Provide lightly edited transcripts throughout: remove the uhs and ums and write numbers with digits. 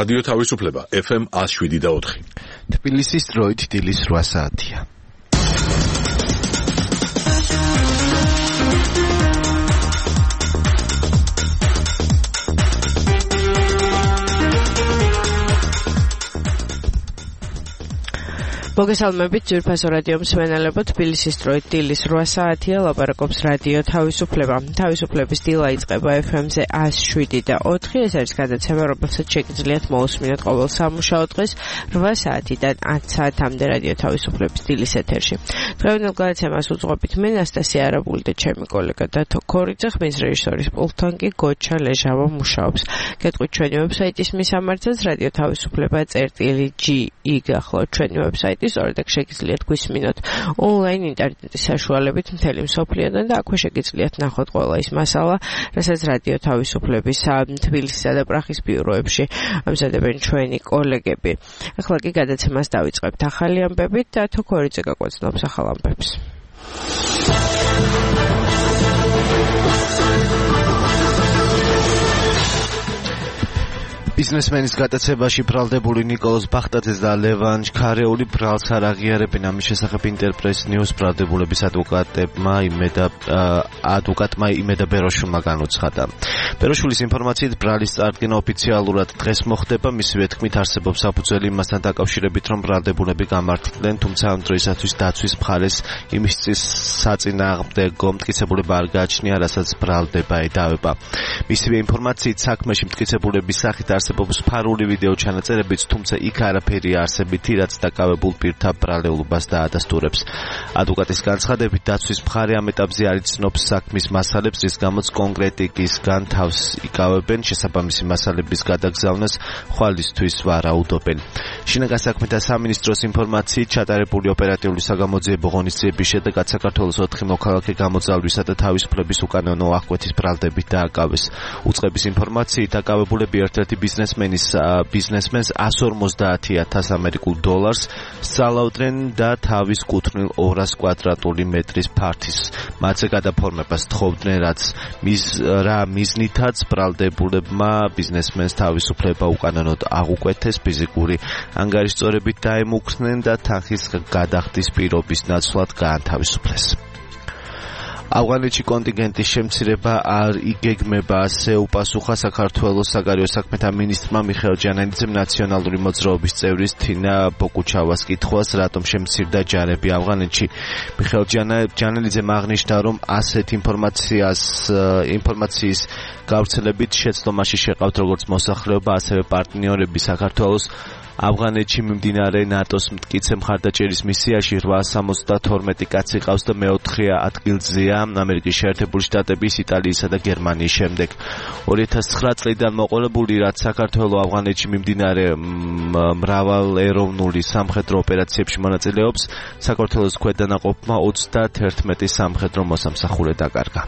რადიო თავისუფლება FM 107.4. თბილისის დროით დილის 8 საათია. მოგესალმებით ძვირფასო რადიო მსმენელებო, თბილისის დროით დილის 8 საათია, ლაპარაკობს რადიო თავისუფლება. თავისუფლების დილა იწყება FM-ზე 107.4. ეს არის გადაცემა, რომელსაც შეგიძლიათ მოусმინოთ ყოველ სამუშაო დღეს 8 საათიდან 10 საათამდე რადიო თავისუფლების დილის ეთერში. დღევანდელ გადაცემას უძღვებით მე ნასტასია არაბული და ჩემი კოლეგა დათო ქორიძე, ხმის რეჟისორის პულტთან კი გოჩა ლეჟავა მუშაობს. გეტყვით ჩვენი ვებსაიტის მისამართებს რადიო თავისუფლება.gi გახლავთ ჩვენი ვებსაიტი. სწორედ აქ შეგიძლიათ გვისმინოთ ონლაინ ინტერნეტის საშუალებით მთელი მსოფლიოდან და აქვე შეგიძლიათ ნახოთ ყველა ის მასალა, რასაც რადიო თავისუფლების თბილისისა და პრაღის ბიუროებში ამზადებენ ჩვენი კოლეგები. ახლა კი გადაცემას დავიწყებთ ახალი ამბებით და თო ქორიძე გაგვაცნობს ახალ ამბებს. ბიზნესმენის გატაცებაში ბრალდებული ნიკოლოზ ბახტაძეს და ლევან ჩქარეული ბრალს არ აღიარებენ. ამის შესახებ ინტერპრეს ნიუს ბრალდებულების ადვოკატმა იმედა ბეროშულმა განუცხადა. ბეროშულის ინფორმაციით ბრალის წარდგენა ოფიციალურად დღეს მოხდება. მისივე თქმით არსებობს საფუძველი იმასთან დაკავშირებით, რომ ბრალდებულები გამართლდნენ, თუმცა ამ დროისათვის დაცვის მხარეს იმის საწინააღმდეგო მტკიცებულება არ გააჩნია, რასაც ბრალდება ედავება. მისივე ინფორმაციით საქმეში მტკიცებულების სახით არსებობს ფარული ვიდეო ჩანაწერებიც, თუმცა იქ არაფერი არსებითი, რაც დაკავებულ პირთა ბრალეულობას დაადასტურებს. ადვოკატის განცხადებით, დაცვის მხარე ამ ეტაპზე არ იცნობს საქმის მასალებს, რის გამოც კონკრეტიკისგან თავს იკავებენ, შესაბამისი მასალების გადაგზავნას ხვალისთვის ვარაუდობენ. შინაგან საქმეთა სამინისტროს ინფორმაციით, ჩატარებული ოპერატიული საგამოძიებო ღონისძიების შედეგად საქართველოს 4 მოქალაქე გამოძალვისა და თავისუფლების უკანონო აღკვეთის ბრალდებით დააკავეს. უწყების ინფორმაციით, დაკავებულები ერთ-ერთი ბიზნესმენს 150,000 ამერიკულ დოლარს სწავლავდნენ და თავის კუთვნილ 200 კვადრატული მეტრის ფართის მათზე გადაფორმებას თხოვდნენ, რა მიზნითაც ბრალდებულებმა ბიზნესმენს თავისუფლება უკანონოდ აღუკვეთეს, ფიზიკური ანგარიშწორებით დაემუქრნენ და თანხის გადახდის პირობის ნაცვლად გაანთავისუფლეს. ავღანეთში კონტინგენტის შემცირება არ იგეგმება, ასე უპასუხა საქართველოს საგარეო საქმეთა მინისტრმა მიხეილ ჯანელიძემ ნაციონალური მოძრაობის წევრის თინა ბოკუჩავას კითხვას, რატომ შემცირდა ჯარები ავღანეთში. მიხეილ ჯანელიძემ აღნიშნა, რომ ასეთ ინფორმაციის გავრცელებით შეცდომაში შეყავთ როგორც მოსახლეობა, ასევე პარტნიორები. საქართველოს ავღანეთში მიმდინარე ნატოს მტკიცე მხარდაჭერის მისიაში 872 კაცი ყავს და მეოთხე ადგილზეა ამერიკის შეერთებული შტატების, იტალიისა და გერმანიის შემდეგ. 2009 წლიდან მოყოლებული, რაც საქართველოს ავღანეთში მიმდინარე მრავალეროვნული სამხედრო ოპერაციებში მონაწილეობს, საქართველოს ქვედანაყოფმა 31 სამხედრო მოსამსახურე დაკარგა.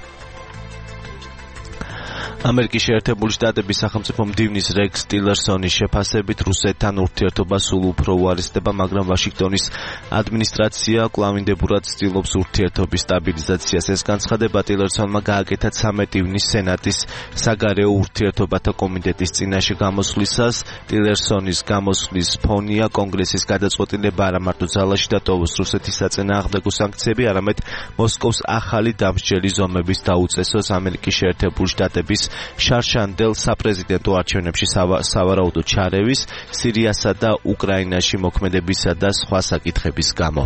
ამერიკის შეერთებული შტატების სახელმწიფო მდივნის რეკს ტილერსონის შეფასებით რუსეთთან ურთიერთობა სულ უფრო უარესდება, მაგრამ ვაშინგტონის ადმინისტრაცია კვლავინდებურად ცდილობს ურთიერთობის სტაბილიზაციას. ეს განცხადება ტილერსონმა გააკეთა 13 ივნის სენატის საგარეო ურთიერთობათა კომიტეტის წინაშე გამოსვლისას. ტილერსონის გამოსვლის ფონია კონგრესის გადაწყვეტილება არა მარტო ძალაში დატოვოს რუსეთის საწინააღმდეგო სანქციები, არამედ მოსკოვს ახალი დამსჯელი ზომების დაუწესოს ამერიკის შეერთებული შტატების შარშანდელ საპრეზიდენტო არჩევნებში სავარაუდო ჩარევის, სირიასა და უკრაინაში მოქმედებისა და სხვა საკითხების გამო.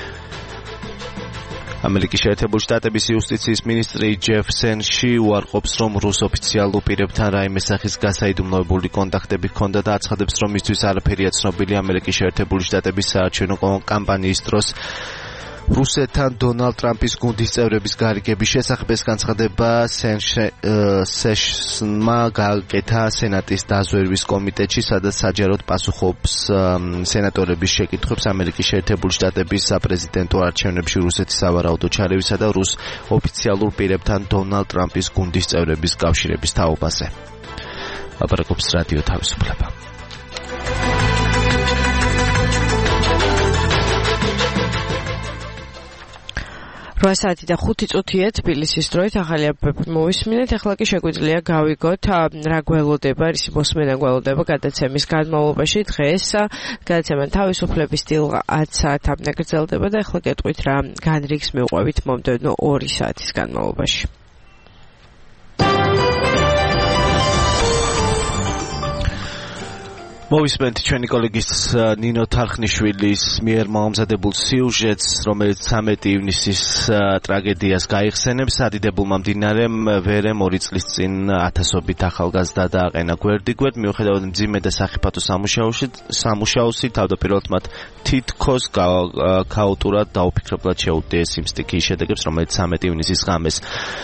ამერიკის შეერთებული შტატების იუსტიციის მინისტრი ჯეფ სენში უარყოფს, რომ რუს ოფიციალურ პირებთან რაიმე სახის გასაიდუმლოებული კონტაქტები ჰქონდა და აცხადებს, რომ მისთვის არაფერია ცნობილი ამერიკის შეერთებული შტატების საარჩევნო კამპანიის დროს რუსეთთან დონალდ ტრამპის გუნდის წევრების გარიგების შესახებ. ეს განცხადება სენშმა გააკეთა სენატის დაზვერვის კომიტეტში, სადაც საჯაროდ პასუხობს სენატორების შეკითხვებს ამერიკის შეერთებული შტატების საპრეზიდენტო არჩევნებში რუსეთის სავარაუდო ჩარევისა და რუს ოფიციალურ პირებთან დონალდ ტრამპის გუნდის წევრების კავშირების თაობაზე. ლაპარაკობს რადიო თავისუფლება. 8 საათი და 5 წუთია თბილისის დროით ახალი აპები მოვისმინეთ. ახლა კი შეგვიძლია გავიგოთ რა გველოდება, რის მოსმენა გველოდება გადაცემის განმავლობაში. დღეს გადაცემა თავისუფლების დილა 10 საათამდე გრძელდება და ახლა გეტყვით რა განრიგს მივყვებით მომდევნო 2 საათის განმავლობაში. მოვისმენთ ჩვენი კოლეგის ნინო თარხნიშვილის მიერ მომზადებულ სიუჟეტს, რომელიც 13 ივნისის ტრაგედიას გაიხსენებს. ადიდებულმა მდინარემ ვერემ 2 წლის წინ ათასობით ახალგაზრდა დააყენა გვერდიგვერდ, მიუხედავად მძიმე და სახიფათო სამუშაოსი, თავდაპირველად მათ თითქოს ქაოტურად დაუფიქრებლად შეუდგეს იმ სტიქიის შედეგებს, რომელიც 13 ივნისის ღამეს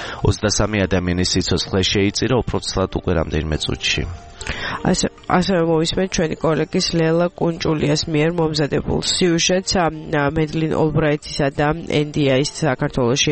23 ადამიანის სიცოცხლე შეიწირა, უფრო ცლად უკვე რამდენიმე წუთში. ასევე მოვისმენთ ჩვენი კოლეგის ლელა კუნჭულიას მიერ მომზადებულ სიუჟეტს მედლინ ოლბრაიტისა და NDI-ის საქართველოში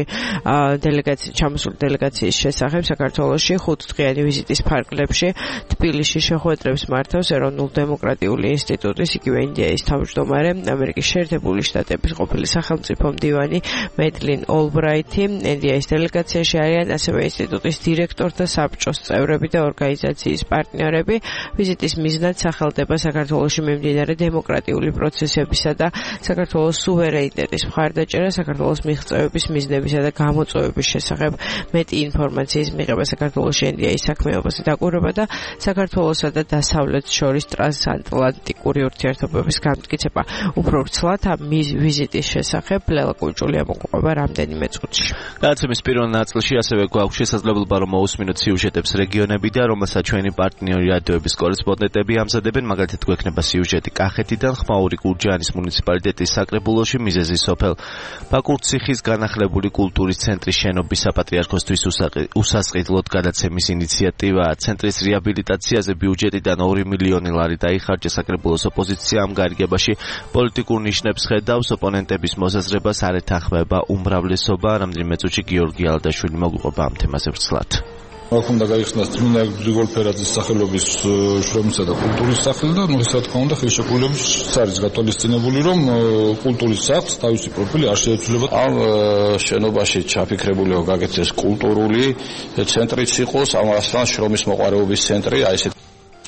ჩამოსული დელეგაციის შესახებ. საქართველოში 5 დღიანი ვიზიტის ფარგლებში თბილისში შეხვედრებს მართავს ეროვნულ დემოკრატიული ინსტიტუტის, იგივე NDI-ის თავმჯდომარე, ამერიკის შეერთებული შტატების ყოფილი სახელმწიფო მდივანი მედლინ ოლბრაიტი. NDI-ის დელეგაციაში არიან ასევე ინსტიტუტის დირექტორთა საბჭოს წევრები და ორგანიზაციის პარტნიორები. ვიზიტის მიზნად სახელდება საქართველოში მიმდინარე დემოკრატიული პროცესებისა და საქართველოს სუვერენიტეტის მხარდაჭერა, საქართველოს მიღწევების მიზნებისა და გამოწვევების შესახებ მეტი ინფორმაციის მიღება, საქართველოში NDI-ის საქმიანობაზე დაკვირვება და საქართველოსა და დასავლეთს შორის ტრანსატლანტიკური ურთიერთობების განმტკიცება. უფრო ვრცლად ამ ვიზიტის შესახებ ლელა კუნჭულია მოგვიყვება რამდენიმე წუთში. გადაცემის პირველ ნაწილში ასევე გვაქვს შესაძლებლობა რომ მოусმინოთ სიუჟეტებს რეგიონებიდან, რომელსაც ჩვენი პარტნიორი რადიოების კორესპონდენტები ამზადებენ. მაგალითად გვექნება სიუჟეტი კახეთიდან, ხმაური გურჯაანის მუნიციპალიტეტის საკრებულოში მიზეზი სოფელ ბაკურციხის განახლებული კულტურის ცენტრის შენობის საპატრიარქოსთვის უსასყიდლოდ გადაცემის ინიციატივა. ცენტრის რეაბილიტაციაზე ბიუჯეტიდან 2 მილიონი ლარი დაიხარჯა. საკრებულოს ოპოზიცია ამ გარიგებაში პოლიტიკურ ნიშნებს ხედავს, ოპონენტების მოსაზრებას არ ეთანხმება უმრავლესობა. რამდენიმე წუთში გიორგი ალდაშვილი მოგვიყვება ამ თემაზე ვრცლად. აქ უნდა გაიხსნას წმინდა გრიგოლ ფერაძის სახელობის შრომისა და კულტურის სახლი და ნუ რა თქმა უნდა ხელშეკრულების არის გათვალისწინებული რომ კულტურის სახლს თავისი პროფილი არ შეეცვლება. ამ შენობაში ჩაფიქრებული გაკეთდეს კულტურული ცენტრიც იყოს, ამასთან შრომის მოყვარეობის ცენტრი, აი ესეთ.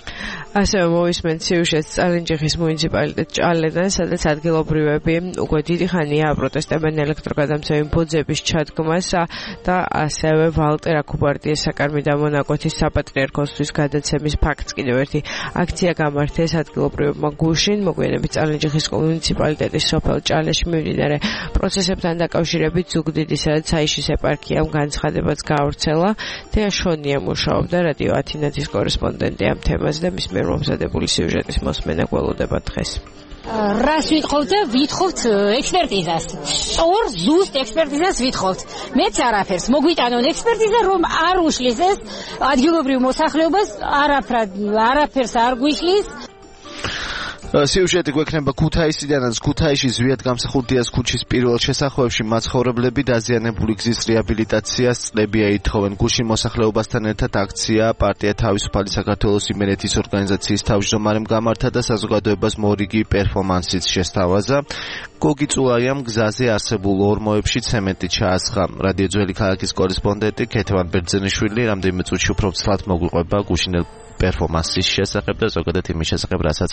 ასევე მოვისმენთ სიუჟეტს წალენჯიხის მუნიციპალიტეტ ჭალედან, სადაც ადგილობრივები უკვე დიდი ხანია აპროტესტებენ ელექტროგადამცემი ბოძების ჩადგმას და ასევე ვალტერ აკუბარდიეს საკარმი და მონაკვეთის საპატრიარქოსთვის გადაცემის ფაქტს. კიდევ ერთი აქცია გამართეს ადგილობრივებმა გუშინ, მოგვიანებით წალენჯიხის მუნიციპალიტეტის სოფელ ჭალეში მიმდინარე პროცესებთან დაკავშირებით ზუგდიდისა და ცაიშის ეპარქიამ განცხადებაც გაავრცელა. თეა შონია მუშაობდა რადიო ათინათის კორესპონდენტი ამ თემაზე და მის მომზადებული სიუჟეტის მოსმენა გველოდება დღეს. რას ვითხოვთ ექსპერტიზას. სწორ ზუსტ ექსპერტიზას ვითხოვთ. მეც არაფერს მოგვიტანონ ექსპერტიზა რომ არ უშლის ეს ადგილობრივ მოსახლეობას, არაფერს არ გვიშლის. სიუჟეტი გვექნება ქუთაისიდანაც. ქუთაისში ზვიად გამსახურდიას ქუჩის პირველ შესახვევში მაცხოვრებლები დაზიანებული გზის რეაბილიტაციას წლებია ითხოვენ. გუშინ მოსახლეობასთან ერთად აქცია პარტია თავისუფალი საქართველოს იმერეთის ორგანიზაციის თავმჯდომარემ გამართა და საზოგადოებას მორიგი პერფორმანსიც შესთავაზა. გოგი წულაიამ გზაზე არსებულ ორმოებში ცემენტი ჩაასხა. რადიო ძველი ქალაქის კორესპონდენტი ქეთევან ბერძენიშვილი რამდენიმე წუთში უფრო ცლად მოგვიყვება გუშინელ პერფორმანსის შესახებ და ზოგადად იმის შესახებ, რასაც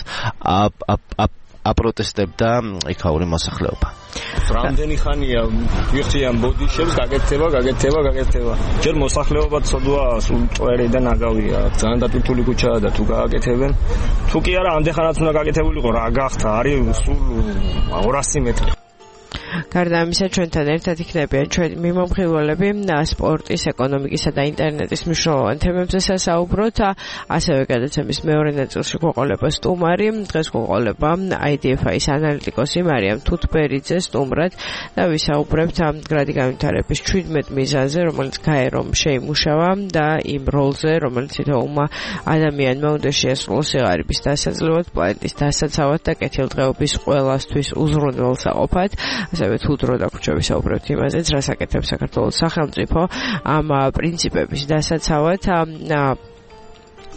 აპროტესტებდა იქაური მოსახლეობა. რამდენი ხანია ვიხდიან ბოდიშებს, გაკეთდება. ჯერ მოსახლეობა ცოდვა სულ წვერი და ნაგავია. ძალიან დატვირთული ქუჩაა და თუ გააკეთებენ, თუ კი არა ამდენხანაც უნდა გაკეთებულიყო, რა გახდა, არის სულ 200 მეტრი. გარდა ამისა, ჩვენთან ერთად იქნებიან ჩვენი მიმომხილველები სპორტის, ეკონომიკისა და ინტერნეტის მნიშვნელოვან თემებზე სასაუბროთ. ასევე გადაცემის მეორე ნაწილში გვეყოლება სტუმარი. დღეს გვეყოლება IDFI-ის ანალიტიკოსი მარიამ თუთბერიძე სტუმრად და ვისაუბრებთ ამ გრადი განვითარების 17 მიზანზე, რომელიც გაერომ შეიმუშავა და იმ როლზე, რომელიც თითოეულმა ადამიანმა უნდა შეასრულოს სიღარიბის დასაძლევად, პლანეტის დასაცავად და კეთილდღეობის ყველასთვის უზრუნველსაყოფად. ასევე თუ დრო დაგვრჩა ვისაუბრებთ იმაზეც, რას აკეთებს საქართველოს სახელმწიფო ამ პრინციპების დასაცავად.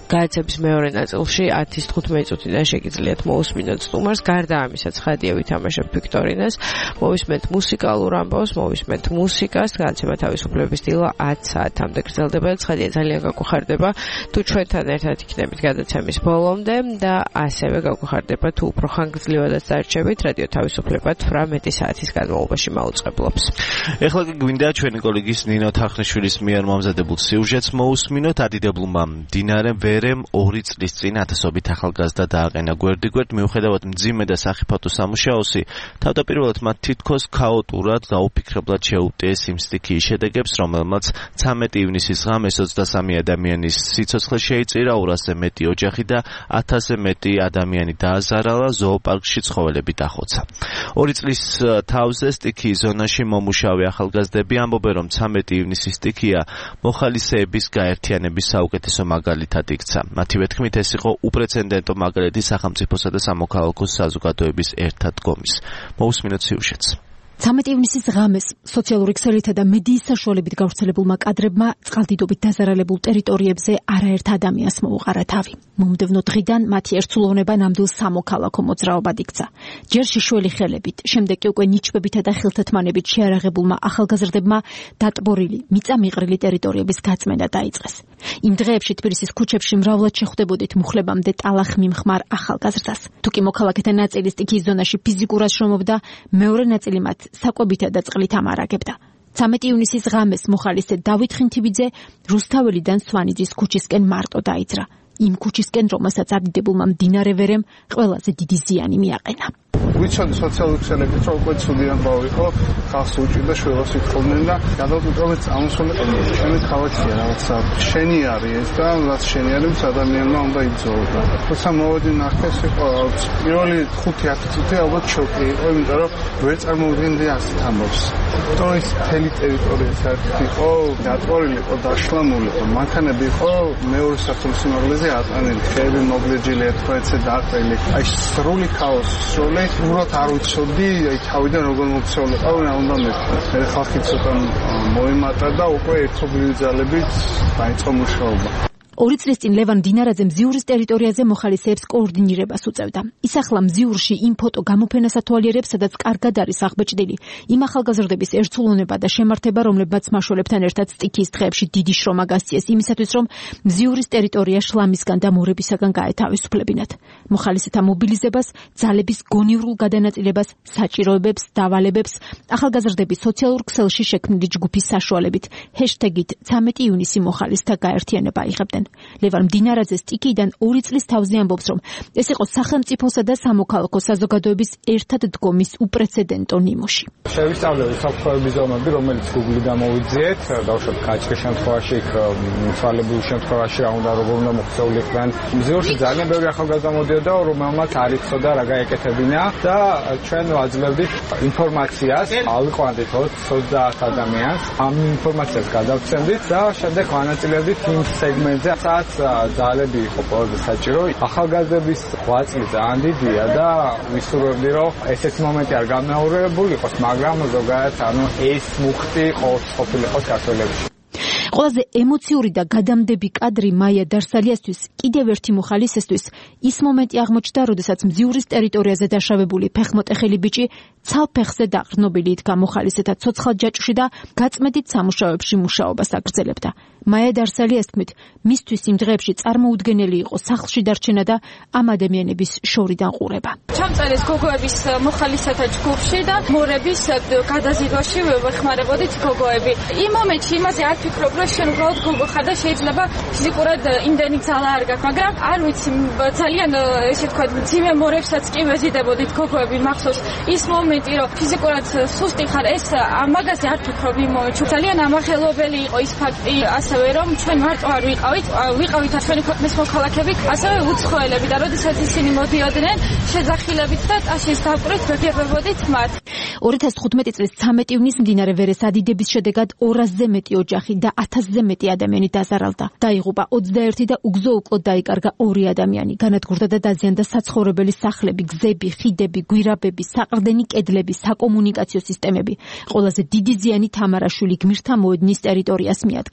გააცების მეორე ნაწილში 10-15 წუთიდან შეგიძლიათ მოусმინოთ სტუმარს. გარდა ამისა, ცხადია ვითამაშებ ვიქტორინას, მოვისმენთ მუსიკალურ ამბავს, მოვისმენთ მუსიკას, განაცემა თავისუფლების დილა 10 საათამდე გრძელდება. ცხადია ძალიან გაგვეხარდება თუ ჩვენთან ერთად იქნებით გადაცემის ბოლომდე და ასევე გაგვეხარდება თუ უფრო ხანგრძლივადაც დარჩებით. რადიო თავისუფლება 18 საათის განმავლობაში მაუწყებლობს. ეხლა კი გვინდა ჩვენი კოლეგის ნინო თარხნიშვილის მიერ მომზადებულ სიუჟეტს მოусმინოთ. ადიდებულმა მდინარე ვერემ 2 წლის წინ ათასობით ახალგაზრდა დააყენა გვერდიგვერდ. მიუხედავად მძიმე და სახიფათო სამუშაოსი, თავდაპირველად მათ თითქოს ქაოტურად დაუფიქრებლად შეუტიეს იმ სტიქიის შედეგებს, რომელმაც 13 ივნისის ღამეს 23 ადამიანის სიცოცხლე შეიწირა, 200-ზე მეტი ოჯახი და 1000-ზე მეტი ადამიანი დააზარალა, ზოოპარკში ცხოველები დახოცა. 2 წლის თავზე სტიქიის ზონაში მომუშავე ახალგაზრდები ამბობენ, რომ 13 ივნისის სტიქია მოხალისეების გაერთიანების საუკეთესო მაგალითად იქცა. მათივე თქმით, ეს იყო უპრეცედენტო მაგალითი სახელმწიფოსა და სამოქალაქო საზოგადოების ერთადგომის. მოусმინოთ სიუჟეტს. 13 ივნისის ღამეს სოციალური ქსელითა და მედიის საშუალებით გავრცელებულმა კადრებმა წყალდიდობით დაზარალებულ ტერიტორიებზე არაერთ ადამიანს მოუყარა თავი. მომდევნო დღიდან მათი ერთსულოვნება ნამდვილ სამოქალაქო მოძრაობად იქცა. ჯერ შიშველი ხელებით, შემდეგ კი უკვე ნიჩბებითა და ხილთეთმანებით შეარაღებულმა ახალგაზრდებმა დატბორილი, მიწა-მიყრილი ტერიტორიების გაწმენდა დაიწყეს. იმ დღეებში თბილისის ქუჩებში მრავლად შეხვდებოდით მუხლებამდე ტალახ-მიმხმარ ახალგაზრდას. თუკი მოქალაქეთა ნაწილი სტიქიის ზონაში ფიზიკურად შრომობდა, მეორე ნაწილი მათ საკვებითა და წყლით ამარაგებდა. 13 ივნისის ღამეს მოხალისე დავით ხინთიბიძე რუსთაველიდან სვანიძის ქუჩისკენ მარტო დაიძრა. იმ ქუჩისკენ, რომელსაც ადიდებულმა მდინარე ვერემ ყველაზე დიდი ზიანი მიაყენა. ვიცოდი სოციალური ქსელებით, რომ უკვე ცუდი ამბავი იყო, ხალხს უჭირდა შველას ვითხოვდნენ და გადავწყვიტე, რომ წამოსულიყო. შენი ქალაქია რაღაცა შენი არის ეს და რაც შენი არის ადამიანმა უნდა იბრძოლო. თუმცა მოვედი ნახეს იყო პირველი 5-10 წუთი ალბათ შოკი იყო, იმიტომ რომ ვერ წარმოვიდგენდი ასეთ ამბავს. ტოის მთელი ტერიტორია საერთოდ იყო დატბორილი, იყო დაშლამული, იყო მანქანები იყო მეორე სართულის სიმაღლეზე ატანილი, ხეები მოგლეჯილი, ერთმანეთზე დაყრილი. აი სრული ქაოსი, სრული უბრალოდ არ ვიცოდი, აი თავიდან როგორ მოცეულიყავ, რა უნდა მეთქვა. მე ხალხი ცოტა მოიმატა და უკვე ერთობლივი ძალებით დაიწყო მუშაობა. 2 წლის წინ ლევან დინარაძე მზიურის ტერიტორიაზე მოხალისეებს კოორდინირებას უწევდა. ის ახლა მზიურში იმ ფოტო გამოფენას ათვალიერებს, სადაც კარგად არის აღბეჭდილი იმ ახალგაზრდების ერთსულოვნება და შემართება, რომლებმაც მაშველებთან ერთად სტიქიის დღეებში დიდი შრომა გასწიეს იმისათვის, რომ მზიურის ტერიტორია შლამისგან და მორებისაგან გაეთავისუფლებინათ. მოხალისეთა მობილიზებას, ძალების გონივრულ გადანაწილებას, საჭიროებებს, დავალებებს ახალგაზრდების სოციალურ ქსელში შექმნილი ჯგუფის საშუალებით ჰეშტეგით 13 ივნისი მოხალისთა გაერთიანება იღებდნენ. ლევან დინარაძე სტიქიიდან 2 წლის თავზე ამბობს, რომ ეს იყო სახელმწიფოსა და სამოქალაქო საზოგადოების ერთად დგომის უპრეცედენტო ნიმუში. შევისწავლეთ საფრთხეების ზონები, რომელიც Google-დან მოვიძიეთ, დავუშვათ კაჭკის შემთხვევაში, მიცვალებულ შემთხვევაში რა უნდა როგორ უნდა მოქცეულიყვნენ. მზიურში ძალიან ბევრი ახალგაზრდა მოდიოდა, რომელმაც არ იცოდა რა გაეკეთებინა და ჩვენ ვაძლევდით ინფორმაციას, ავიყვანდით 20 ადამიანს, ამ ინფორმაციას გადავცემდით და შემდეგ ვანაწილებდით იმ სეგმენტზე, სადაც ძალები იყო ყველაზე საჭირო. ახალგაზრდების ღვაწლი ძალიან დიდია და ვისურვებდი, რომ ესეთი მომენტი არ გამეორებულიყოს, მაგრამ ზოგადად ეს მუხტი ყოფილიყო საქართველოში. ყველაზე ემოციური და გადამდები კადრი მაია დარსალიასთვის კიდევ ერთი მოხალისესთვის ის მომენტი აღმოჩნდა, როდესაც მზიურის ტერიტორიაზე დაშავებული ფეხმოტეხილი ბიჭი ცალფეხზე დაყრდნობილი იდგა მოხალისეთა ცოცხალ ჯაჭვში და გაწმედით სამუშაოებში მუშაობას აგრძელებდა. მაია დარსალიას თქმით, მისთვის იმ დღეებში წარმოუდგენელი იყო სახლში დარჩენა და ამ ადამიანების შორიდან ყურება. ჩამწერეს გოგოების მოხალისეთა ჯგუფში და მორების გადაზიდვაში ვეხმარებოდით გოგოები. იმ მომენტში იმაზე არ ფიქრობ, რომ შენ უბრალოდ გოგო ხარ და შეიძლება ფიზიკურად იმდენი ძალა არ გაქვს, მაგრამ არ ვიცი, ძალიან ესე თქვა, ძიმე მორებსაც კი ვეზიდებოდით გოგოები მახსოვს. ის მომენტი, რომ ფიზიკურად სუსტი ხარ, ეს მაგაზე არ ფიქრობ იმ მომენტში. ძალიან ამახელობელი იყო ის ფაქტი, ასევე რომ ჩვენ მარტო არ ვიყავით ჩვენი ქვეყნის მოქალაქეები, ასევე უცხოელები და როდესაც ისინი მოდიოდნენ შეძახილებით და ტაშის დაკვრით ვეგებებოდით მათ. 2015 წლის 13 ივნისს მდინარე ვერეს ადიდების შედეგად 200-ზე მეტი ოჯახი და 1000-ზე მეტი ადამიანი დაზარალდა. დაიღუპა 21 და უგზო-უკვლოდ დაიკარგა 2 ადამიანი. განადგურდა და დაზიანდა საცხოვრებელი სახლები, გზები, ხიდები, გვირაბები, საყრდენი კედლები, საკომუნიკაციო სისტემები. ყველაზე დიდი ზიანი თამარაშვილი გმირთა მოედნის ტერიტორიას მიადგა.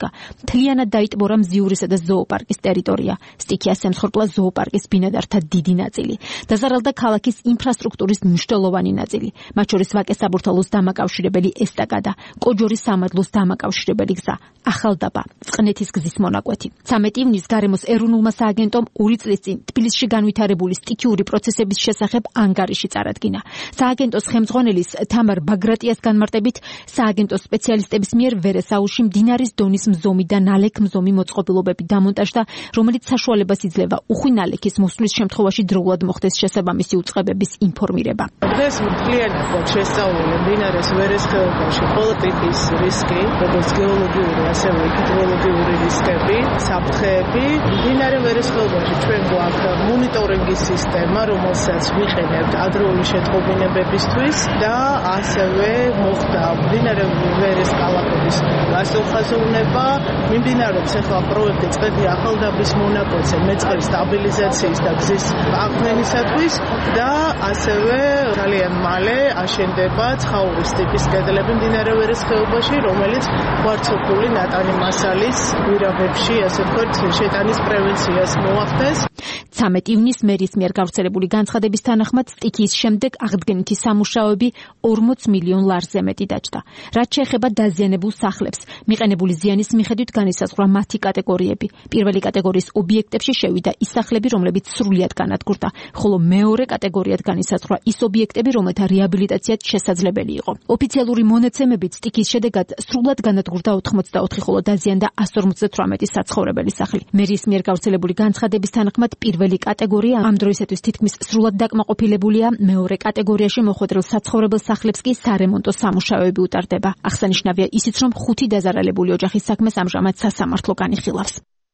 მთლიანად დაიტბორა მზიურისა და ზოოპარკის ტერიტორია. სტიქიას ემსხვერპლა ზოოპარკის ბინადართა დიდი ნაწილი. დაზარალდა ქალაქის ინფრასტრუქტურის მნიშვნელოვანი ნაწილი. მათ შორის ვაკეს საბურთალოს დამაკავშირებელი ესტაკადა, კოჯორის სამადლოს დამაკავშირებელი გზა, ახალდაბა, წყნეთის გზის მონაკვეთი. 13 ივნისს გარემოს ეროვნულმა სააგენტომ 2 წლის წინ თბილისში განვითარებული სტიქიური პროცესების შესახებ ანგარიში წარადგინა. სააგენტოს ხელმძღვანელის თამარ ბაგრატიას განმარტებით, სააგენტოს სპეციალისტების მიერ ვერესაულში მდინარის დონის მზომი და ნალექ-მზომი მოწყობილობები დამონტაჟდა, რომელიც საშუალებას იძლევა უხვი-ნალექის მოსვლის შემთხვევაში დროულად მოხდეს შესაბამისი უწყებების ინფორმირება. დღეს მთლიანად გვაქვს შესწავლილი მდინარეს ვერეს ხეობაში ყველა ტიპის რისკი, როგორც გეოლოგიური, ასევე ჰიდროლოგიური რისკები, საფრთხეები. მდინარე ვერეს ხეობაში ჩვენ გვაქვს მონიტორინგის სისტემა, რომელსაც ვიყენებთ ადრეული შეტყობინებებისთვის და ასევე მოხდა მდინარე ვერეს კალაპების გასახაზოვნება. მიმდინარეობს ახლა პროექტი წყეთი ახალდაბის მონაკვეთზე მეწყრის სტაბილიზაციის და გზის აღდგენისათვის და ასევე ძალიან მალე აშენდება ცხაურის ტიპის კედლები მდინარე ვერეს ხეობაში, რომელიც კვარცოფული ნატანი მასალის გვირაბებში, ასე ვთქვათ, შეტანის პრევენციას მოახდენს. 13 ივნისს მერის მიერ გავრცელებული განცხადების თანახმად სტიქიის შემდეგ აღდგენითი სამუშაოები 40 მილიონ ლარზე მეტი დაჯდა. რაც შეეხება დაზიანებულ სახლებს, მიყენებული ზიანის მიხედვით განისაზღვრა მათი კატეგორიები. პირველი კატეგორიის ობიექტებში შევიდა ის სახლები, რომლებიც სრულიად განადგურდა, ხოლო მეორე კატეგორიად განისაზღვრა ის ობიექტები, რომელთა რეაბილიტაციაც შესაძლებელი იყო. ოფიციალური მონაცემებით სტიქიის შედეგად სრულად განადგურდა 84, ხოლო დაზიანდა 158 საცხოვრებელი სახლი. მერის მიერ გავრცელებული განცხადების თანახმად პირველი კატეგორია ამ დროისათვის თითქმის სრულად დაკმაყოფილებულია, მეორე კატეგორიაში მოხვედრილ საცხოვრებელ სახლებს კი სარემონტო სამუშაოები უტარდება. აღსანიშნავია ისიც, რომ 5 დაზარალებული ოჯახის საქმეს ამჟამად სასამართლო განიხილავს.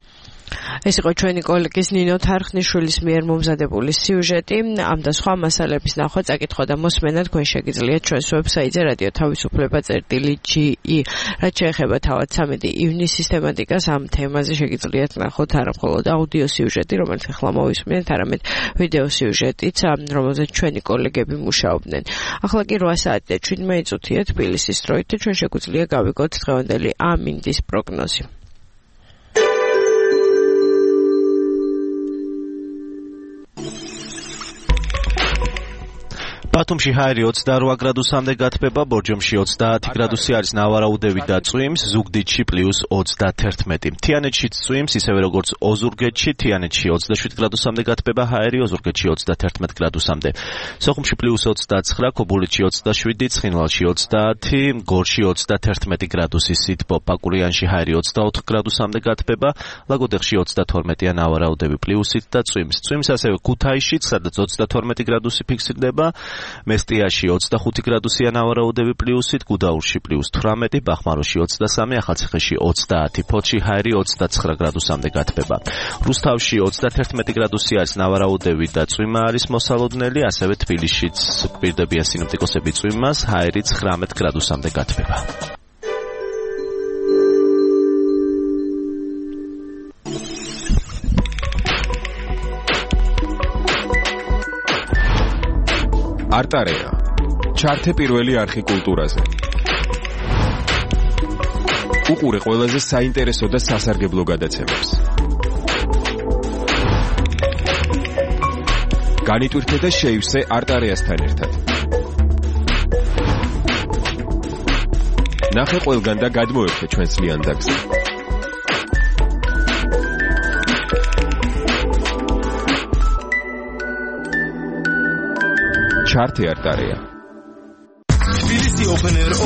ეს იყო ჩვენი კოლეგის ნინო თარხნიშვილის მიერ მომზადებული სიუჟეტი. ამ და სხვა მასალების ნახვა, წაკითხვა და მოსმენა თქვენ შეგიძლიათ ჩვენს ვებსაიტზე რადიო თავისუფლება.ge. რაც შეეხება თავად 13 ივნისის თემატიკას, ამ თემაზე შეგიძლიათ ნახოთ არა მხოლოდ აუდიო სიუჟეტი, რომელიც ახლა მოვისმენთ, არამედ ვიდეო სიუჟეტიც, რომელზეც ჩვენი კოლეგები მუშაობდნენ. ახლა კი 8 საათი და 17 წუთია თბილისის დროით და ჩვენ შეგვიძლია გავიგოთ დღევანდელი ამინდის პროგნოზი. ბათუმში ჰაერი 28 გრადუსამდე გათბება, ბორჯომში 30 გრადუსი არის ნავარაუდევი და წვიმს, ზუგდიდში +31. თიანეთში წვიმს, ისევე როგორც ოზურგეთში, თიანეთში 27 გრადუსამდე გათბება ჰაერი, ოზურგეთში 31 გრადუსამდე. სოხუმში +29, ქობულეთში 27, ცხინვალში 30, გორში 31 გრადუსი სითბო, პაკურიანში ჰაერი 24 გრადუსამდე გათბება, ლაგოდეხში 32-ია ნავარაუდევი პლუსით და წვიმს. წვიმს ასევე ქუთაისში, სადაც 22 გრადუსი ფიქსირდება. მესტიაში 25 გრადუსია ნავარაუდევი პლუსით, გუდაურში +18, ბახმაროში 23, ახალციხეში 30, ფოთში ჰაერი 29 გრადუსამდე გათბება. რუსთავში 31 გრადუსი არის ნავარაუდევი და წვიმა არის მოსალოდნელი, ასევე თბილისშიც გვპირდებიან სინოპტიკოსები წვიმას, ჰაერი 19 გრადუსამდე გათბება. არტარეა. ჩართე პირველი არხი კულტურაზე. უყურე ყველაზე საინტერესო და სასარგებლო გადაცემებს. განიტვირთე და შეივსე არტარეასთან ერთად. ნახე ყველგან და გადმოერთე ჩვენს ლიანდაგზე. ჩართე არტარეა. თბილისი Open Air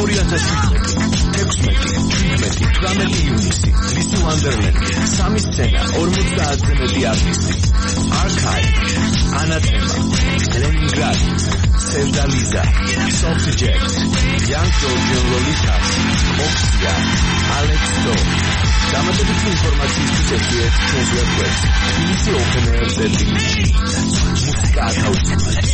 2017 18 ივნისი ლისი ვანდერლენდი 3 სცენა 50-ზე მეტი არტისტი არქაი ანათემა ლენინგრადი სევდალიზა სოფტჯექს Young Georgian Lolitas ოქსია ალექსო დამატებითი ინფორმაციისთვის ექციეთ ჩვენს ვებგვერდს თბილისი Open Air.ge მუსიკა ათავისუფლებს.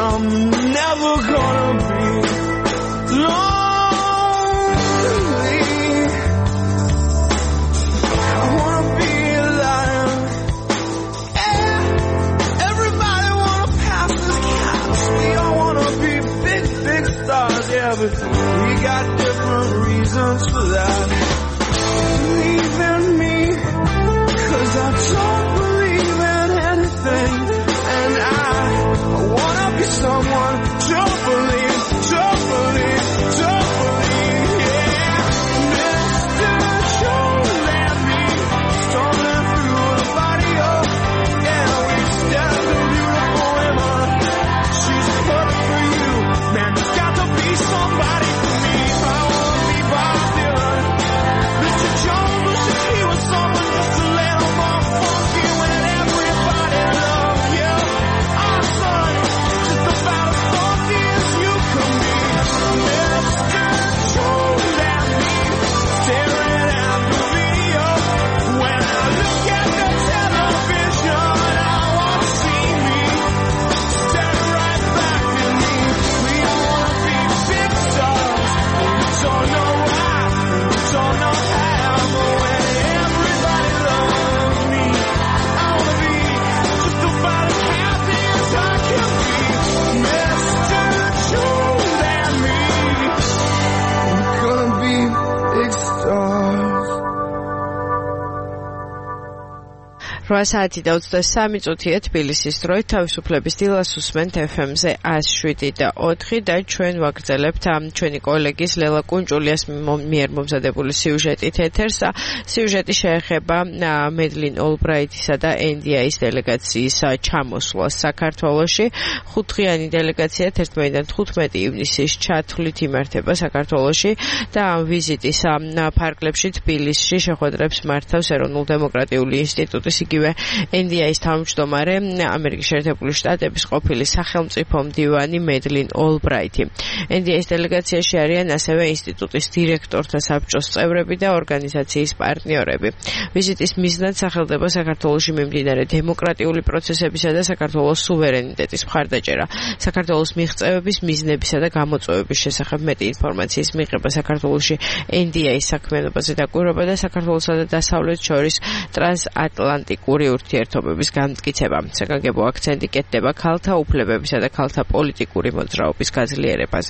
I'm never gonna be lonely. I wanna be alive. Yeah. Everybody wanna pass this caps. We all wanna be big, big stars. Yeah, but we got different reasons for that. Believe in me, 'cause I don't believe in anything. And I wanna be someone to believe, yeah. Mr. Don't let me stumbling through the body of, yeah, we stand a beautiful woman. She's perfect for you, man, there's got to be somebody for me. I wanna be Bob Dylan, Mr. Jones, wish that he was someone just a little more funky when everybody loves you. Our son, just about as funky as you can be. Mr. Jones and me, staring at the video. When I look at the television, I want to see me stare right back at me. We wanna be big stars, we don't know why, we don't know how, but when everybody loves me, I wanna be just about as happy as I can be. Mr. Jones and me, we're gonna be big stars. 8 საათი და 23 წუთია თბილისის დროით თავისუფლების დილას უსმენთ FM-ზე 107.4 და ჩვენ ვაგრძელებთ ჩვენი კოლეგის ლელა კუნჭულიას მიერ მომზადებული სიუჟეტით ეთერს. სიუჟეტი შეეხება მედლინ ოლბრაითისა და NDI-ის დელეგაციის ჩამოსვლას საქართველოში. 5დღიანი დელეგაცია 11-15 ივნისის ჩათვლით იმართება საქართველოში და ამ ვიზიტის ფარგლებში თბილისში შეხვედრებს მართავს ეროვნულ-დემოკრატიული ინსტიტუტის იგივე NDI-ის თავმჯდომარე ამერიკის შეერთებული შტატების ყოფილი სახელმწიფო მდივანი მედლინ ოლბრაითი. NDI-ის დელეგაციაში არიან ასევე ინსტიტუტის დირექტორთა საბჭოს წევრები და ორგანიზაციის პარტნიორები. ვიზიტის მიზნად სახელდება საქართველოში მიმდინარე დემოკრატიული პროცესებისა და საქართველოს სუვერენიტეტის მხარდაჭერა. საქართველოს მიღწევების, მიზნებისა და გამოწვევების შესახებ მეტი ინფორმაციის მიღება საქართველოში NDI-ის საქმიანობაზე დაკვირვება და საქართველოსა და დასავლეთ შორის ტრანსატლანტიკური ურთიერთობების განმტკიცება. საგანგებო აქცენტი კეთდება ქალთა უფლებებისა და ქალთა პოლიტიკური მოძრაობის გაძლიერებაზე.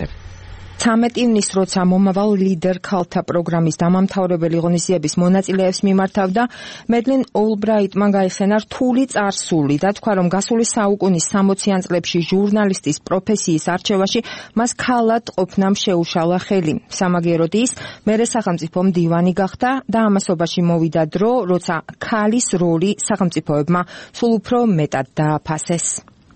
13 ივნისს, როცა მომავალ ლიდერ ქალთა პროგრამის დამამთავრებელი ღონისძიების მონაწილეებს მიმართავდა, მედლინ ოლბრაიტმა გაიხსენა რთული წარსული და თქვა, რომ გასული საუკუნის 60-იან წლებში ჟურნალისტის პროფესიის არჩევაში მას ქალად ყოფნამ შეუშალა ხელი. სამაგიეროდ ის მერე სახელმწიფო მდივანი გახდა და ამასობაში მოვიდა დრო, როცა ქალის როლი სახელმწიფოებმა სულ უფრო მეტად დააფასეს.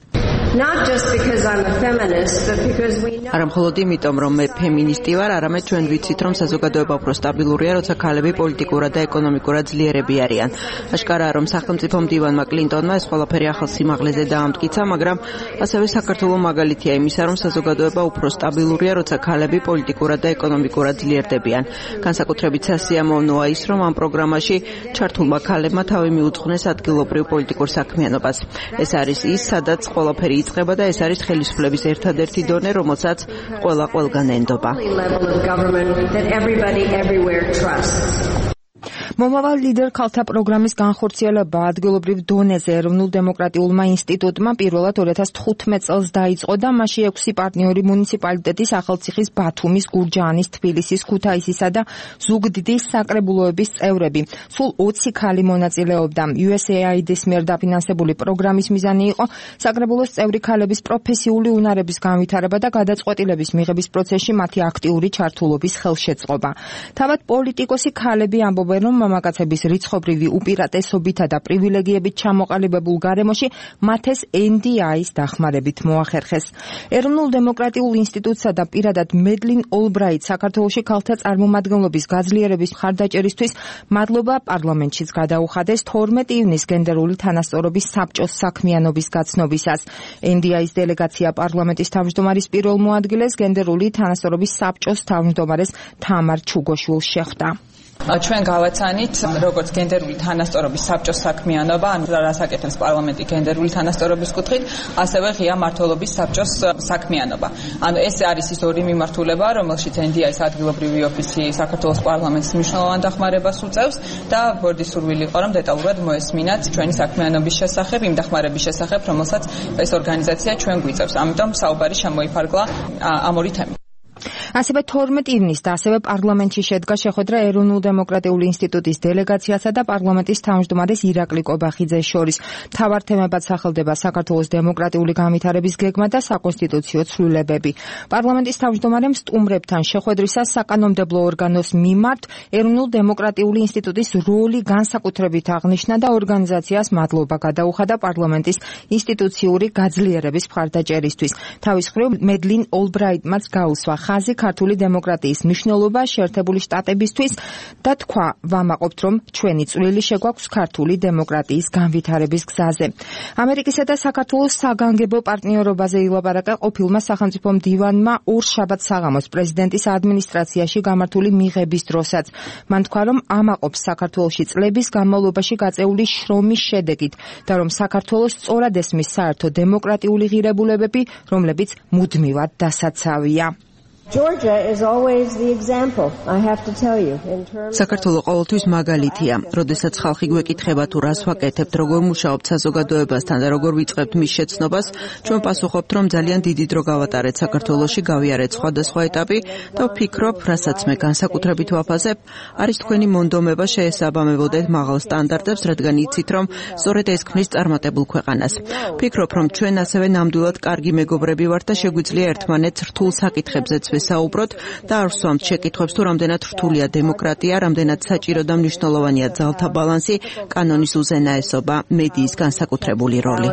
Not just because I'm a feminist, but because we know. არა მხოლოდ იმიტომ, რომ მე ფემინისტი ვარ, არამედ ჩვენ ვიცით, რომ საზოგადოება უფრო სტაბილურია, როცა ქალები პოლიტიკურად და ეკონომიკურად ძლიერები არიან. აშკარაა, რომ სახელმწიფო მდივანმა კლინტონმა ეს ყველაფერი ახალ სიმაღლეზე დაამტკიცა, მაგრამ ასევე საქართველოს მაგალითია იმისა, რომ საზოგადოება უფრო სტაბილურია, როცა ქალები პოლიტიკურად და ეკონომიკურად ძლიერდებიან. განსაკუთრებით სასიამოვნოა ის, რომ ამ პროგრამაში ჩართულმა ქალებმა თავი მიუძღვნეს ადგილობრივ პოლიტიკურ საქმიანობას. ეს არის ის, სადაც ყველაფერი იწყება და ეს არის ხელისუფლების ერთადერთი დონე, რომელსაც ყველა ყველგან ენდობა. მომავალ ლიდერ ქალთა პროგრამის განხორციელება ადგილობრივ დონეზე ეროვნულ-დემოკრატიულმა ინსტიტუტმა პირველად 2015 წელს დაიწყო და მასში 6 პარტნიორი მუნიციპალიტეტის ახალციხის, ბათუმის, გურჯაანის, თბილისის, ქუთაისისა და ზუგდიდის საკრებულოების წევრები. სულ 20 ქალი მონაწილეობდა. USAID-ის მიერ დაფინანსებული პროგრამის მიზანი იყო საკრებულოს წევრი ქალების პროფესიული უნარების განვითარება და გადაწყვეტილების მიღების პროცესში მათი აქტიური ჩართულობის ხელშეწყობა. თავად პოლიტიკოსი ქალები ამბობენ, რომ მამაკაცების რიცხობრივი უპირატესობითა და პრივილეგიებით ჩამოყალიბებულ გარემოში მათ ეს NDI-ის დახმარებით მოახერხეს. ეროვნულ-დემოკრატიულ ინსტიტუტსა და პირადად მედლინ ოლბრაიტ საქართველოში ქალთა წარმომადგენლობის გაძლიერების მხარდაჭერისთვის მადლობა პარლამენტშიც გადაუხადეს 12 ივნისს გენდერული თანასწორობის საბჭოს საქმიანობის გაცნობისას. NDI-ის დელეგაცია პარლამენტის თავმჯდომარის პირველ მოადგილეს გენდერული თანასწორობის საბჭოს თავმჯდომარეს თამარ ჩუგოშვილს შეხვდა. ჩვენ გავაცანით როგორც გენდერული თანასწორობის საბჭოს საქმიანობა, ანუ რას აკეთებს პარლამენტი გენდერული თანასწორობის კუთხით, ასევე ღია მმართველობის საბჭოს საქმიანობა. ანუ ეს არის ის ორი მიმართულება, რომელშიც NDI-ის ადგილობრივი ოფისი საქართველოს პარლამენტს მნიშვნელოვან დახმარებას უწევს და ბორდის სურვილი იყო, რომ დეტალურად მოესმინათ ჩვენი საქმიანობის შესახებ, იმ დახმარების შესახებ, რომელსაც ეს ორგანიზაცია ჩვენ გვიწევს. ამიტომ საუბარი შემოიფარგლა ამ ორი თემით. ასევე 12 ივნისს და ასევე პარლამენტში შედგა შეხვედრა ეროვნულ-დემოკრატიული ინსტიტუტის დელეგაციასა და პარლამენტის თავმჯდომარის ირაკლი კობახიძეს შორის. მთავარ თემებად სახელდება საქართველოს დემოკრატიული განვითარების გეგმა და საკონსტიტუციო ცვლილებები. პარლამენტის თავმჯდომარემ სტუმრებთან შეხვედრისას საკანონმდებლო ორგანოს მიმართ ეროვნულ-დემოკრატიული ინსტიტუტის როლი განსაკუთრებით აღნიშნა და ორგანიზაციას მადლობა გადაუხადა პარლამენტის ინსტიტუციური გაძლიერების მხარდაჭერისთვის. თავის მხრივ მედლინ ოლბრაიტმაც გაუსვა ხაზი ქართული დემოკრატიის მნიშვნელობა შეერთებული შტატებისთვის და თქვა, ვამაყობთ, რომ ჩვენი წვლილი შეგვაქვს ქართული დემოკრატიის განვითარების გზაზე. ამერიკისა და საქართველოს საგანგებო პარტნიორობაზე ილაპარაკა ყოფილმა სახელმწიფო მდივანმა ორშაბათს საღამოს პრეზიდენტის ადმინისტრაციაში გამართული მიღების დროსაც. მან თქვა, რომ ამაყობს საქართველოში წლების განმავლობაში გაწეული შრომის შედეგით და რომ საქართველოს სწორად ესმის საერთო დემოკრატიული ღირებულებები, რომლებიც მუდმივად დასაცავია. Georgia is always the example, I have to tell you. საქართველოს ყოველთვის მაგალითია. როდესაც ხალხი გვეკითხება თუ რას ვაკეთებთ, როგორ მუშაობთ საზოგადოებასთან და როგორ ვიწყებთ მის შეცნობას, ჩვენ პასუხობთ, რომ ძალიან დიდი დრო გავატარეთ საქართველოში, გავიარეთ სხვადასხვა ეტაპი და ვფიქრობ, რასაც მე განსაკუთრებით ვაფასებ, არის თქვენი მონდომება შეესაბამებოდეთ მაღალ სტანდარტებს, რადგან იცით, რომ სწორედ ეს ქმნის წარმატებულ ქვეყანას. ვფიქრობ, რომ ჩვენ ასევე ნამდვილად კარგი მეგობრები ვართ და შეგვიძლია ერთმანეთს რთულ საკითხებზეც საუბრობთ და არ ვსვამთ შეკითხვებს თუ რამდენად რთულია დემოკრატია, რამდენად საჭირო და მნიშვნელოვანია ძალთა ბალანსი, კანონის უზენაესობა, მედიის განსაკუთრებული როლი.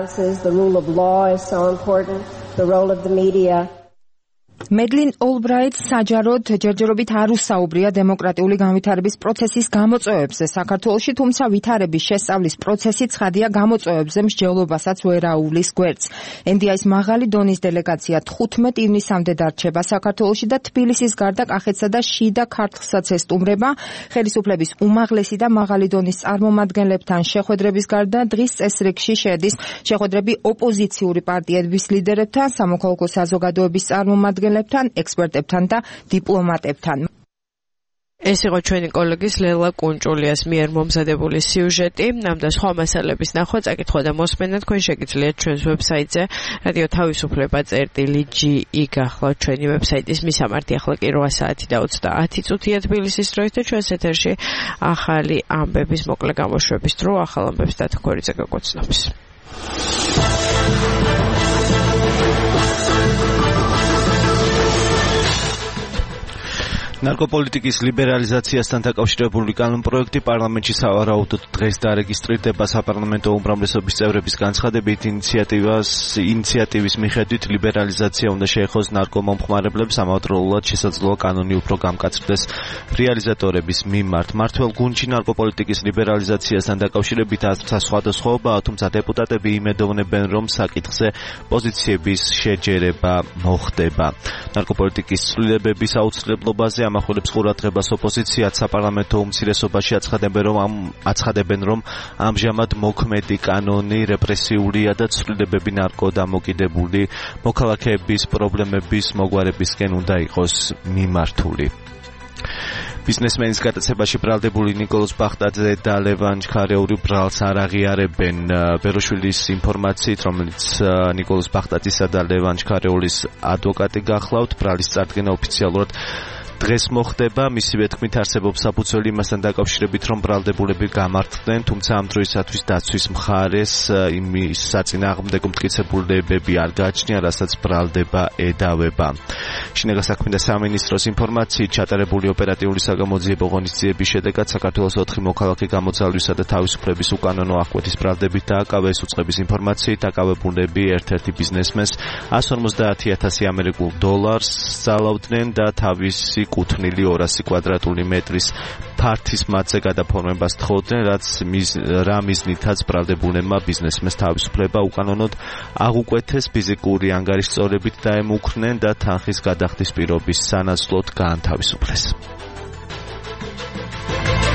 მედლინ ოლბრაიტს საჯაროდ ჯერჯერობით არ უსაუბრია დემოკრატიული განვითარების პროცესის გამოწვევებზე საქართველოში, თუმცა ვითარების შესწავლის პროცესი ცხადია გამოწვევებზე მსჯელობასაც ვერ აუვლის გვერდს. NDI-ის მაღალი დონის დელეგაცია 15 ივნისამდე დარჩება საქართველოში და თბილისის გარდა კახეთსა და შიდა ქართლსაც ესტუმრება. ხელისუფლების უმაღლესი და მაღალი დონის წარმომადგენლებთან შეხვედრების გარდა დღის წესრიგში შედის შეხვედრები ოპოზიციური პარტიების ლიდერებთან, სამოქალაქო საზოგადოების წარმომადგენლებთან, ექსპერტებთან და დიპლომატებთან. ეს იყო ჩვენი კოლეგის ლელა კუნჭულიას მიერ მომზადებული სიუჟეტი. ამ და სხვა მასალების ნახვა, წაკითხვა და მოსმენა თქვენ შეგიძლიათ ჩვენს ვებსაიტზე რადიო თავისუფლება.gi გახლავთ ჩვენი ვებსაიტის მისამართი. ახლა კი 8 საათი და 30 წუთია თბილისის დროით და ჩვენს ეთერში ახალი ამბების მოკლე გამოშვების დრო. ახალ ამბებს დათო ქორიძე გაგოცნობს. ნარკოპოლიტიკის ლიბერალიზაციასთან დაკავშირებული კანონპროექტი პარლამენტში სავარაუდოდ დღეს დარეგისტრირდება. საპარლამენტო უმრავლესობის წევრების განცხადებით ინიციატივის მიხედვით ლიბერალიზაცია უნდა შეეხოს ნარკომომხმარებლებს, ამავდროულად შესაძლოა კანონი უფრო გამკაცრდეს რეალიზატორების მიმართ. მართველ გუნდში ნარკოპოლიტიკის ლიბერალიზაციასთან დაკავშირებით ასწრაფ სხვადასხვაობაა, თუმცა დეპუტატები იმედოვნებენ, რომ საკითხზე პოზიციების შეჯერება მოხდება. ნარკოპოლიტიკის ცვლილებების აუცილებლობაზე ამახვილებს ყურადღებას ოპოზიციაც. საპარლამენტო უმცირესობაში აცხადებენ, რომ ამჟამად მოქმედი კანონი რეპრესიულია და ცვლილებები ნარკოდამოკიდებული მოქალაქეების პრობლემების მოგვარებისკენ უნდა იყოს მიმართული. ბიზნესმენის გატაცებაში ბრალდებული ნიკოლოზ ბახტაძე და ლევან ჩქარეური ბრალს არ აღიარებენ. ბეროშვილის ინფორმაციით, რომელიც ნიკოლოზ ბახტაძისა და ლევან ჩქარეულის ადვოკატი გახლავთ, ბრალის წარდგენა ოფიციალურად დღეს მოხდება. მისივე თქმით არსებობს საფუძველი იმასთან დაკავშირებით, რომ ბრალდებულები გამართლდნენ, თუმცა ამ დროისათვის დაცვის მხარეს იმის საწინააღმდეგო მტკიცებულებები არ გააჩნია, რასაც ბრალდება ედავება. შინაგან საქმეთა სამინისტროს ინფორმაციით, ჩატარებული ოპერატიული საგამოძიებო ღონისძიების შედეგად საქართველოს 4 მოქალაქე გამოძალვისა და თავისუფლების უკანონო აღკვეთის ბრალდებით დააკავეს. უწყების ინფორმაციით, დაკავებულები ერთ-ერთი ბიზნესმენს 150,000 ამერიკულ დოლარს ძალავდნენ და თავისი კუთვნილი 200 კვადრატული მეტრის ფართის მათზე გადაფორმებას თხოვდნენ, რა მიზნითაც ბრალდებულებმა ბიზნესმენს თავისუფლება უკანონოდ აღუკვეთეს, ფიზიკური ანგარიშწორებით დაემუქრნენ და თანხის გადახდის პირობის სანაცვლოდ გაანთავისუფლეს.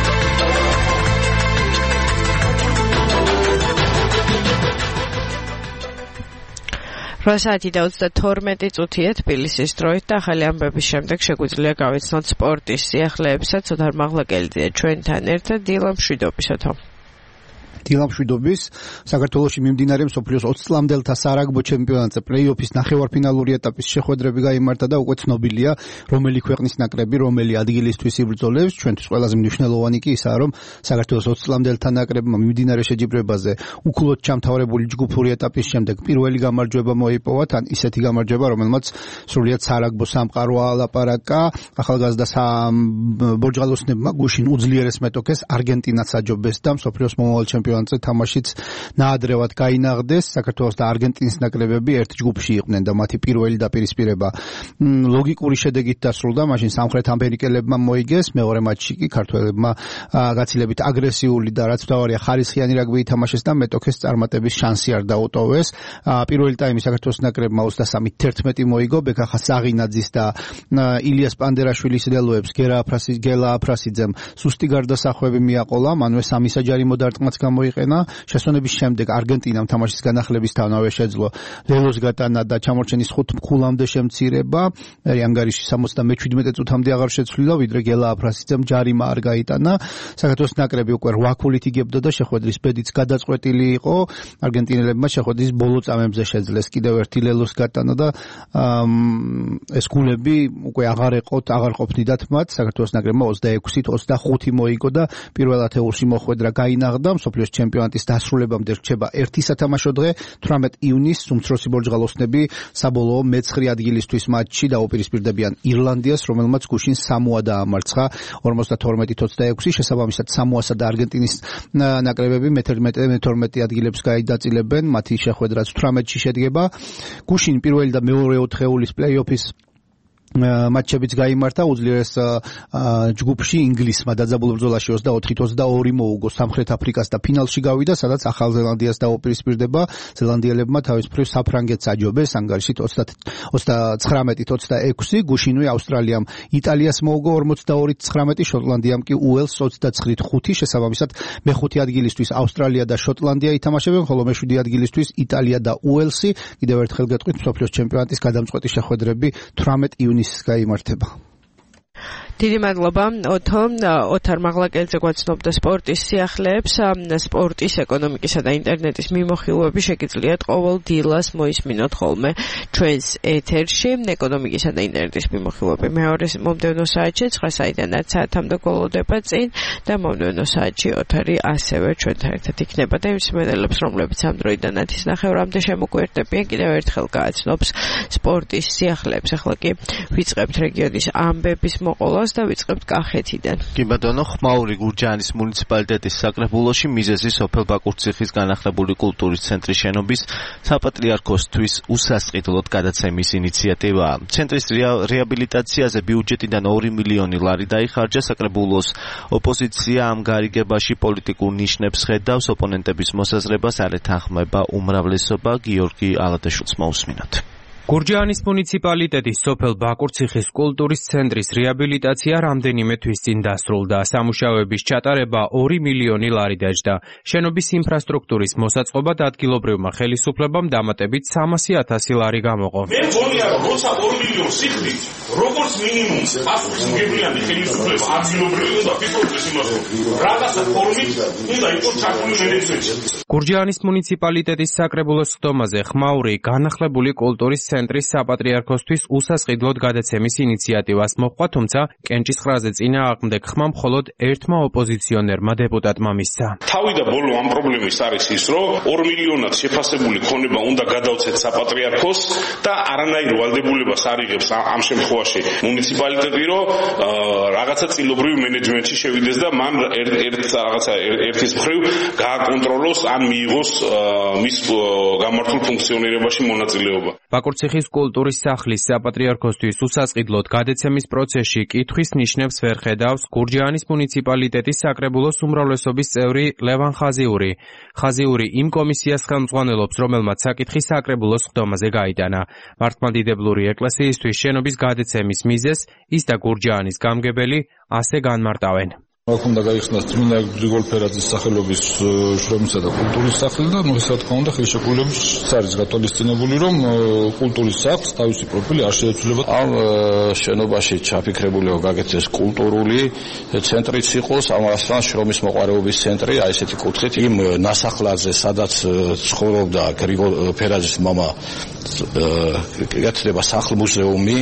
8:32 წუთია თბილისის დროით და ახალი ამბების შემდეგ შეგვიძლია გავიცნოთ სპორტის სიახლეებსაც. ოთარ მაღლაკელიძეა ჩვენთან ერთად. დილა მშვიდობისათო. დილა მშვიდობის. საქართველოში მიმდინარე მსოფლიოს 20 წლამდელთა სარაგბო ჩემპიონატზე პლეი-ოფის ნახევარფინალური ეტაპის შეხვედრები გაიმართა და უკვე ცნობილია, რომელი ქვეყნის ნაკრები, რომელი ადგილისთვის იბრძოლებს. ჩვენთვის ყველაზე მნიშვნელოვანი კი ისაა, რომ საქართველოს 20 წლამდელთა ნაკრებმა მიმდინარე შეჯიბრებაზე უქულოდ ჩამთავრებული ჯგუფური ეტაპის შემდეგ პირველი გამარჯვება მოიპოვა, თან ისეთი გამარჯვება, რომელმაც სრულიად სარაგბო სამყარო ალაპარაკა. ახალგაზრდა ბორჯღალოსნებმა გუშინ უძლიერეს მეტოქეს არგენტინას აჯობეს და მსოფლიოს მომავალ ჩემპიონატზე თამაშიც ნაადრევად გაინაღდეს. საქართველოს და არგენტინის ნაკრებები ერთ ჯგუფში იყვნენ და მათი პირველი დაპირისპირება ლოგიკური შედეგით დასრულდა. მაშინ სამხრეთ ამერიკელებმა მოიგეს, მეორე მატჩში კი ქართველებმა გაცილებით აგრესიული და რაც მთავარია ხარისხიანი რაგბი ითამაშეს და მეტოქეს წარმატების შანსი არ დაუტოვეს. პირველი ტაიმი საქართველოს ნაკრებმა 23-11 მოიგო. ბექახა საღინაძის და ილიას პანდერაშვილის დელოებს გელა აფრასიძემ სუსტი გარდასახვევი მიაყოლა. მანვე სამი საჯარიმო დარტყმაც მოიყენა. შესვენების შემდეგ არგენტინამ თამაშის განახლებისთანავე შეძლო ლელოს გატანა და ჩამორჩენის 5 ქულამდე შემცირება. ანგარიში 77 წუთამდე აღარ შეცვლილა, ვიდრე გელა აფრასიძემ ჯარიმა არ გაიტანა. საქართველოს ნაკრები უკვე 8 ქულით იგებდა და შეხვედრის ბედიც გადაწყვეტილი იყო. არგენტინელებმა შეხვედრის ბოლო წამებზე შეძლეს კიდევ ერთი ლელოს გატანა და ეს ქულები უკვე აღარ ყოფნიდათ მათ. საქართველოს ნაკრებმა 26-25 მოიგო და პირველ ათეულში მოხვედრა გაინაღდა. მსოფლიოს ჩემპიონატის დასრულებამდე რჩება ერთი სათამაშო დღე. 18 ივნისს უმცროსი ბორჯღალოსნები საბოლოო მე-9 ადგილისთვის მატჩში დაუპირისპირდებიან ირლანდიას, რომელმაც გუშინ სამოა დაამარცხა 52-26. შესაბამისად სამოასა და არგენტინის ნაკრებები მე-11-12 ადგილებს გაიდაწილებენ. მათი შეხვედრაც 18-ში შედგება. გუშინ პირველი და მეორე ოთხეულის პლეი-ოფის მატჩებიც გაიმართა. უძლიერეს ჯგუფში ინგლისმა დაძაბულ ბრძოლაში 24-22 მოუგო სამხრეთ აფრიკას და ფინალში გავიდა, სადაც ახალ ზელანდიას დაუპირისპირდება. ზელანდიელებმა თავის მხრივ საფრანგეთს აჯობეს ანგარიშით 39-26. გუშინვე ავსტრალიამ იტალიას მოუგო 42-19, შოტლანდიამ კი უელსს 29-5. შესაბამისად მეხუთე ადგილისთვის ავსტრალია და შოტლანდია ითამაშებენ, ხოლო მეშვიდე ადგილისთვის იტალია და უელსი. კიდევ ერთხელ გეტყვით, მსოფლიოს ჩემპიონატის გადამწყვეტი შეხვედრები 18 ივნისს გაიმართება. დიდი მადლობა ოთარ მაღლაკელიძე გვაცნობდა სპორტის სიახლეებს. სპორტის, ეკონომიკისა და ინტერნეტის მიმოხილვები შეგიძლიათ ყოველ დილას მოისმინოთ ხოლმე ჩვენს ეთერში. ეკონომიკისა და ინტერნეტის მიმოხილვები მეორე მომდევნო საათში 9 საათიდან საათამდე გველოდება წინ და მომდევნო საათში ოთარი ასევე ჩვენთან ერთად იქნება და იმ მსმენელებს, რომლებიც ამ დროიდან 10:30-მდე შემოგვერდებიან, კიდევ ერთხელ გააცნობს სპორტის სიახლეებს. ახლა კი ვიწყებთ რეგიონის ამბების მოყოლას და ვიწყებთ კახეთიდან. კი ბატონო, ხმაური გურჯაანის მუნიციპალიტეტის საკრებულოში მიზეზი სოფელ ბაკურციხის განახლებული კულტურის ცენტრის შენობის საპატრიარქოსთვის უსასყიდლოდ გადაცემის ინიციატივაა. ცენტრის რეაბილიტაციაზე ბიუჯეტიდან 2 მილიონი ლარი დაიხარჯა. საკრებულოს ოპოზიცია ამ გარიგებაში პოლიტიკურ ნიშნებს ხედავს. ოპონენტების მოსაზრებას არ ეთანხმება უმრავლესობა. გიორგი ალადაშვილს მოусმინოთ. გურჯაანის მუნიციპალიტეტის სოფელ ბაკურციხის კულტურის ცენტრის რეაბილიტაცია რამდენიმე თვის წინ დასრულდა. სამუშაოების ჩატარება 2 მილიონი ლარი დაჯდა. შენობის ინფრასტრუქტურის მოსაწყობად ადგილობრივმა ხელისუფლებამ დამატებით 300,000 ლარი გამოყო. მე მგონია, რომ როცა 2 მილიონი სიხდით, როგორც მინიმუმ პასუხისმგებლიანი ხელისუფლება ადგილობრივი უნდა ფიქრობდეს იმას, რომ რაღაცა ფორმით უნდა იყოს ჩართული მენეჯმენტში. გურჯაანის მუნიციპალიტეტის საკრებულოს ხდომაზე ხმაური განახლებული კულტურის ცენტრის საპატრიარქოსთვის უსასყიდლოდ გადაცემის ინიციატივას მოჰყვა, თუმცა კენჭისყრაზე წინააღმდეგ ხმა მხოლოდ ერთმა ოპოზიციონერმა დეპუტატმა მისცა. თავი და ბოლო ამ პრობლემის არის ის, რომ 2 მილიონად შეფასებული ქონება უნდა გადავცეთ საპატრიარქოს და არანაირ ვალდებულებას არ იღებს ამ შემთხვევაში მუნიციპალიტეტი, რომ რაღაცა წილობრივ მენეჯმენტში შევიდეს და მან ერთის მხრივ გააკონტროლოს ან მიიღოს მის გამართულ ფუნქციონირებაში მონაწილეობა. ბაკურციხის კულტურის სახლის საპატრიარქოსთვის უსასყიდლოდ გადაცემის პროცესში კითხვის ნიშნებს ვერ ხედავს გურჯაანის მუნიციპალიტეტის საკრებულოს უმრავლესობის წევრი ლევან ხაზიური. ხაზიური იმ კომისიას ხელმძღვანელობს, რომელმაც საკითხი საკრებულოს ხდომაზე გაიტანა. მართლმადიდებლური ეკლესიისთვის შენობის გადაცემის მიზეზს ის და გურჯაანის გამგებელი ასე განმარტავენ. აქ უნდა გაიხსნას წმინდა გრიგოლ ფერაძის სახელობის შრომისა და კულტურის სახლი და რა თქმა უნდა ხელშეკრულების არის გათვალისწინებული რომ კულტურის სახლს თავისი პროფილი არ შეეცვლება. ამ შენობაში ჩაფიქრებულიო გაკეთდეს კულტურული ცენტრიც იყოს, ამასთან შრომის მოყვარეობის ცენტრი, აი ესეთი კუთხით იმ ნასახლარზე, სადაც ცხოვრობდა გრიგოლ ფერაძის მამა, გათდება სახლ-მუზეუმი.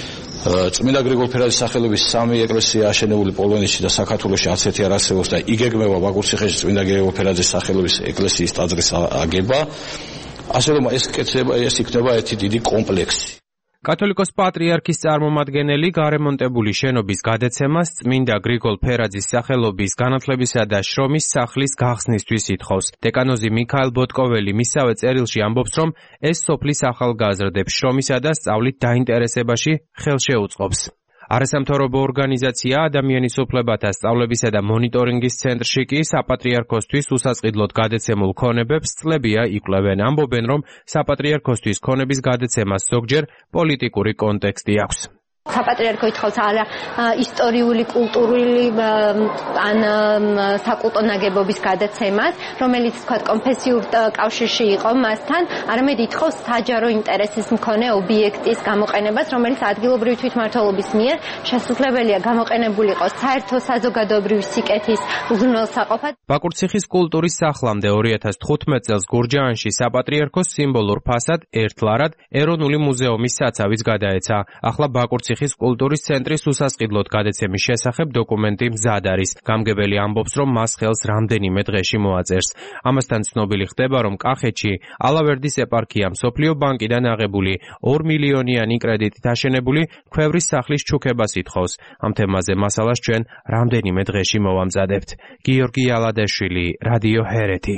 წმინდა გრიგოლ ფერაძის სახელობის 3 ეკლესია აშენებული პოლონეთში და საქართველოში 11 არ არსებობს და იგეგმება ბაკურციხეში წმინდა გრიგოლ ფერაძის სახელობის ეკლესიის ტაძრის აგება. ასე რომ ეს იქნება ერთი დიდი კომპლექსი. კათოლიკოს პატრიარქის წარმომადგენელი გარემონტებული შენობის გადაცემას წმინდა გრიგოლ ფერაძის სახელობის განათლებისა და შრომის სახლის გახსნისთვის ითხოვს. დეკანოზი მიქაელ ბოტკოველი მისსავე წერილში ამბობს, რომ ეს სოფლის ახალგაზრდებს შრომისა და სწავლით დაინტერესებაში ხელშეუწყობს. არასამთავრობო ორგანიზაცია ადამიანის უფლებათა სწავლებისა და მონიტორინგის ცენტრში კი საპატრიარქოსთვის უსაწყიდლოდ გადაცემულ ქონებებს წლებია იკვლევენ. ამბობენ, რომ საპატრიარქოსთვის ქონების გადაცემას ზოგჯერ პოლიტიკური კონტექსტი აქვს. საპატრიარქო ითხოვს არა ისტორიული, კულტურული ან საკულტო ნაგებობის გადაცემას, რომელიც თქვა კონფესიურ კავშირში იყო მასთან, არამედ ითხოვს საჯარო ინტერესის მქონე ობიექტის გამოყენებას, რომელიც ადგილობრივი თვითმმართველობის მიერ შესაძლებელია გამოყენებული იყოს საერთო საზოგადოებრივი სიკეთის უზრუნველსაყოფად. ბაკურციხის კულტურის სახლამდე 2015 წელს გურჯაანში საპატრიარქოს სიმბოლურ ფასად ერთლარად ეროვნული მუზეუმის საცავიც გადაეცა. ახლა ბაკურციხის კულტურის ცენტრის უსასყიდლოდ გადაცემის შესახებ დოკუმენტი მზად არის. გამგებელი ამბობს, რომ მას ხელს რამდენიმე დღეში მოაწერს. ამასთან ცნობილი ხდება, რომ კახეთში ალავერდის ეპარქია მსოფლიო ბანკიდან აღებული 2 მილიონიანი კრედიტით აშენებული ქვევრის სახლის ჩუქებას ითხოვს. ამ თემაზე მასალას ჩვენ რამდენიმე დღეში მოვამზადებთ. გიორგი ალადეშვილი, რადიო ჰერეთი.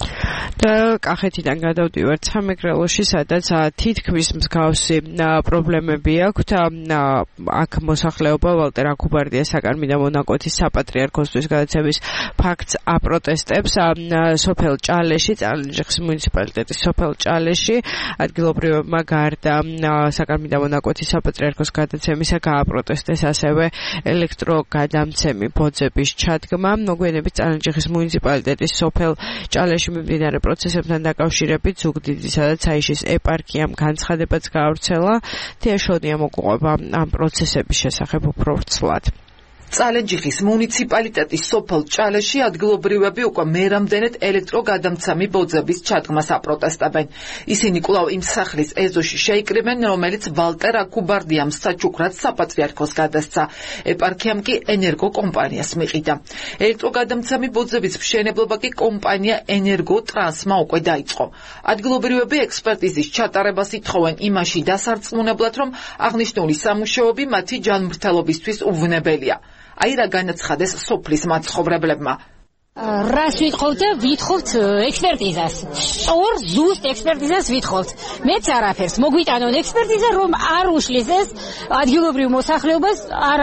და კახეთიდან გადავდივართ სამეგრელოში, სადაც თითქმის მსგავსი პრობლემები აქვს და აქ მოსახლეობა ვალტერ აკუბარდიას საკარმიდო მონაკვეთის საპატრიარქოსთვის გადაცემის ფაქტს აპროტესტებს. სოფელ ჭალეში, წალენჯიხის მუნიციპალიტეტის სოფელ ჭალეში ადგილობრივებმა გარდა საკარმიდო მონაკვეთის საპატრიარქოს გადაცემისა გააპროტესტეს ასევე ელექტროგადამცემი ბოძების ჩადგმა. მოგვიანებით წალენჯიხის მუნიციპალიტეტის სოფელ ჭალეში მიმდინარე პროცესებთან დაკავშირებით ზუგდიდისა და ცაიშის ეპარქიამ განცხადებაც გაავრცელა. თეაშონია მოგყვება ამ პროცესების შესახებ უფრო ვრცლად. წალენჯიხის მუნიციპალიტეტის სოფელ ჭალეში ადგილობრივები უკვე მერამდენედ ელექტროგადამცემი ბოძების ჩადგმას აპროტესტებენ. ისინი კვლავ იმ სახლის ეზოში შეიკრიბნენ, რომელიც ვალტერ აკუბარდიამ საჩუქრად საპატრიარქოს გადასცა. ეპარქიამ კი ენერგო კომპანიას მიყიდა. ელექტროგადამცემი ბოძების მშენებლობა კი კომპანია ენერგო ტრანსმა უკვე დაიწყო. ადგილობრივები ექსპერტიზის ჩატარებას ითხოვენ იმაში დასარწმუნებლად, რომ აღნიშნული სამუშაოები მათი ჯანმრთელობისთვის უვნებელია. აი რა განაცხადეს სოფლის მაცხოვრებლებმა. რას ვითხოვთ? ვითხოვთ ექსპერტიზას. სწორ ზუსტ ექსპერტიზას ვითხოვთ. მეც არაფერს მოგვიტანონ ექსპერტიზა, რომ არ უშლის ეს ადგილობრივ მოსახლეობას,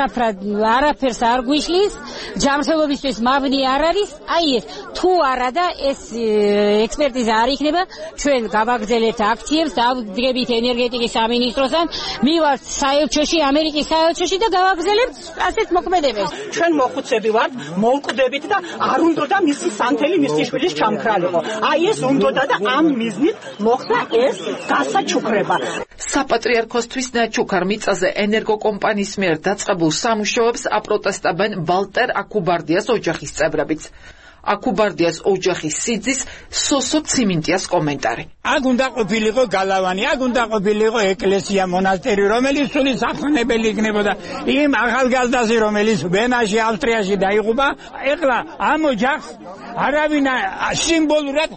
არაფერს არ გვიშლის, ჯანმრთელობისთვის მავნი არ არის. აი ეს თუ არა და ეს ექსპერტიზა არ იქნება, ჩვენ გავაგრძელებთ აქციებს, დავდგებით ენერგეტიკის სამინისტროსთან, მივართ საელჩოში, ამერიკის საელჩოში და გავაგრძელებთ ასეთ მოქმედებას. ჩვენ მოხუცები ვართ, მოვკვდებით და არ უნდა და მისი სანთელი მისი შვილის ჩამქრალიყო. აი ეს უნდა და ამ მიზნით მოხდა ეს გასაჩუქრება. საპატრიარქოსთვის ნაჩუქარ მიწაზე ენერგოკომპანიის მიერ დაწყებულ სამუშაოებს აპროტესტებენ ვალტერ აკუბარდიას ოჯახის წევრებიც. აკუბარდიას ოჯახის სიძის სოსო ციმინტიას კომენტარი. აქ უნდა ყოფილიყო გალავანი, აქ უნდა ყოფილიყო ეკლესია, მონასტერი, რომელიც სული საფრთხებელი იქნებოდა იმ ახალგაზრდაზე, რომელიც ვენაში, ავსტრიაში დაიღუპა. ეხლა ამ ოჯახს არავინ სიმბოლურად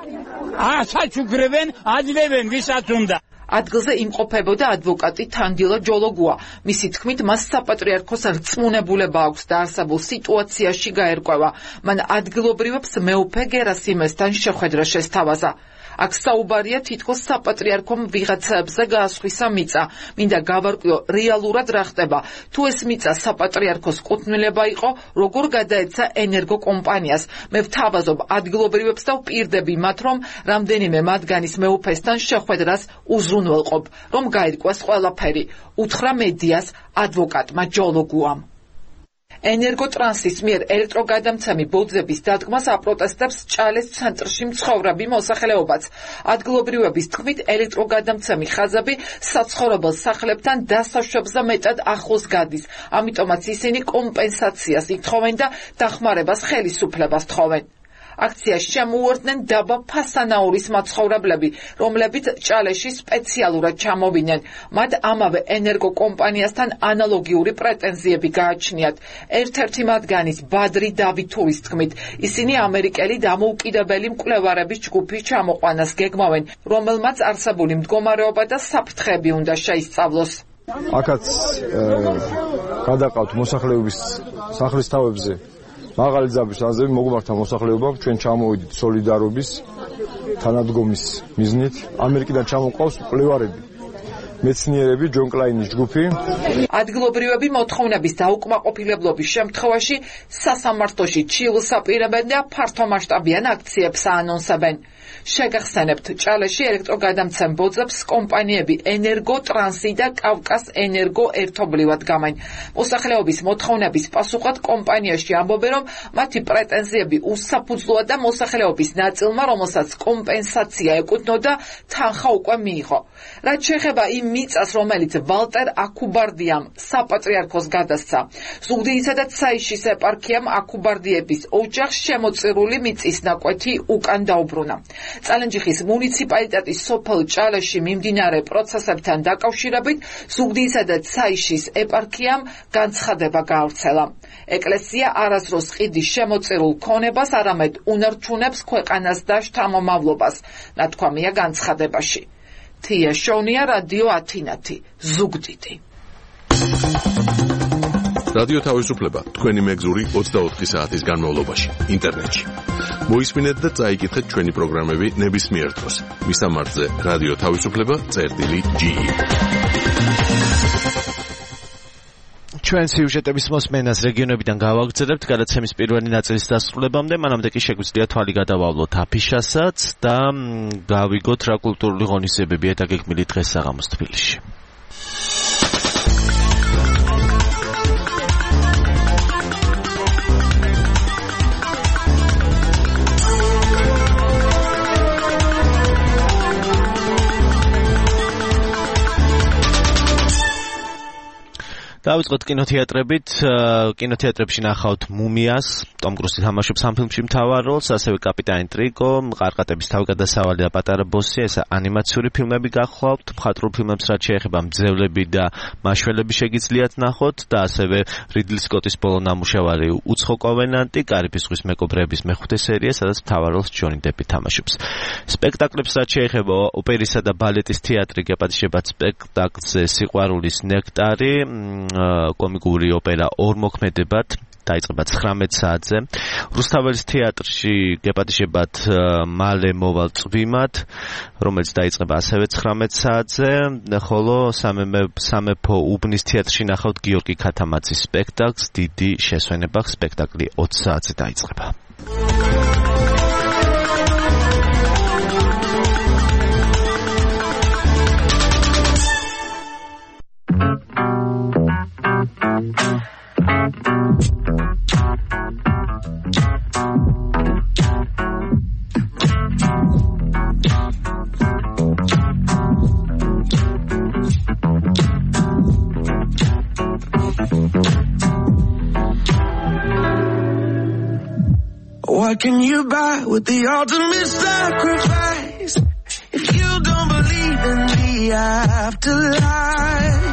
ასაჩუქრებენ, აძლევენ ვისაც უნდა. ადგილზე იმყოფებოდა ადვოკატი თანდილა ჯოლოგუა. მისი თქმით, მას საპატრიარქოს რწმუნებულება აქვს და არსებულ სიტუაციაში გაერკვევა. მან ადგილობრივებს მეუფე გერასიმესთან შეხვედრა შესთავაზა. აქ საუბარია თითქოს საპატრიარქომ ვიღაცებზე გაასხვისა მიწა. მინდა გავარკვიო რეალურად რა ხდება. თუ ეს მიწა საპატრიარქოს კუთვნილება იყო, როგორ გადაეცა ენერგოკომპანიას. მე ვთავაზობ ადგილობრივებს და ვპირდები მათ, რომ რამდენიმე მათგანის მეუფესთან შეხვედრას უზრუნველყოფ, რომ გაირკვას ყველაფერი. უთხრა მედიას ადვოკატმა ჯოლოგუამ. ენერგოტრანსის მიერ ელექტროგადამცემი ბოძების დადგმას აპროტესტებს ჭალეს ცენტრში მცხოვრები მოსახლეობაც. ადგილობრივების თქმით, ელექტროგადამცემი ხაზები საცხოვრებელ სახლებთან დასაშვებზე მეტად ახლოს გადის, ამიტომაც ისინი კომპენსაციას ითხოვენ და დახმარებას ხელისუფლებას თხოვენ. აქციაში შემოუერთდნენ დაბა ფასანაურის მაცხოვრებლები, რომლებიც ჭალეში სპეციალურად ჩამოვიდნენ. მათ ამავე ენერგოკომპანიასთან ანალოგიური პრეტენზიები გააჩნიათ. ერთ-ერთი მათგანის ბადრი დავითურის თქმით, ისინი ამერიკელი დამოუკიდებელი მკვლევარების ჯგუფის ჩამოყვანას გეგმავენ, რომელმაც არსებული მდგომარეობა და საფრთხეები უნდა შეისწავლოს. აქაც გადაყავთ მოსახლეობის სახლის თავებზე მაღალი ძაბვის აზრები მოგმართა მოსახლეობამ, ჩვენ ჩამოვიდით სოლიდარობის თანადგომის მიზნით. ამერიკიდან ჩამოყავს მკვლევარები, მეცნიერები, ჯონ კლაინის ჯგუფი. ადგილობრივები მოთხოვნების დაუკმაყოფილებლობის შემთხვევაში სასამართლოში ჩილს აპირებენ და ფართომასშტაბიან აქციებს აანონსებენ. შეგახსენებთ, ჭალეში ელექტროგადამცემ ბოძებს კომპანიები ენერგოტრანსი და კავკას ენერგო ერთობლივად გამენ. მოსახლეობის მოთხოვნების პასუხად კომპანიაში ამბობენ, რომ მათი პრეტენზიები უსაფუძვლოა და მოსახლეობის ნაწილმა, რომელსაც კომპენსაცია ეკუთვნოდა, თანხა უკვე მიიღო. რაც შეეხება იმ მიწას, რომელიც ვალტერ აქუბარდიამ საპატრიარქოს გადასცა, ზუგდიდისა და ცაიშის ეპარქიამ აქუბარდიების ოჯახს შემოწირული მიწის ნაკვეთი უკან დაუბრუნა. წალენჯიხის მუნიციპალიტეტის სოფელ ჭალეში მიმდინარე პროცესებთან დაკავშირებით ზუგდიდისა და ცაიშის ეპარქიამ განცხადება გაავრცელა. ეკლესია არასდროს ყიდის შემოწირულ ქონებას, არამედ უნარჩუნებს ქვეყანას და შთამომავლობას, ნათქვამია განცხადებაში. თია შონია, რადიო ათინათი, ზუგდიდი. რადიო თავისუფლება თქვენი მეგზური 24 საათის განმავლობაში ინტერნეტში. მოისმინეთ და წაიკითხეთ ჩვენი პროგრამები ნებისმიერ დროს. მისამართზე რადიო თავისუფლება.ge. ჩვენ სიუჟეტების მოსმენას რეგიონებიდან გავაგრძელებთ გადაცემის პირველი ნაწილის დასრულებამდე, მანამდე კი შეგვიძლია თვალი გადავავლოთ აფიშასაც და გავიგოთ რა კულტურული ღონისძიებებია დაგეგმილი დღეს საღამოს თბილისში. დავიწყოთ კინოთეატრებით. კინოთეატრებში ნახავთ მუმიას, ტომ კრუსი თამაშობს ამ ფილმში მთავარ როლს, ასევე კაპიტანი ტრიკო, ყარყატების თავგადასავალი და პატარა ბოსი, ეს ანიმაციური ფილმები გახლავთ. მხატვრულ ფილმებს რაც შეეხება მძევლები და მაშველები შეგიძლიათ ნახოთ და ასევე რიდლი სკოტის ბოლო ნამუშევარი უცხო კოვენანტი, კარიბის ზღვის მეკობრეების მეხუთე სერია, სადაც მთავარ როლს ჯონი დეპი თამაშობს. სპექტაკლებს რაც შეეხება ოპერისა და ბალეტის თეატრი გეპატიჟებათ სპექტაკლზე სიყვარულის ნექტარი, კომიკური ოპერა ორმოქმედებად დაიწყება 19 საათზე. რუსთაველის თეატრში გეპატიჟებათ მალე მოვალ წვიმად, რომელიც დაიწყება ასევე 19 საათზე, ხოლო სამეფო უბნის თეატრში ნახავთ გიორგი ქათამაძის სპექტაკლს დიდი შესვენება, სპექტაკლი 20 საათზე დაიწყება. What can you buy with the ultimate sacrifice if you don't believe in the afterlife?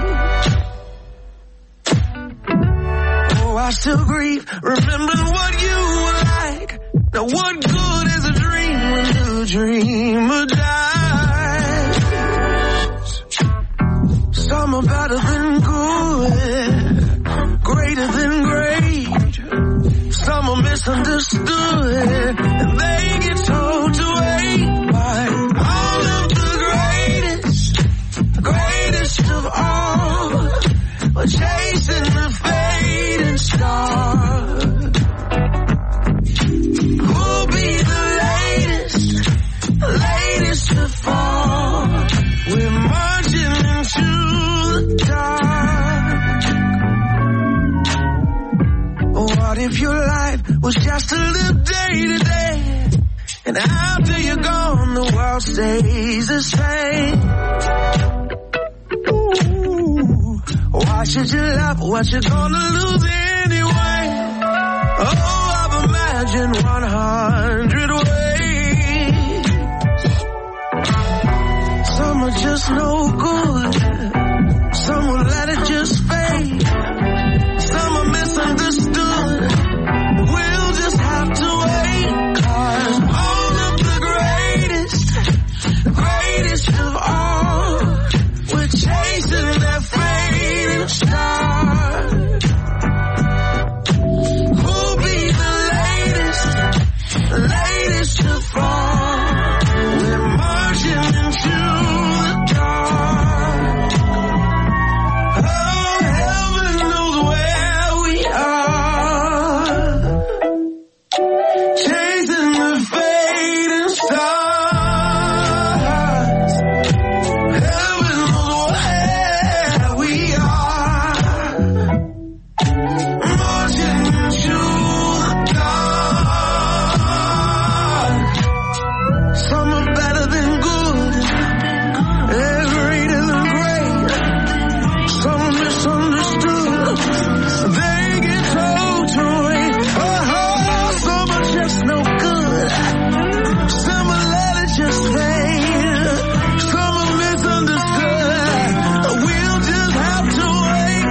Oh, I still grieve, remembering what you were like. Now what good is a dream when the dreamer dies? Some are better than good, greater than great. Some are misunderstood, and they get told to wait. But all of the greatest of all, were chasing the fading star. Who'll be the latest to fall? We're marching into the dark. if your life was just to live day to day. And after you're gone, the world stays the same. Ooh, why should you love what you're gonna lose anyway? Oh, I've imagined 100 ways. Some are just no good. Some will let it just fade. Some are misunderstood. We'll just have to wait. 'Cause all of the greatest of all, we're chasing that fading star. Who'll be the latest to fall? We're marching into the dark. Oh, heaven knows where we are, chasing the fading stars. Heaven knows where we are, marching into the dark. Some are better than good, they're greater than great. Some are misunderstood, they get told to wait. Oh, some are just no good, some will let it just fade. Some are misunderstood, we'll just have to wait.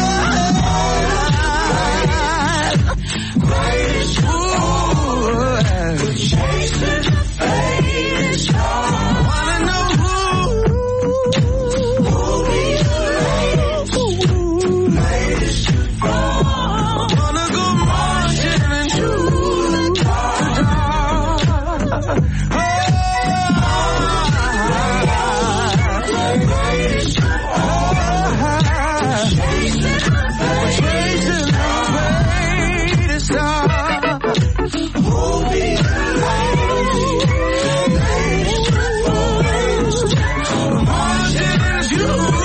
Greatest fool, chasing the fading star. Wanna know who'll be the latest to fall? Wanna go marching into the dark. Greatest to all, chasing the fading star. Who'll be the latest to fall? Marching into the dark.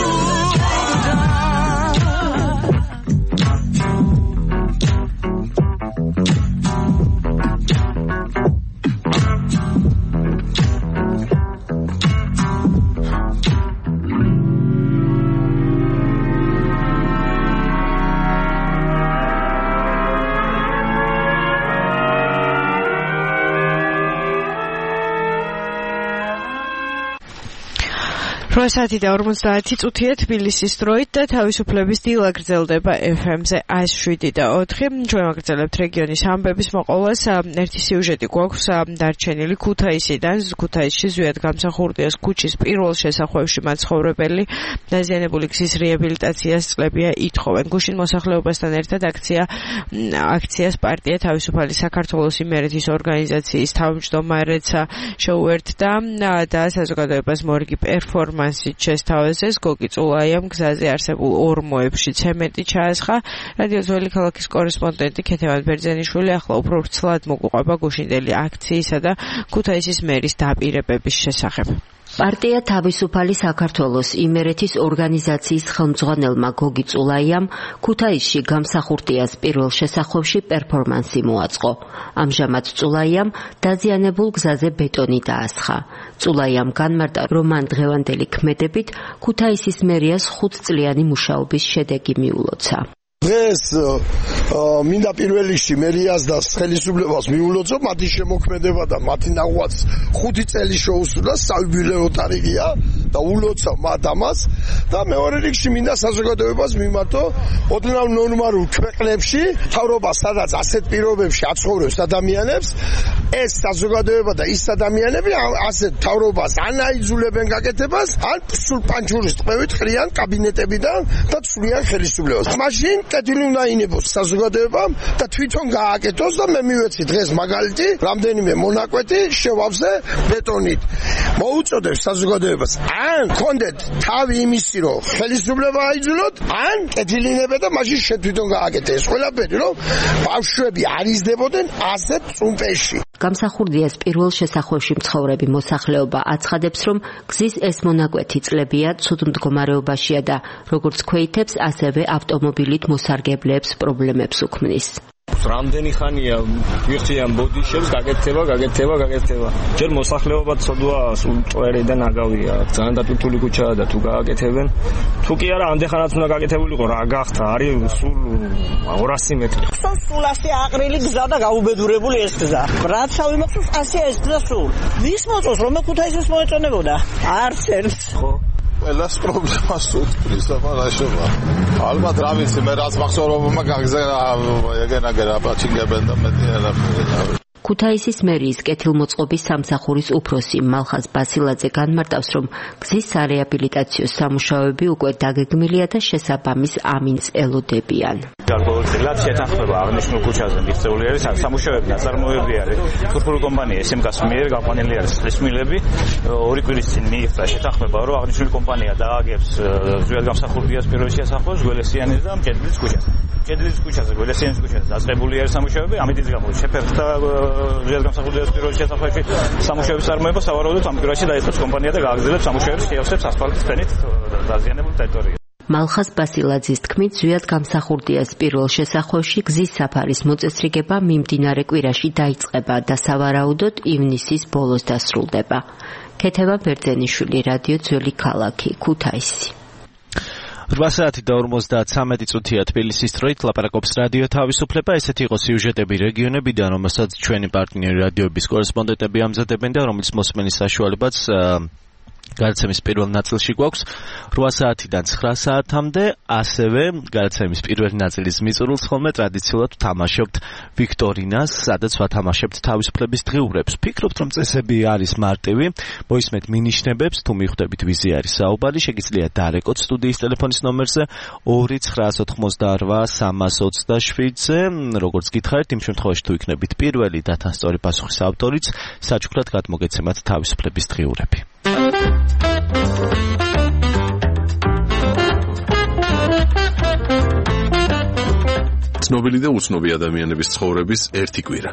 Როასათი და 50 წუთია თბილისის დროით და თავისუფლების დილა გრძელდება FM-ზე 107 და 4. ჩვენ ვაგრძელებთ რეგიონის ამბების მოყოლას. ერთი სიუჟეტი გვაქვს დარჩენილი ქუთაისიდან. ქუთაისში ზვიად გამსახურდიას ქუჩის პირველ შესახვევში მაცხოვრებელი დაზიანებული გზის რეაბილიტაციას წლებია ითხოვენ. გუშინ მოსახლეობასთან ერთად აქციას პარტია თავისუფალი საქართველოს იმერეთის ორგანიზაციის თავმჯდომარეც შეუერთდა და საზოგადოებას მორიგი პერფორმანსი შესთავაზეს. გოგი წულაიამ გზაზე არსებულ ორმოებში ცემენტი ჩაასხა. რადიო ძველი ქალაქის კორესპონდენტი ქეთევან ბერძენიშვილი ახლა უფრო ვრცლად მოგვიყვება გუშინდელი აქციისა და ქუთაისის მერის დაპირებების შესახებ. პარტია თავისუფალი საქართველოს იმერეთის ორგანიზაციის ხელმძღვანელმა გოგი წულაიამ ქუთაისში გამსახურდიას პირველ შესახვევში პერფორმანსი მოაწყო. ამჟამად წულაიამ დაზიანებულ გზაზე ბეტონი დაასხა. წულაიამ განმარტა, რომ მან დღევანდელი ქმედებით ქუთაისის მერიას 5 წლიანი მუშაობის შედეგი მიულოცა. დღეს მინდა პირველ რიგში მერიას და ხელისუფლებას მიულოცო მათი შემოქმედება და მათი ნაღვაც 5 წელი შეუსრულა საიუბილეო თარიღია და ულოცავ მათ ამას და მეორე რიგში მინდა საზოგადოებას მიმართო ოდნავ ნორმალურ ქვეყნებში თავრობა სადაც ასეთ პირობებში აცხოვრებს ადამიანებს ეს საზოგადოება და ის ადამიანები ასეთ თავრობას ან აიძულებენ გაკეთებას ან სულ პანჩურის ტყვევით ყრიან კაბინეტებიდან და ცვლიან ხელისუფლებას. მაშინ კეთილი უნდა ინებოს საზოგადოებამ და თვითონ გააკეთოს და მე მივეცი დღეს მაგალითი რამდენიმე მონაკვეთი შევავზე ბეტონით. მოუწოდებს საზოგადოებას ან კონდეთ თავი იმისი რომ ხელისუფლება აიძულოთ ან კეთილი ინებე და მაშინ თვითონ გააკეთე ეს ყველაფერი რომ ბავშვები არ იზრდებოდნენ ასეთ წუმპეში. გამსახურდიას პირველ შესახვევში მცხოვრები მოსახლეობა აცხადებს, რომ გზის ეს მონაკვეთი წლებია ცუდ მდგომარეობაშია და როგორც ქვეითებს, ასევე ავტომობილით მოსარგებლეებს პრობლემებს უქმნის. რამდენი ხანია ვიხდი ამ ბოდიშებს, გაკეთება. ჯერ მოსახლეობა ცოდვა სულ წვერი და ნაგავია. ძალიან დატვირთული ქუჩაა და თუ გააკეთებენ, თუ კი არა ამდენხანაც უნდა გაკეთებულიყო, რა გახდა? არის სულ 200 მეტრი. სულ ასე აყრილი გზა და გაუბედურებული ეს გზა. რაც ავიმახსოვს, ასე ეს გზა სულ. ვის მოწოს რომ ქუთაისის მოეწონებოდა? არც ერთს. ხო. ყველას პრობლემას უთქვრის აბარაშობა. ალბათ რა ვიცი, მე რაც მახსოვრობმა გაგზა ეგენაგერა პაჩინგებენ და მეტი არაფერი. ქუთაისის მერიის კეთილმოწყობის სამსახურის უფროსი მალხაზ ბასილაძე განმარტავს, რომ გზისარეაბილიტაციო სამუშაოები უკვე დაგეგმილია და შესაბამის ამინს ელოდებიან. გარკვეულწილად შეთანხმება აღნიშნულ ქუჩაზე მიღწეული არის სამუშაოები ნაწარმოებები არის თურქული კომპანია SMK-ს მიერ გაყვანილი არის ხსნილები. 2 კვირის წინ მიიღწა შეთანხმება, რომ აღნიშნული კომპანია დააგებს ზვიადგამსახურდიას პირველ შესახვევს გველესიანის და მჭედლის ქუჩას. მჭედლის ქუჩაზე, გველესიანის ქუჩაზე დაწყებული არის სამუშაოები, ამიტომაც გამო შეფერხდა ზვიადგამსახურდიას პირველ შესახვევში სამუშაოების წარმოება სავარაუდოდ ამ კვირაში დაიწყებს კომპანია და გააგრძელებს სამუშაოებს შეავსებს ასფალტის ფენით დაზიანებულ ტერიტორიას. მალხაზ ბასილაძის თქმით, ზვიადგამსახურდიას პირველ შესახვევში გზის საფარის მოწესრიგება მიმდინარე კვირაში დაიწყება და სავარაუდოდ ივნისის ბოლოს დასრულდება. ქეთევა ბერძენიშვილი, რადიო ძველი ქალაქი, ქუთაისი. 8 საათი და 53 წუთია თბილისის დროით ლაპარაკობს რადიო თავისუფლება. ესეთი იყო სიუჟეტები რეგიონებიდან, რომელსაც ჩვენი პარტნიორი რადიოების კორესპონდენტები ამზადებენ და რომელიც მოსმენის საშუალებაც გადაცემის პირველ ნაწილში გვაქვს 8 საათიდან 9 საათამდე, ასევე გადაცემის პირველი ნაწილის მიწურულს ხოლმე ტრადიციულად ვთამაშობთ ვიქტორინას, სადაც ვათამაშებთ თავისუფლების დღიურებს. ვფიქრობთ, რომ წესები არის მარტივი, მოისმენთ მინიშნებებს, თუ მიხვდებით ვიზი არის საუბარი, შეგიძლიათ დაარეკოთ სტუდიის ტელეფონის ნომერზე 298-327-ზე, როგორც გითხარით, იმ შემთხვევაში თუ იქნებით პირველი და თან სწორი პასუხის ავტორიც, საჩუქრად გადმოგეცემათ თავისუფლების დღიურები. ცნობილი და უცნობი ადამიანების ცხოვრების ერთი კვირა.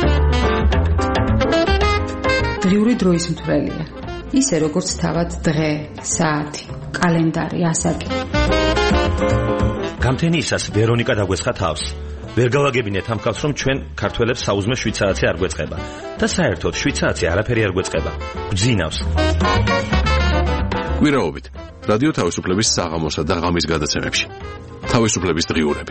დღიური დროის მთვრელია. ისე როგორც თავად დღე, საათი, კალენდარი, ასაკი. გამთენიისას ვერონიკა დაგვესხა თავს. ვერ გავაგებინეთ ამ ხალხს, რომ ჩვენ ქართველებს საუზმე 7 საათი არ გვეწყება და საერთოდ 7 საათი არაფერი არ გვეწყება. გძინავს. კვირაობით რადიო თავისუფლების საღამოსა და ღამის გადაცემებში. თავისუფლების დღიურები.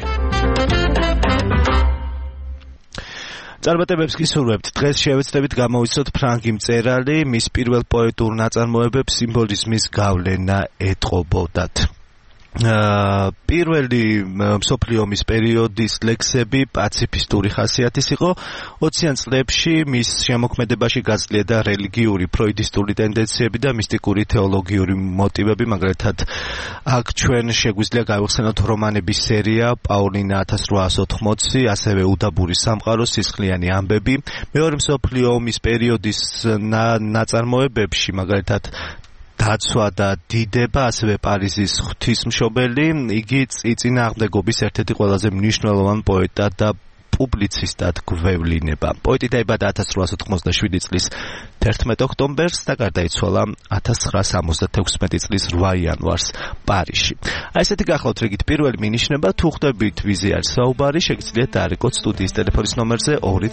წარმატებებს გისურვებთ. დღეს შევეცდებით გამოვიცნოთ ფრანგი მწერალი, მის პირველ პოეტურ ნაწარმოებებს სიმბოლიზმის გავლენა ეტყობოდათ. პირველი მსოფლიო ომის პერიოდის ლექსები პაციფისტური ხასიათის იყო. 20-იან წლებში მის შემოქმედებაში გაწლიდა რელიგიური, ფროიდისტული ტენდენციები და მისტიკური თეოლოგიური მოტივები, მაგალითად, აქ ჩვენ შეგვიძლია გავიხსენოთ რომანების სერია პაულინა 1880, ასევე უდაბური სამყარო, სისხლიანი ამბები. მეორე მსოფლიო ომის პერიოდის ნაწარმოებებში, მაგალითად, დაცვა და დიდება, ასევე პარიზის ღვთისმშობელი, იგი წინააღმდეგობის ერთ-ერთი ყველაზე მნიშვნელოვანი პოეტად და პუბლიცისტად გვევლინება. პოეტი დაიბადა 1897 წლის 11 ოქტომბერს და გარდაიცვალა 1976 წლის 8 იანვარს პარიზში. აი ესეთი გახლავთ რიგით პირველი მინიშნება, თუ ხვდებით ვიზი არის საუბარი, შეგიძლიათ დაარეკოთ სტუდიის ტელეფონის ნომერზე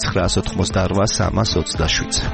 298-327-ზე.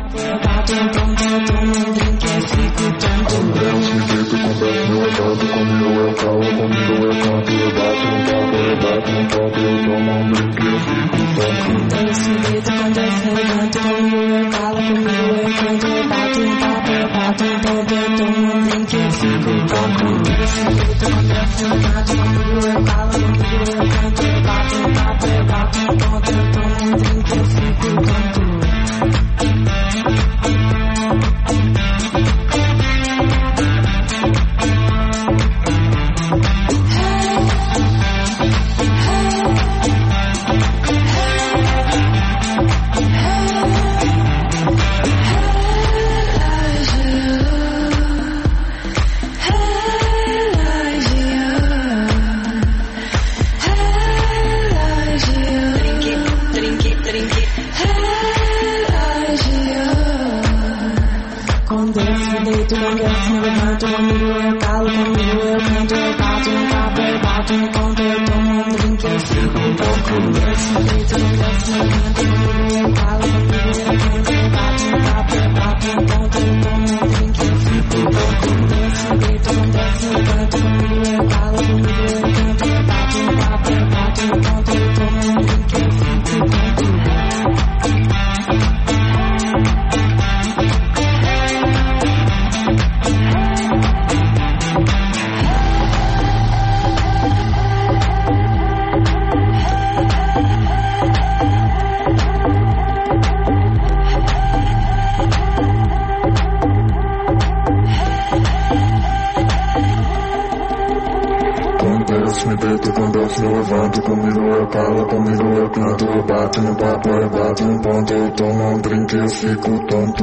Levanto comigo, eu calo comigo, eu canto, eu bato no papo, eu bato no ponto, eu tomo um drink, eu fico tonto.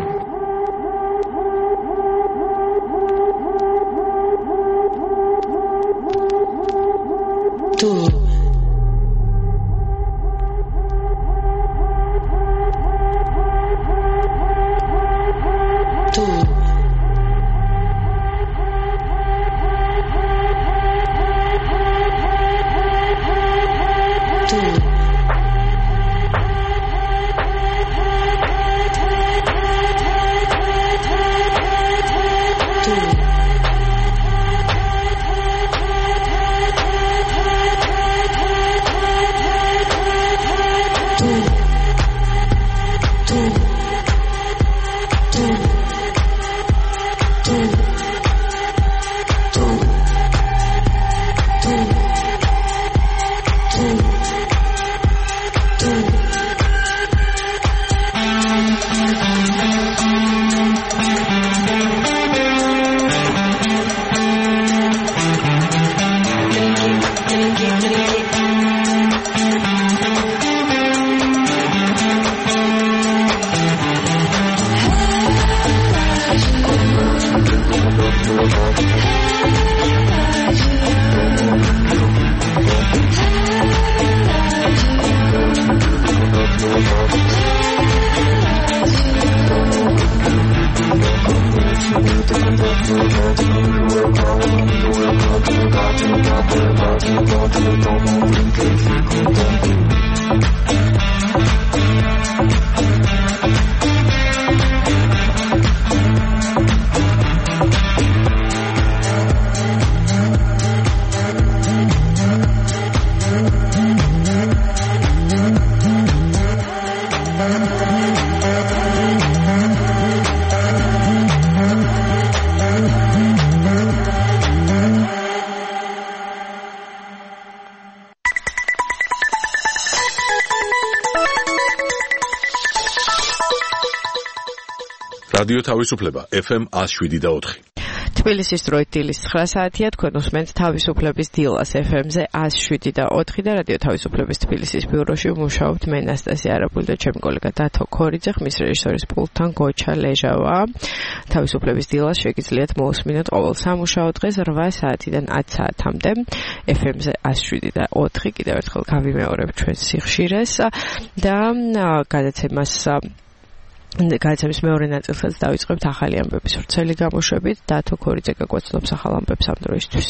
რადიო თავისუფლება FM 107.4. თბილისის დროით დილის 9 საათია, თქვენ უსმენთ თავისუფლების დილას FM-ზე 107.4 და რადიო თავისუფლების თბილისის ბიუროში მუშაობთ მე ნასტასია არაბული და ჩემი კოლეგა დათო ქორიძე, ხმის რეჟისორის პულტთან გოჩა ლეჟავა. თავისუფლების დილას შეგიძლიათ მოусმინოთ ყოველ სამუშაო დღეს 8 საათიდან 10 საათამდე FM-ზე 107.4. კიდევ ერთხელ გავიმეორებ ჩვენს სიხშირეს და გადაცემის მეორე ნაწილსაც დავიწყებთ ახალი ამბების ვრცელი გამოშვებით. დათო ქორიძე გაგვაცნობს ახალ ამბებს ამ დროისთვის.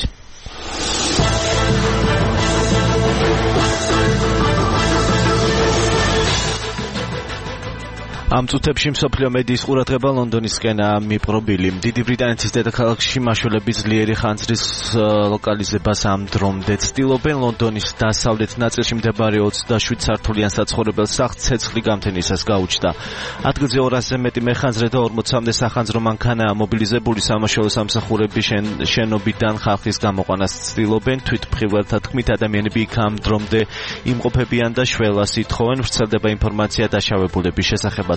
ამ წუთებში მსოფლიო მედიის ყურადღება ლონდონისკენ მიპყრობილი. დიდი ბრიტანეთის დედაქალაქში მაშველების ძლიერი ხანძრის ლოკალიზებას ამ დრომდე ცდილობენ. ლონდონის დასავლეთ ნაწილში მდებარე 27 სართულიან საცხოვრებელ სახლს ცეცხლი გამთენისას გაუჩნდა. ადგილზე 200-ზე მეტი მეხანძრე და 40-მდე სახანძრო მანქანაა მობილიზებული. სამაშველო სამსახურების შენობიდან ხალხის გამოყვანას ცდილობენ. თვითმხილველთა თქმით, ადამიანები იქ ამ დრომდე იმყოფებიან და შველას ითხოვენ. ვრცელდება ინფორმაცია დაშავებულების შესახებ.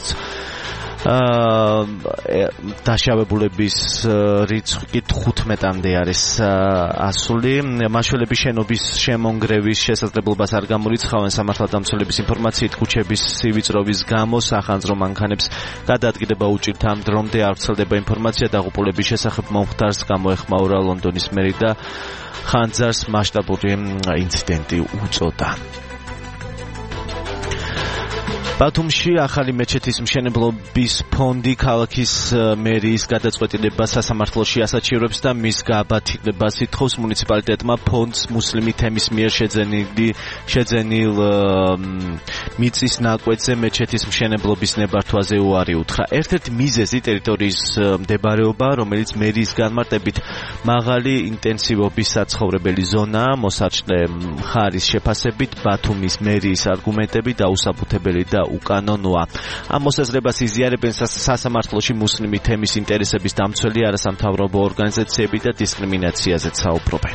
დაშავებულების რიცხვი 15-მდე არის ასული. მაშველების შენობის შემონგრევის შესაძლებლობას არ გამორიცხავენ. სამართალდამცველების ინფორმაციით ქუჩების სივიწროვის გამო სახანძრო მანქანებს გადაადგილება უჭირთ. ამ დრომდე არ ვრცელდება ინფორმაცია დაღუპულების შესახებ. მომხდარს გამოეხმაურა ლონდონის მერი და ხანძარს მასშტაბური ინციდენტი უწოდა. ბათუმში ახალი მეჩეთის მშენებლობის ფონდი ქალაქის მერიის გადაწყვეტილებას სასამართლოში ასაჩივრებს და მის გააბათილებას ითხოვს. მუნიციპალიტეტმა ფონდს მუსლიმი თემის მიერ შეძენილ მიწის ნაკვეთზე მეჩეთის მშენებლობის ნებართვაზე უარი უთხრა. ერთ-ერთი მიზეზი ტერიტორიის მდებარეობა, რომელიც მერიის განმარტებით მაღალი ინტენსივობის საცხოვრებელი ზონაა, მოსაჭრე მხარის შეფასებით ბათუმის მერიის არგუმენტები დაუსაბუთებელი და უკანონოა. ამ მოსაზრებას იზიარებენ სასამართლოში მუსლიმი თემის ინტერესების დამცველი არასამთავრობო ორგანიზაციები და დისკრიმინაციაზეც საუბრობენ.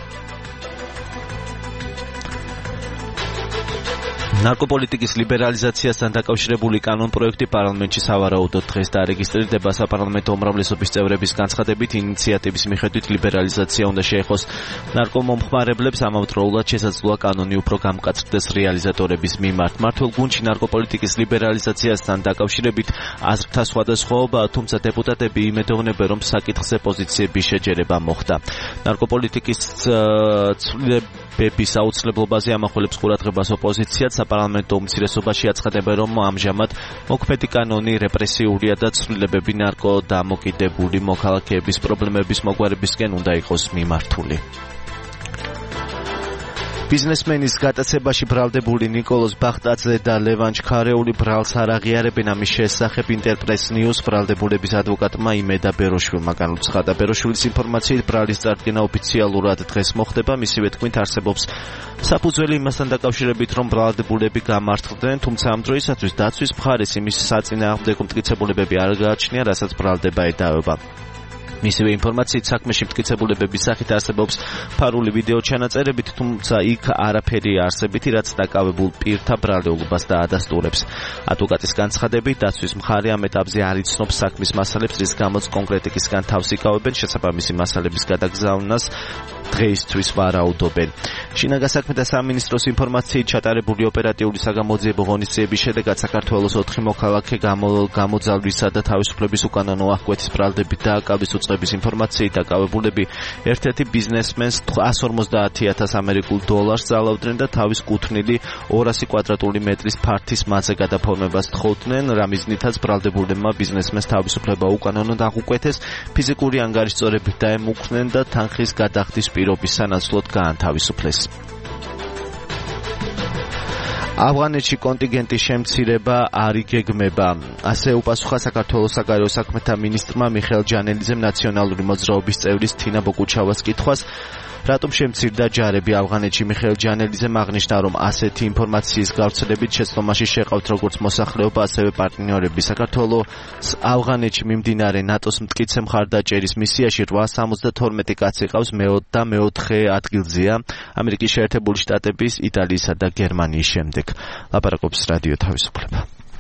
ნარკოპოლიტიკის ლიბერალიზაციასთან დაკავშირებული კანონპროექტი პარლამენტში სავარაუდოდ დღეს დარეგისტრირდება. საპარლამენტო უმრავლესობის წევრების განცხადებით ინიციატივის მიხედვით ლიბერალიზაცია უნდა შეეხოს ნარკომომხმარებლებს, ამავდროულად შესაძლოა კანონი უფრო გამკაცრდეს რეალიზატორების მიმართ. მმართველ გუნდში ნარკოპოლიტიკის ლიბერალიზაციასთან დაკავშირებით აზრთა სხვადასხვაობაა, თუმცა დეპუტატები იმედოვნებენ, რომ საკითხზე პოზიციების შეჯერება მოხდა. ნარკოპოლიტიკის ცვლილებების აუცილებლობაზე ამახვილებს ყურადღებას ოპოზიციაც. საპარლამენტო უმცირესობაში აცხადებენ, რომ ამჟამად მოქმედი კანონი რეპრესიულია და ცვლილებები ნარკოდამოკიდებული მოქალაქეების პრობლემების მოგვარებისკენ უნდა იყოს მიმართული. ბიზნესმენის გატაცებაში ბრალდებული ნიკოლოზ ბახტაძე და ლევან ჩქარეული ბრალს არ აღიარებენ. ამის შესახებ ინტერპრეს ნიუს ბრალდებულების ადვოკატმა იმედა ბეროშვილმა განუცხადა. ბეროშვილის ინფორმაციით ბრალის წარდგენა ოფიციალურად დღეს მოხდება. მისივე თქმით არსებობს საფუძველი იმასთან დაკავშირებით, რომ ბრალდებულები გამართლდნენ, თუმცა ამ დროისათვის დაცვის მხარეს იმის საწინააღმდეგო მტკიცებულებები არ გააჩნია, რასაც ბრალდება ედავება. მისივე ინფორმაციით საქმეში მტკიცებულებების სახით არსებობს ფარული ვიდეო ჩანაწერებით, თუმცა იქ არაფერია არსებითი, რაც დაკავებულ პირთა ბრალდეულობას დაადასტურებს. ადვოკატის განცხადებით, დაცვის მხარე ამ ეტაპზე არ იცნობს საქმის მასალებს, რის გამოც კონკრეტიკისგან თავს იკავებენ, შესაბამისი მასალების გადაგზავნას დღეისთვის ვარაუდობენ. შინაგან საქმეთა სამინისტროს ინფორმაციით ჩატარებული ოპერატიული საგამოძიებო ღონისძიების შედეგად საქართველოს 4 მოქალაქე გამოძალვისა და თავისუფლების უკანონო აღკვეთის ბრალდებით დააკავეს. უწყების ინფორმაციით დაკავებულები ერთ-ერთი ბიზნესმენს 150,000 ამერიკულ დოლარს ძალავდნენ და თავის კუთვნილი 200 კვადრატული მეტრის ფართის მასზე გადაფორმებას თხოვდნენ, რამიზნითაც ბრალდებულებმა ბიზნესმენს თავისუფლება უკანონოდ აღუკვეთეს, ფიზიკური ანგარიშწორებით დაემუქრნენ და თანხის გადახდის პირობის სანაცვლოდ გაანთავისუფლეს. ავღანეთში კონტინგენტის შემცირება არ იგეგმება. ასე უპასუხა საქართველოს საგარეო საქმეთა მინისტრმა მიხეილ ჯანელიძემ ნაციონალური მოძრაობის წევრის თინა ბოკუჩავას კითხვას, რატომ შემცირდა ჯარები ავღანეთში. მიხეილ ჯანელიძემ აღნიშნა, რომ ასეთი ინფორმაციის გავრცელებით შეცდომაში შეყავთ როგორც მოსახლეობა, ასევე პარტნიორები. საქართველოს ავღანეთში მიმდინარე ნატოს მტკიცე მხარდაჭერის მისიაში 872 კაცი ყავს და მეოთხე ადგილზეა ამერიკის შეერთებული შტატების, იტალიისა და გერმანიის შემდეგ. ლაპარაკობს რადიო თავისუფლება.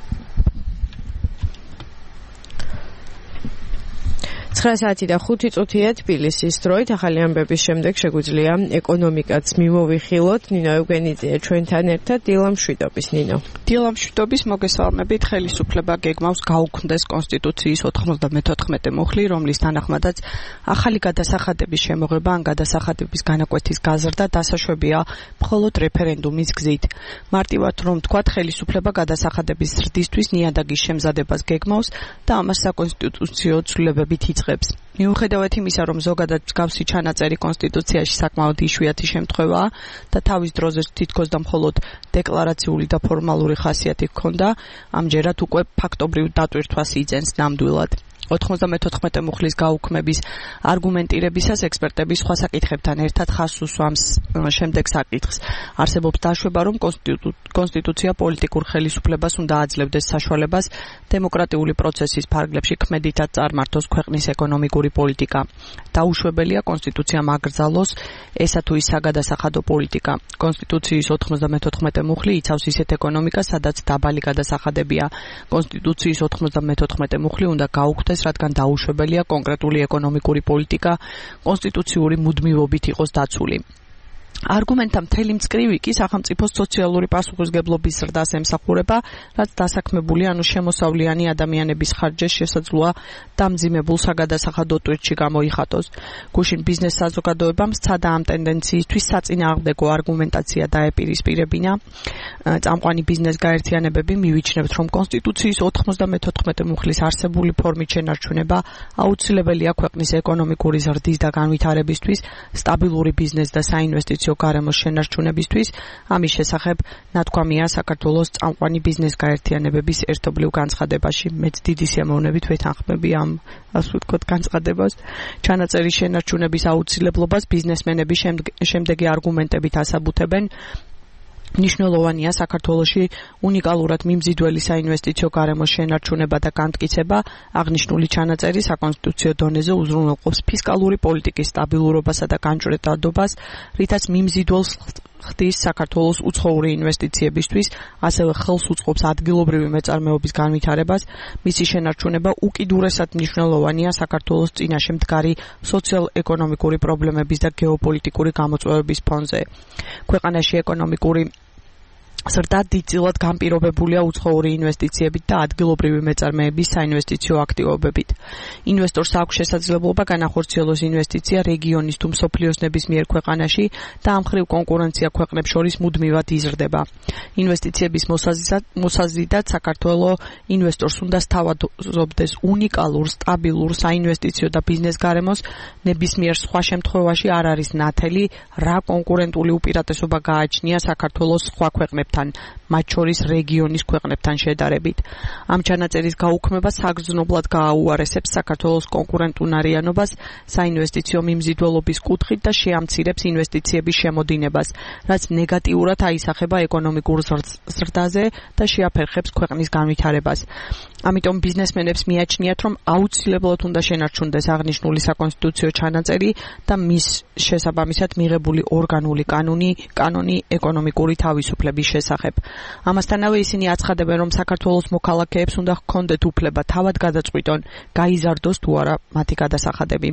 9 საათი და 5 წუთია თბილისის დროით. ახალი ამბების შემდეგ შეგვიძლია ეკონომიკაც მიმოვიხილოთ. ნინო ევგენიძე ჩვენთან ერთად. დილამშვიდობის ნინო. დილამშვიდობის, მოგესალმებით. ხელისუფლება გეგმავს გაუქმდეს კონსტიტუციის 94 მუხლი, რომლის თანახმადაც ახალი გადასახადების შემოღება ან გადასახადების განაკვეთის გაზრდა დასაშვებია მხოლოდ რეფერენდუმის გზით. მარტივად რომ ვთქვათ, ხელისუფლება გადასახადების ზრდისთვის ნიადაგის შემზადებას გეგმავს და ამას საკონსტიტუციო ცვლილებებით იწყებს. მიუხედავად იმისა, რომ ზოგადად მსგავსი ჩანაწერი კონსტიტუციაში საკმაოდ იშვიათი შემთხვევაა და თავის დროზე თითქოს და მხოლოდ დეკლარაციული და ფორმალური ხასიათი ჰქონდა, ამჯერად უკვე ფაქტობრივ დატვირთვას იძენს ნამდვილად. 94 მუხლის გაუქმების არგუმენტირებისას ექსპერტები სხვა საკითხებთან ერთად ხაზს უსვამს შემდეგ საკითხს. არსებობს დაშვება, რომ კონსტიტუცია პოლიტიკურ ხელისუფლებას უნდა აძლევდეს საშუალებას დემოკრატიული პროცესის ფარგლებში ქმედითად წარმართოს ქვეყნის ეკონომიკური პოლიტიკა. დაუშვებელია კონსტიტუციამ აკრძალოს ესა თუ ის საგადასახადო პოლიტიკა. კონსტიტუციის 94 მუხლი იცავს ისეთ ეკონომიკას, სადაც დაბალი გადასახადებია. კონსტიტუციის 94 მუხლი უნდა გაუქმდეს, რადგან დაუშვებელია კონკრეტული ეკონომიკური პოლიტიკა კონსტიტუციური მუდმივობით იყოს დაცული. არგუმენტთა მთელი მწკრივი კი სახელმწიფოს სოციალური პასუხისმგებლობის ზრდას ემსახურება, რაც დასაქმებული, ანუ შემოსავლიანი ადამიანების ხარჯზე შესაძლოა დამძიმებულ საგადასახადო ტვირთში გამოიხატოს. გუშინ ბიზნეს საზოგადოებამ სცადა ამ ტენდენციისთვის საწინააღმდეგო არგუმენტაცია დაეპირისპირებინა. წამყვანი ბიზნეს გაერთიანებები მივიჩნევთ, რომ კონსტიტუციის 94 მუხლის არსებული ფორმით შენარჩუნება აუცილებელია ქვეყნის ეკონომიკური ზრდის და განვითარებისთვის, სტაბილური ბიზნეს და საინვესტიციო გარემოს შენარჩუნებისთვის. ამის შესახებ ნათქვამია საქართველოს წამყვანი ბიზნეს გაერთიანებების ერთობლივ განცხადებაში. მეც დიდი სიამოვნებით ვეთანხმები ამ ასე ვთქვათ განცხადებას. ჩანაწერის შენარჩუნების აუცილებლობას ბიზნესმენები შემდეგი არგუმენტებით ასაბუთებენ. მნიშვნელოვანია საქართველოში უნიკალურად მიმზიდველი საინვესტიციო გარემოს შენარჩუნება და განმტკიცება. აღნიშნული ჩანაწერი საკონსტიტუციო დონეზე უზრუნველყოფს ფისკალური პოლიტიკის სტაბილურობასა და განჭვრეტადობას, რითაც მიმზიდველს ხდის საქართველოს უცხოური ინვესტიციებისთვის, ასევე ხელს უწყობს ადგილობრივი მეწარმეობის განვითარებას. მისი შენარჩუნება უკიდურესად მნიშვნელოვანია საქართველოს წინაშე მდგარი სოციალ-ეკონომიკური პრობლემების და გეოპოლიტიკური გამოწვევების ფონზე. ქვეყანაში ეკონომიკური ზრდა დიდწილად განპირობებულია უცხოური ინვესტიციებით და ადგილობრივი მეწარმეების საინვესტიციო აქტივობებით. ინვესტორს აქვს შესაძლებლობა განახორციელოს ინვესტიცია რეგიონის თუ მსოფლიოს ნებისმიერ ქვეყანაში და ამ მხრივ კონკურენცია ქვეყნებს შორის მუდმივად იზრდება. ინვესტიციების მოსაზიდად საქართველოს ინვესტორს უნდა სთავაზობდეს უნიკალურ, სტაბილურ საინვესტიციო და ბიზნეს გარემოს. ნებისმიერ სხვა შემთხვევაში არ არის ნათელი, რა კონკურენტული უპირატესობა გააჩნია საქართველოს სხვა ქვეყნებთან, მათ შორის რეგიონის ქვეყნებთან შედარებით. ამ ჩანაწერის გაუქმება საგრძნობლად გააუარესებს საქართველოს კონკურენტუნარიანობას საინვესტიციო მიმზიდველობის კუთხით და შეამცირებს ინვესტიციების შემოდინებას, რაც ნეგატიურად აისახება ეკონომიკურ ზრდაზე და შეაფერხებს ქვეყნის განვითარებას. ამიტომ ბიზნესმენებს მიაჩნიათ, რომ აუცილებლად უნდა შენარჩუნდეს აღნიშნული საკონსტიტუციო ჩანაწერი და მის შესაბამისად მიღებული ორგანული კანონი ეკონომიკური თავისუფლების შესახებ. ამასთანავე ისინი აცხადებენ, რომ საქართველოს მოქალაქეებს უნდა ჰქონდეთ უფლება თავად გადაწყვიტონ, გაიზარდოს თუ არა მათი გადასახადები.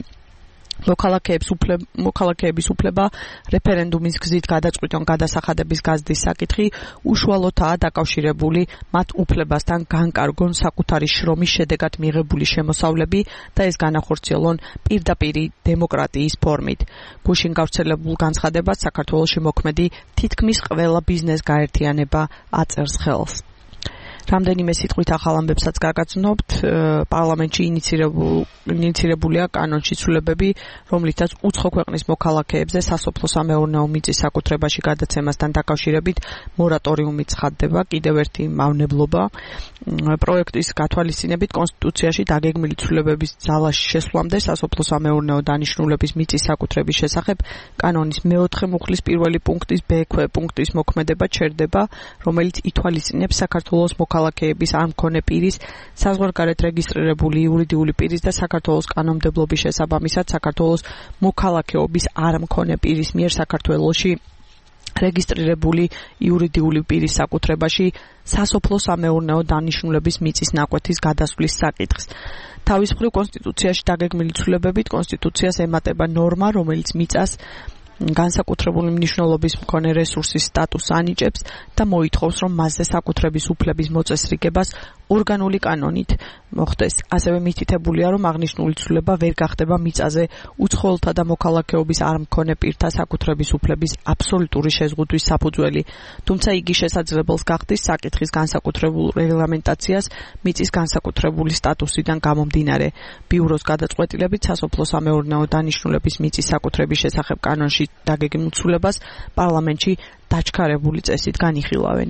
მოქალაქეების უფლება რეფერენდუმის გზით გადაწყვიტონ გადასახადების გაზრდის საკითხი უშუალოდაა დაკავშირებული მათ უფლებასთან განკარგონ საკუთარი შრომის შედეგად მიღებული შემოსავლები და ეს განახორციელონ პირდაპირი დემოკრატიის ფორმით. გუშინ გავრცელებულ განცხადებას საქართველოში მოქმედი თითქმის ყველა ბიზნეს გაერთიანება აწერს ხელს. რამდენიმე სიტყვით ახალ ამბებსაც გაგაცნობთ. პარლამენტში ინიცირებულია კანონში ცვლილებები, რომლითაც უცხო ქვეყნის მოქალაქეებზე სასოფლო-სამეურნეო მიწის საკუთრებაში გადაცემასთან დაკავშირებით მორატორიუმი ცხადდება. კიდევ ერთი მავნებლობა. პროექტის გათვალისწინებით კონსტიტუციაში დაგეგმილი ცვლილებების ძალაში შესვლამდე სასოფლო-სამეურნეო დანიშნულების მიწის საკუთრების შესახებ კანონის მეოთხე მუხლის პირველი პუნქტის ბ-ქვე პუნქტის მოქმედება ჩერდება, რომელიც ითვალისწინებს საქართველოს მოქალაქეების არ მქონე პირის, საზღვარგარეთ რეგისტრირებული იურიდიული პირის და საქართველოს კანონმდებლობის შესაბამისად საქართველოს მოქალაქეობის არ მქონე პირის მიერ საქართველოში რეგისტრირებული იურიდიული პირის საკუთრებაში სასოფლო-სამეურნეო დანიშნულების მიწის ნაკვეთის გადასვლის საკითხს. თავის მხრივ კონსტიტუციაში დაგეგმილი ცვლილებებით კონსტიტუციას ემატება ნორმა, რომელიც მიწას განსაკუთრებული მნიშვნელობის მქონე რესურსის სტატუსს ანიჭებს და მოითხოვს, რომ მასზე საკუთრების უფლების მოწესრიგებას ორგანული კანონით მოხდეს. ასევე მითითებულია, რომ აღნიშნული ცვლილება ვერ გახდება მიწაზე უცხოელთა და მოქალაქეობის არ მქონე პირთა საკუთრების უფლების აბსოლუტური შეზღუდვის საფუძველი. თუმცა იგი შესაძლებელს გახდის საკითხის განსაკუთრებულ რეგლამენტაციას მიწის განსაკუთრებული სტატუსიდან გამომდინარე. ბიუროს გადაწყვეტილებით სასოფლო-სამეურნეო დანიშნულების მიწის საკუთრების შესახებ კანონში დაგეგმილ ცვლილებას პარლამენტში დაჩქარებული წესით განიხილავენ.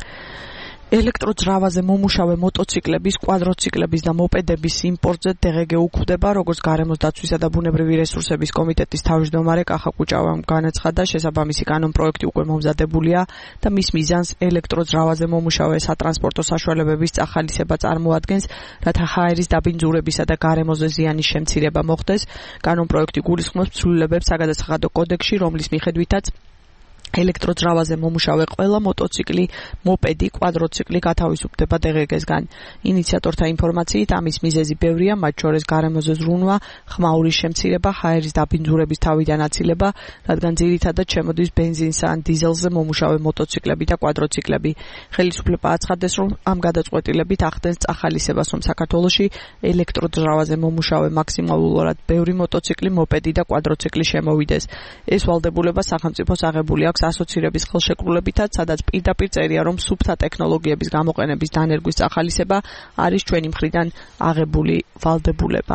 ელექტროძრავაზე მომუშავე მოტოციკლების, კვადროციკლების და მოპედების იმპორტზე DGG უქმდება, როგორც გარემოს დაცვისა და ბუნებრივი რესურსების კომიტეტის თავმჯდომარე კახა კუჭავამ განაცხადა, შესაბამისი კანონპროექტი უკვე მომზადებულია და მის მიზანს ელექტროძრავაზე მომუშავე სატრანსპორტო საშუალებების წახალისება წარმოადგენს, რათა ჰაერის დაბინძურებისა და გარემოზე ზიანის შემცირება მოხდეს. კანონპროექტი გულისხმობს ცვლილებებს საგადასახადო კოდექსში, რომლის მიხედვითაც ელექტროძრავაზე მომუშავე ყველა მოტოციკლი, მოპედი, კვადროციკლი გათავისუფლდება DGG-სგან. ინიციატორთა ინფორმაციით ამის მიზეზი ბევრია, მათ შორის გარემოზე ზრუნვა, ხმაურის შემცირება, ჰაერის დაბინძურების თავიდან აცილება, რადგან ძირითადად შემოდის ბენზინსა ან დიზელზე მომუშავე მოტოციკლები და კვადროციკლები. ხელისუფლება აცხადებს, რომ ამ გადაწყვეტილებით ახდენს წახალისებას, რომ საქართველოში ელექტროძრავაზე მომუშავე მაქსიმალურად ბევრი მოტოციკლი, მოპედი და კვადროციკლი შემოვიდეს. ეს ვალდებულება სახელმწიფოს აღებული აქვს ასოცირების ხელშეკრულებითაც, სადაც პირდაპირ წერია, რომ სუფთა ტექნოლოგიების გამოყენების დანერგვის წახალისება არის ჩვენი მხრიდან აღებული ვალდებულება.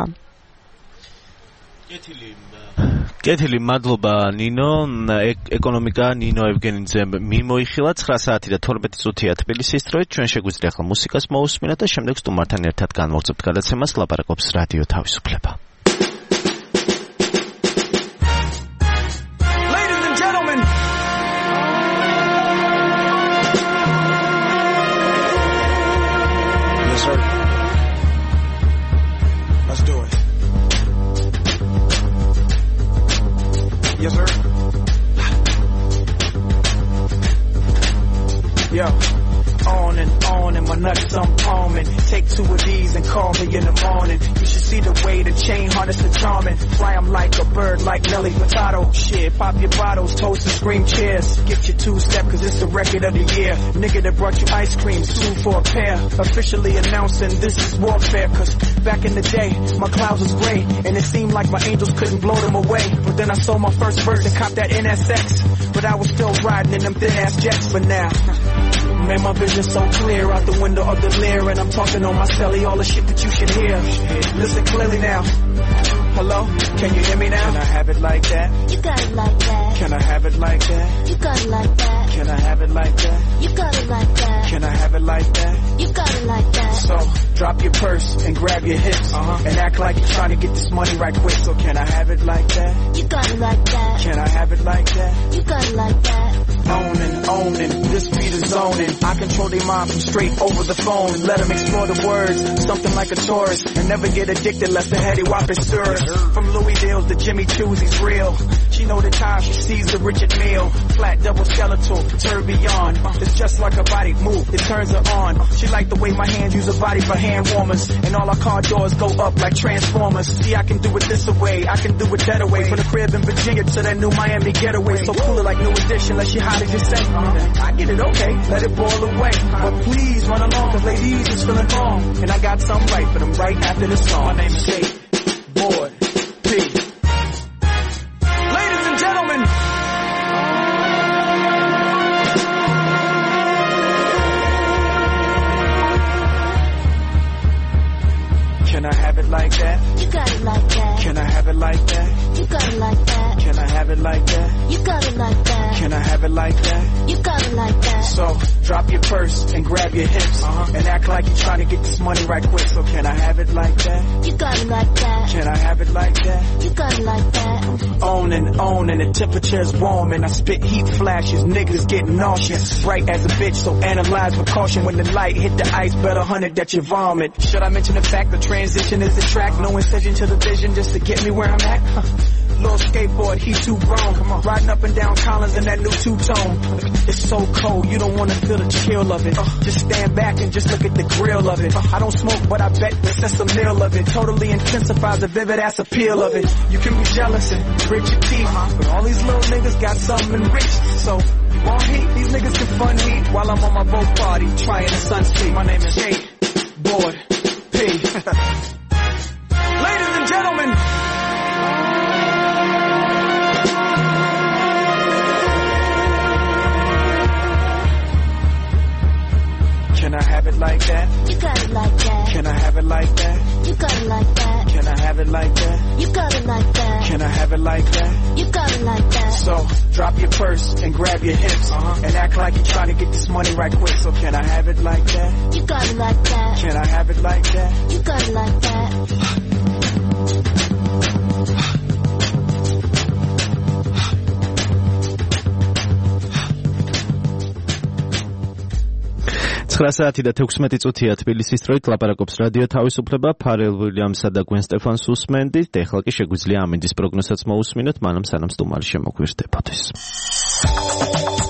კეთილი, მადლობა ნინო. ეკონომიკა ნინო ევგენიძე მიმოიხილა 9 საათი და 12 წუთია თბილისის დროით. ჩვენ შეგვიძლია ახლა მუსიკას მოусმინოთ და შემდეგ სტუმართან ერთად განვაგრძობთ გადაცემას. ლაპარაკობს რადიო თავისუფლება. Yes, sir. Yo, on and my nuts I'm palming. Take 2 of these and call me in the morning. You should see the way the chain harness the charming. Fly 'em like a bird, like Nelly Furtado. Shit, pop your bottles, toast and scream cheers. Get your 2-step, cause it's the record of the year. Nigga that brought you ice cream, 2 for a pair. Officially announcing this is warfare, cause back in the day, my clouds was gray. And it seemed like my angels couldn't blow them away. But then I sold my first verse and copped that NSX. But I was still riding in them thin ass jets. But now, man, my vision so clear out the window of the Lear. And I'm talking on my celly, all the shit that you should hear. Listen clearly now. Hello? Can you hear me now? Can I have it like that? You got it like that. Can I have it like that? You got it like that. Can I have it like that? You got it like that. Can I have it like that? You got it like that. So, drop your purse and grab your hips. And act like you're trying to get this money right quick. So can I have it like that? You got it like that. Can I have it like that? You got it like that. Owning, this beat is zoning. I control their mind from straight over the phone. Let them explore the words, something like a tourist. And never get addicted lest the heady whop is stirred. From Louis Dale's to Jimmy Choo's, he's real. She know the time she sees the Richard Mille. Flat double skeletal, perturbed beyond. It's just like a body move, it turns her on. She like the way my hands use her body for hand warmers. And all our car doors go up like Transformers. See, I can do it this way, I can do it that way. From the crib in Virginia to that new Miami getaway. So cool it like New Edition, let she hot as you say. I get it okay, let it boil away. But please run along, cause ladies is feeling wrong. And I got something right for them right after this song. My name is Jay Boy P. Ladies and gentlemen, can I have it like that? You got it like that. Can I have it like that? You got it like that. Can I have it like that? You got it like that. Can I have it like that? You got it like that. So, drop your purse and grab your hips. And act like you're trying to get this money right quick. So can I have it like that? You got it like that. Can I have it like that? You got it like that. Owning, the temperature's warm and I spit heat flashes, niggas getting nauseous. Right as a bitch, so analyze with caution. When the light hit the ice, bet 100 that you vomit. Should I mention the fact the transition is a track? No incision to the vision just to get me where I'm at? Little skateboard, he too grown. Come on, riding up and down Collins in that new two-tone. It's so cold, you don't wanna feel the chill of it. Just stand back and just look at the grill of it. I don't smoke, but I bet that's a meal of it. Totally intensifies the vivid ass appeal of it. You can be jealous and grit your teeth, but all these little niggas got something rich. So, you want heat? These niggas can fun heat while I'm on my boat party, trying the sunset. My name is Jay Boy P. Ladies and gentlemen, can I have it like that? You got it like that. Can I have it like that? You got it like that. Can I have it like that? You got it like that. Can I have it like that? You got it like that. So, drop your purse and grab your hips. And act like you're trying to get this money right quick. So can I have it like that? You got it like that. Can I have it like that? You got it like that. 9 საათი და 16 წუთია თბილისის დროით ლაპარაკობს რადიო თავისუფლება ფარელ ვილიამსა და გვენ სტეფანს უსმენდით. ეხლა კი შეგვიძლია ამინდის პროგნოზსაც მოусმინოთ, მანამ სანამ სტუმარი შემოგვირდებოდეს.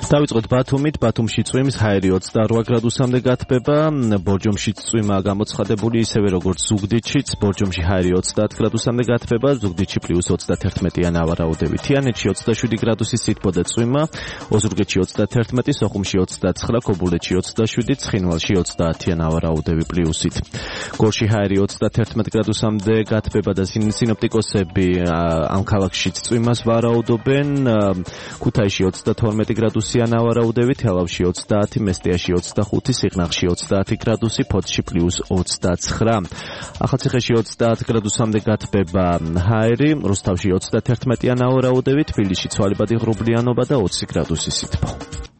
დავიწყოთ ბათუმით. ბათუმში წვიმის ჰაერი 28 გრადუსამდე გათბება. ბორჯომში წვიმა გამოცხადებული ისევე როგორც ზუგდიდშიც. ბორჯომში ჰაერი 30 გრადუსამდე გათბება, ზუგდიდში +31-იან ავარაუდები. თიანეთში 27 გრადუსის სითბო და წვიმა, ოზურგეთში 31, სოხუმში 29, ქობულეთში 27, ცხინვალში 30-იან ავარაუდები პლუსით. გორში ჰაერი 31 გრადუსამდე გათბება და სინოპტიკოსები ამ ქალაქშიც წვიმას ვარაუდობენ. ქუთაისში 32 გრადუსიან ავარაუდები, თელავში 30, მესტიაში 25, სიღნაღში 30 გრადუსი, ფოთში +29. ახალციხეში 30 გრადუსამდე გათბება ჰაერი, რუსთავში 31-იან ავარაუდები, თბილისში ცვალებადი ღრუბლიანობა და 20 გრადუსი სითბო.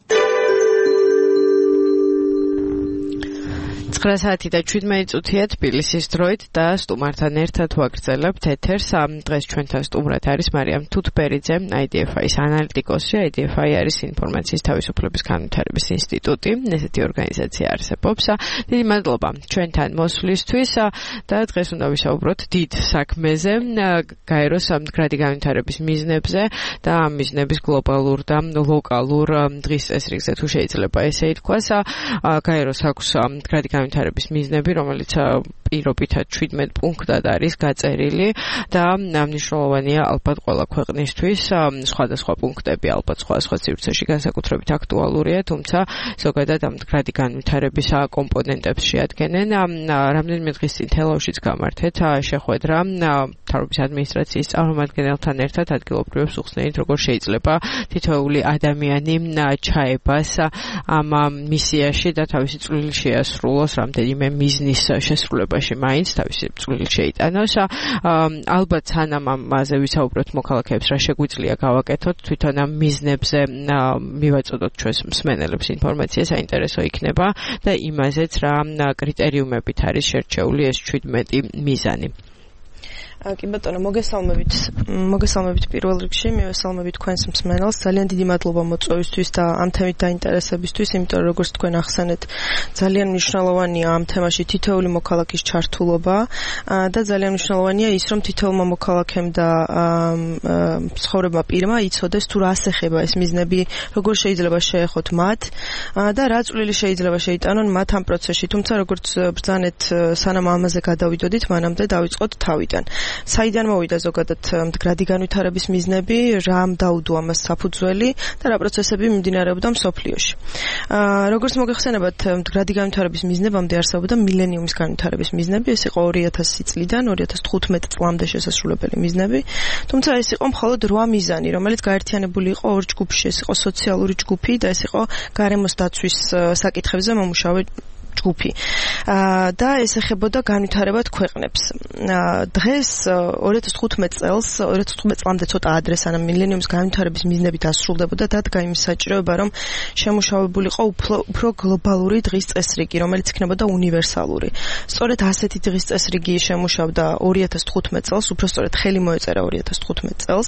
9 საათი და 17 წუთია თბილისის დროით და სტუმართან ერთად ვაგრძელებთ ეთერს. დღეს ჩვენთან სტუმრად არის მარიამ თუთბერიძე, IDFI-ის ანალიტიკოსი. IDFI არის ინფორმაციის თავისუფლების განვითარების ინსტიტუტი. ესეთი ორგანიზაცია არსებობს. დიდი მადლობა ჩვენთან მოსვლისთვის და დღეს უნდა ვისაუბროთ დიდ საქმეზე, გაეროს მდგრადი განვითარების მიზნებზე და ამ მიზნების გლობალურ და ლოკალურ დღის წესრიგზე, თუ შეიძლება ესე ითქვას. გაეროს აქვს მდგრადი განვითარების მიზნები, რომელიც პირობითად 17 პუნქტად არის გაწერილი და მნიშვნელოვანია ალბათ ყველა ქვეყნისთვის. სხვადასხვა პუნქტები ალბათ სხვადასხვა სივრცეში განსაკუთრებით აქტუალურია, თუმცა ზოგადად ამ მდგრადი განვითარების კომპონენტებს შეადგენენ. რამდენიმე დღის წინ თელავშიც გამართეთ შეხვედრა მთავრობის ადმინისტრაციის წარმომადგენელთან ერთად ადგილობრივებს უხსნით, როგორ შეიძლება თითოეული ადამიანი ჩაებას ამ მისიაში და თავისი წვლილი შეასრულოს რამდენიმე მიზნის შესრულებაში მაინც თავისი წვლილი შეიტანოს. ალბათ სანამ ამაზე ვისაუბროთ მოქალაქეებს რა შეგვიძლია გავაკეთოთ, თვითონ ამ მიზნებზე მივაწოდოთ ჩვენს მსმენელებს ინფორმაცია საინტერესო იქნება და იმაზეც რა კრიტერიუმებით არის შერჩეული ეს 17 მიზანი. კი ბატონო, მოგესალმებით პირველ რიგში, მივესალმებით თქვენს მსმენელს. ძალიან დიდი მადლობა მოწვევისთვის და ამ თემით დაინტერესებისთვის, იმიტომ რომ როგორც თქვენ ახსენეთ, ძალიან მნიშვნელოვანია ამ თემაში თითოეული მოქალაქის ჩართულობა და ძალიან მნიშვნელოვანია ის, რომ თითოეულმა მოქალაქემ და ცხოვრებმა პირმა იცოდეს თუ რას ეხება ეს მიზნები, როგორ შეიძლება შეეხოთ მათ და რა წვლილი შეიძლება შეიტანონ მათ ამ პროცესში. თუმცა როგორც ბრძანეთ, სანამ ამაზე გადავიდოდით, მანამდე დავიწყოთ თავიდან. საიდან მოვიდა ზოგადად მდგრადი განვითარების მიზნები, რამ დაუდო ამას საფუძველი და რა პროცესები მიმდინარეობდა მსოფლიოში. როგორც მოგეხსენებათ, მდგრადი განვითარების მიზნებამდე არსებობდა მილენიუმის განვითარების მიზნები, ეს იყო 2000 წლიდან 2015 წლამდე შესასრულებელი მიზნები, თუმცა ეს იყო მხოლოდ 8 მიზანი, რომელიც გაერთიანებული იყო ორ ჯგუფში, ეს იყო სოციალური ჯგუფი და ეს იყო გარემოს დაცვის საკითხებზე მომუშავე ჯგუფი და ეს ეხებოდა განვითარებად ქვეყნებს. დღეს 2015 წლამდე ცოტა ადრე, სანამ მილენიუმის განვითარების მიზნები დასრულდებოდა, დადგა იმის საჭიროება, რომ შემუშავებულიყო უფრო გლობალური დღის წესრიგი, რომელიც იქნებოდა უნივერსალური. სწორედ ასეთი დღის წესრიგი შემუშავდა 2015 წელს, უფრო სწორედ ხელი მოეწერა 2015 წელს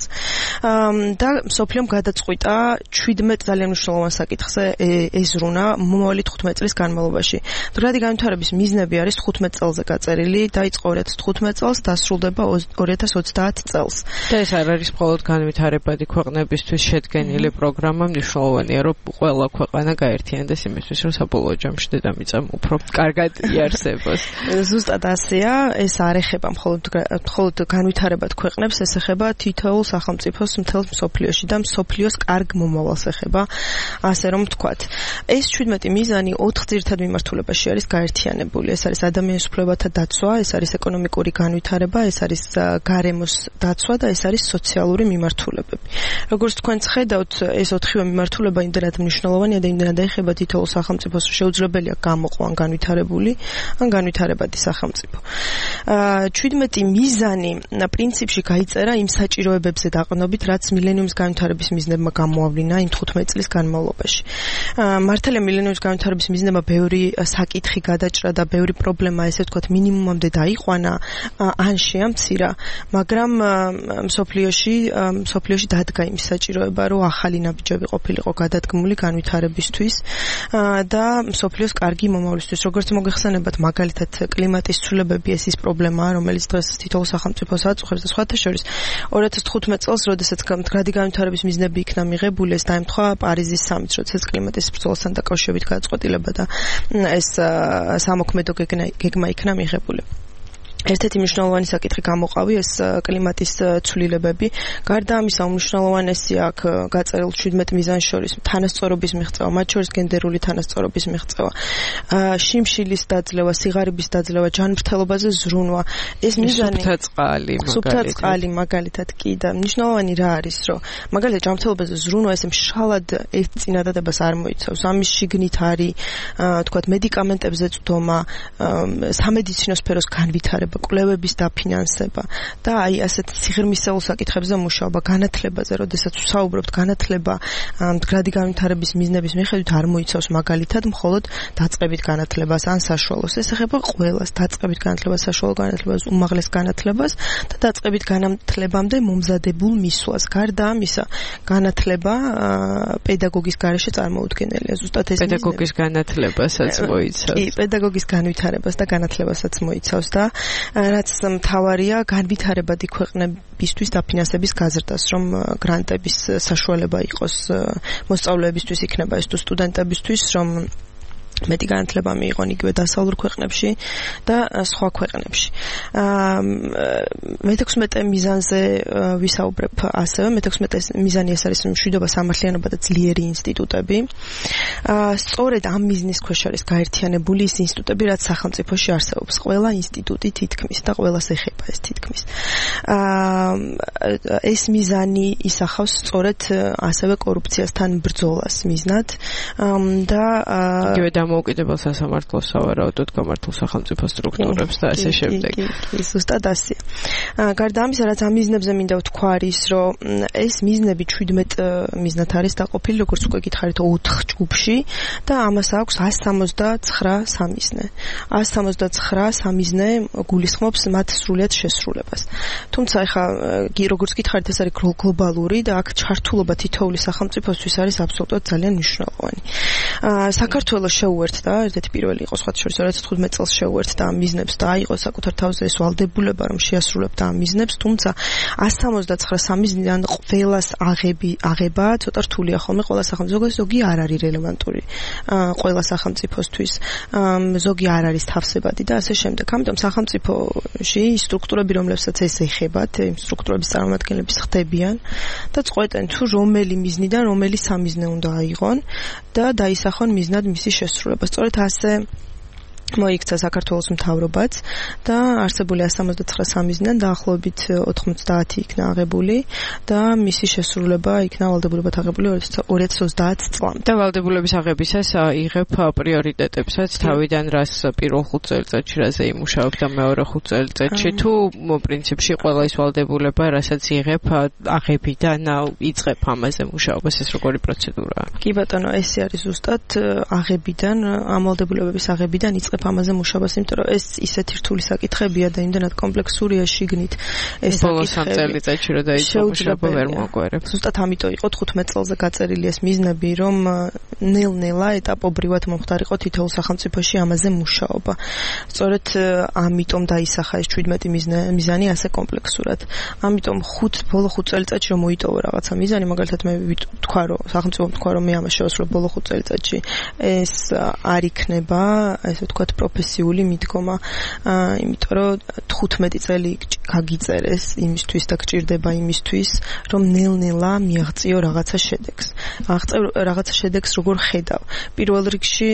და მსოფლიომ გადაწყვიტა 17 ძალიან მნიშვნელოვან საკითხზე ეზრუნა მომავალი 15 წლის განმავლობაში. მდგრადი განვითარების მიზნები არის 15 წელზე გაწერილი, დაიწყო 2015 წელს, დასრულდება 2030 წელს. და ეს არ არის მხოლოდ განვითარებადი ქვეყნებისთვის შედგენილი პროგრამა, მნიშვნელოვანია, რომ ყველა ქვეყანა გაერთიანდეს იმისთვის, რომ საბოლოო ჯამში დედამიწა უფრო კარგად იარსებოს. ზუსტად ასეა, ეს არ ეხება მხოლოდ განვითარებად ქვეყნებს, ეს ეხება თითოეულ სახელმწიფოს მთელ მსოფლიოში და მსოფლიოს კარგ მომავალს ეხება, ასე რომ ვთქვათ. ეს 17 მიზანი 4 ძირითად მიმართულებაში არის გაერთიანებული. ეს არის ადამიანის უფლებათა დაცვა, ეს არის ეკონომიკური განვითარება, ეს არის გარემოს დაცვა და ეს არის სოციალური მიმართულებები. როგორც თქვენც ხედავთ, ეს 4 მიმართულება იმდენად მნიშვნელოვანია და იმდენად ეხება თითოეულ სახელმწიფოს, რომ შეუძლებელია გამოყო ან განვითარებული, ან განვითარებადი სახელმწიფო. 17 მიზანი პრინციპში გაიწერა იმ საჭიროებებზე დაყრდნობით, რაც მილენიუმის განვითარების მიზნებმა გამოავლინა იმ 15 წლის განმავლობაში. მართალია მილენიუმის განვითარების მიზნებმა ბევრი საკითხი გადაჭრა და ბევრი პრობლემა ესე ვთქვათ მინიმუმამდე დაიყვანა ან შეამცირა, მაგრამ მსოფლიოში დადგა იმის საჭიროება, რომ ახალი ნაბიჯები ყოფილიყო გადადგმული განვითარებისთვის და მსოფლიოს კარგი მომავლისთვის. როგორც მოგეხსენებათ, მაგალითად კლიმატის ცვლილებები ეს ის პრობლემაა, რომელიც დღეს თითოეულ სახელმწიფოს აწუხებს და სხვათა შორის 2015 წელს, როდესაც მდგრადი განვითარების მიზნები იქნა მიღებული, ეს დაემთხვა პარიზის სამიტს, როდესაც კლიმატის ბრძოლასთან დაკავშირებით გადაწყვეტილება და ეს სამოქმედო გეგმა იქნა მიღებული. ერთ-ერთი მნიშვნელოვანი საკითხი გამოყავი ეს კლიმატის ცვლილებები. გარდა ამისა, უმნიშვნელოვანესია აქ გაწერილ 17 მიზანს შორის თანასწორობის მიღწევა, მათ შორის გენდერული თანასწორობის მიღწევა, შიმშილის დაძლევა, სიღარიბის დაძლევა, ჯანმრთელობაზე ზრუნვა. ეს მიზანი სუფთა წყალი მაგალითად კი და მნიშვნელოვანი რა არის, რომ მაგალითად ჯანმრთელობაზე ზრუნვა ესე მშრალად ერთ წინადადებას არ მოიცავს. ამის შიგნით არის თქვათ მედიკამენტებზე წვდომა, სამედიცინო სფეროს განვითარება, კვლევების დაფინანსება და აი ასეთ სიღრმისეულ საკითხებზე მუშაობა, განათლებაზე, როდესაც ვსაუბრობთ, განათლება მდგრადი განვითარების მიზნების მიხედვით არ მოიცავს მაგალითად მხოლოდ დაწყებით განათლებას ან საშუალოს. ეს ეხება ყველას, დაწყებით განათლებას, საშუალო განათლებას, უმაღლეს განათლებას და დაწყებით განათლებამდე მომზადებულ მისვლას. გარდა ამისა, განათლება პედაგოგის გარეშე წარმოუდგენელია. ზუსტად ეს პედაგოგის განათლებასაც მოიცავს. კი, პედაგოგის განვითარებას და განათლებასაც მოიცავს და რაც მთავარია განვითარებადი ქვეყნებისთვის დაფინანსების გაზრდას, რომ გრანტების საშუალება იყოს მოსწავლეებისთვის, იქნება ეს თუ სტუდენტებისთვის, რომ მეტი განათლება მიიღონ იგივე დასავლურ ქვეყნებში და სხვა ქვეყნებში. მე-16 მიზანზე ვისაუბრებ ასევე. მე-16 მიზანი ეს არის მშვიდობა, სამართლიანობა და ძლიერი ინსტიტუტები. სწორედ ამ მიზნის ქვეშ არის გაერთიანებული ის ინსტიტუტები, რაც სახელმწიფოში არსებობს. ყველა ინსტიტუტი თითქმის და ყველას ეხება ეს თითქმის. ეს მიზანი ისახავს სწორედ ასევე კორუფციასთან ბრძოლას მიზნად და იგივე დამოუკიდებელ სასამართლოს, სავარაუდოდ გამართულ სახელმწიფო სტრუქტურებს და ასე შემდეგ. კი, ზუსტად ასეა. გარდა ამისა, რაც ამ მიზნებზე მინდა ვთქვა არის, რომ ეს მიზნები 17 მიზნად არის დაყოფილი, როგორც უკვე გითხარით, 4 ჯგუფში და ამას აქვს 179 სამიზნე. 179 სამიზნე გულისხმობს მათ სრულიად შესრულებას. თუმცა ეხლა როგორც გითხარით, ეს არის გლობალური და აქ ჩართულობა თითოეული სახელმწიფოსთვის არის აბსოლუტურად ძალიან მნიშვნელოვანი. საქართველოს შეუერთდა, ერთ-ერთი პირველი იყო სხვა შორის 2015 წელს შეუერთდა ამ მიზნებს და აიღო საკუთარ თავზე ეს ვალდებულება, რომ შეასრულებდა ამ მიზნებს, თუმცა 179 სამიზნიდან ყველას აღება ცოტა რთულია ხოლმე ყველა სახელმწიფოს, ზოგი არ არის რელევანტური ყველა სახელმწიფოსთვის, ზოგი არ არის თავსებადი და ასე შემდეგ. ამიტომ სახელმწიფოში სტრუქტურები, რომლებსაც ეს ეხებათ, იმ სტრუქტურების წარმომადგენლები ხდებიან და წყვეტენ თუ რომელი მიზნიდან რომელი სამიზნე უნდა აიღონ და დაისახონ მიზნად მისი შესრულება. სწორედ ასე მოიქცა საქართველოს მთავრობაც და არსებული 179 სამიზნიდან დაახლოებით 90 იქნა აღებული და მისი შესრულება იქნა ვალდებულებად აღებული 2030 წლამდე. და ვალდებულების აღებისას იღებ პრიორიტეტებსაც თავიდან, რას პირველ 5 წელიწადში რაზე იმუშავებ და მეორე 5 წელიწადში თუ პრინციპში ყველა ის ვალდებულება, რასაც იღებ აღებიდან იწყებ ამაზე მუშაობას, ეს როგორი პროცედურაა? კი ბატონო, ესე არის ზუსტად აღებიდან, ამ ვალდებულებების აღებიდან იწყებ ამაზე მუშაობას, იმიტომ რომ ეს ისეთი რთული საკითხებია და იმდანად კომპლექსურია შიგნით ეს ბოლოს 3 წელიწადში რა დაიწყო მუშაობა ვერ მოგვარებ. ზუსტად ამიტომ იყო 15 წელზე გაწერილი ეს მიზნები, რომ ნელ-ნელა ეტაპობრივად მომხდარიყო თითოეულ სახელმწიფოში ამაზე მუშაობა. სწორედ ამიტომ დაისახა ეს 17 მიზანი ასე კომპლექსურად. ამიტომ ბოლო 5 წელიწადში რომ მოიტოვო რაღაცა მიზანი, მაგალითად მე ვთქვა, რომ სახელმწიფომ თქვა, რომ მე ამას შევასრულებ ბოლო 5 წელიწადში, ეს არ იქნება, ესე ვთქვათ, პროფესიული მიდგომა, იმიტომ რომ 15 წელი გაგიწერეს იმისთვის და გჭირდება იმისთვის, რომ ნელ-ნელა მიაღწიო რაღაცა შედეგს. აღწევ რაღაცა შედეგს როგორ ხედავ. პირველ რიგში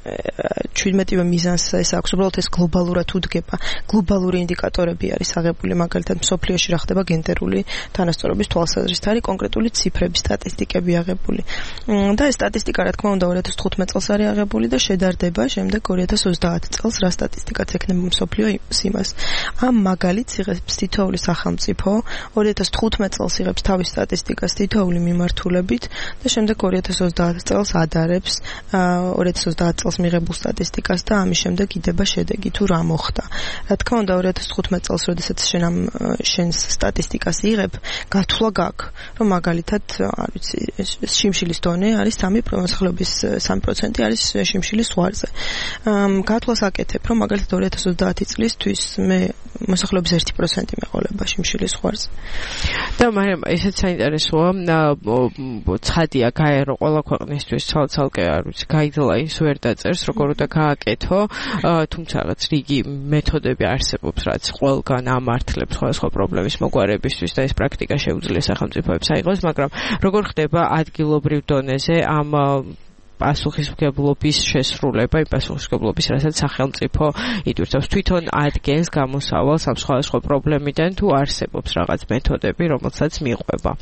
17-ვე მიზანს ეს აქვს, უბრალოდ ეს გლობალურად უდგება. გლობალური ინდიკატორები არის აღებული, მაგალითად მსოფლიოში რა ხდება გენდერული თანასწორობის თვალსაზრისით, არის კონკრეტული ციფრები, სტატისტიკები აღებული. და ეს სტატისტიკა რა თქმა უნდა 2015 წელს არის აღებული და შედარდება შემდეგ 2030 30 წელს რა სტატისტიკაც ექნება მსოფლიოს იმას. ამ მაგალითს იღებს თითოეული სახელმწიფო 2015 წელს იღებს თავის სტატისტიკას თითოეული მიმართულებით და შემდეგ 2030 წელს ადარებს 2030 წელს მიღებულ სტატისტიკას და ამის შემდეგ იდება შედეგი თუ რა მოხდა. Რა თქმა უნდა 2015 წელს როდესაც შენს სტატისტიკას იღებ, გათვლა გაქვს, რომ მაგალითად, არ ვიცი, შიმშილის დონე არის 3%, 3% არის შიმშილის ზღვარზე. გათვლას აკეთებ, რომ მაგალითად 2030 წლისთვის მე მოსახლეობის 1% მეყოლება შიმშილის ზღვარზე. და მაგრამ ესეც საინტერესოა, ცხადია გაერო ყველა ქვეყნისთვის ცალ-ცალკე არ ვიცი, guidelines ვერ დაწერს, როგორ უნდა გააკეთო, თუმცა რაღაც რიგი მეთოდები არსებობს, რაც ყველგან ამართლებს სხვადასხვა პრობლემის მოგვარებისთვის და ეს პრაქტიკა შეუძლია სახელმწიფოებს აიღოს, მაგრამ როგორ ხდება ადგილობრივ დონეზე ამ პასუხისმგებლობის შესრულება, იმ პასუხისმგებლობის, რასაც სახელმწიფო იტვირთებს თვითონ ადგენს გამოსავალს ამ სხვადასხვა პრობლემიდან თუ არსებობს რაღაც მეთოდები, რომელსაც მიყვება.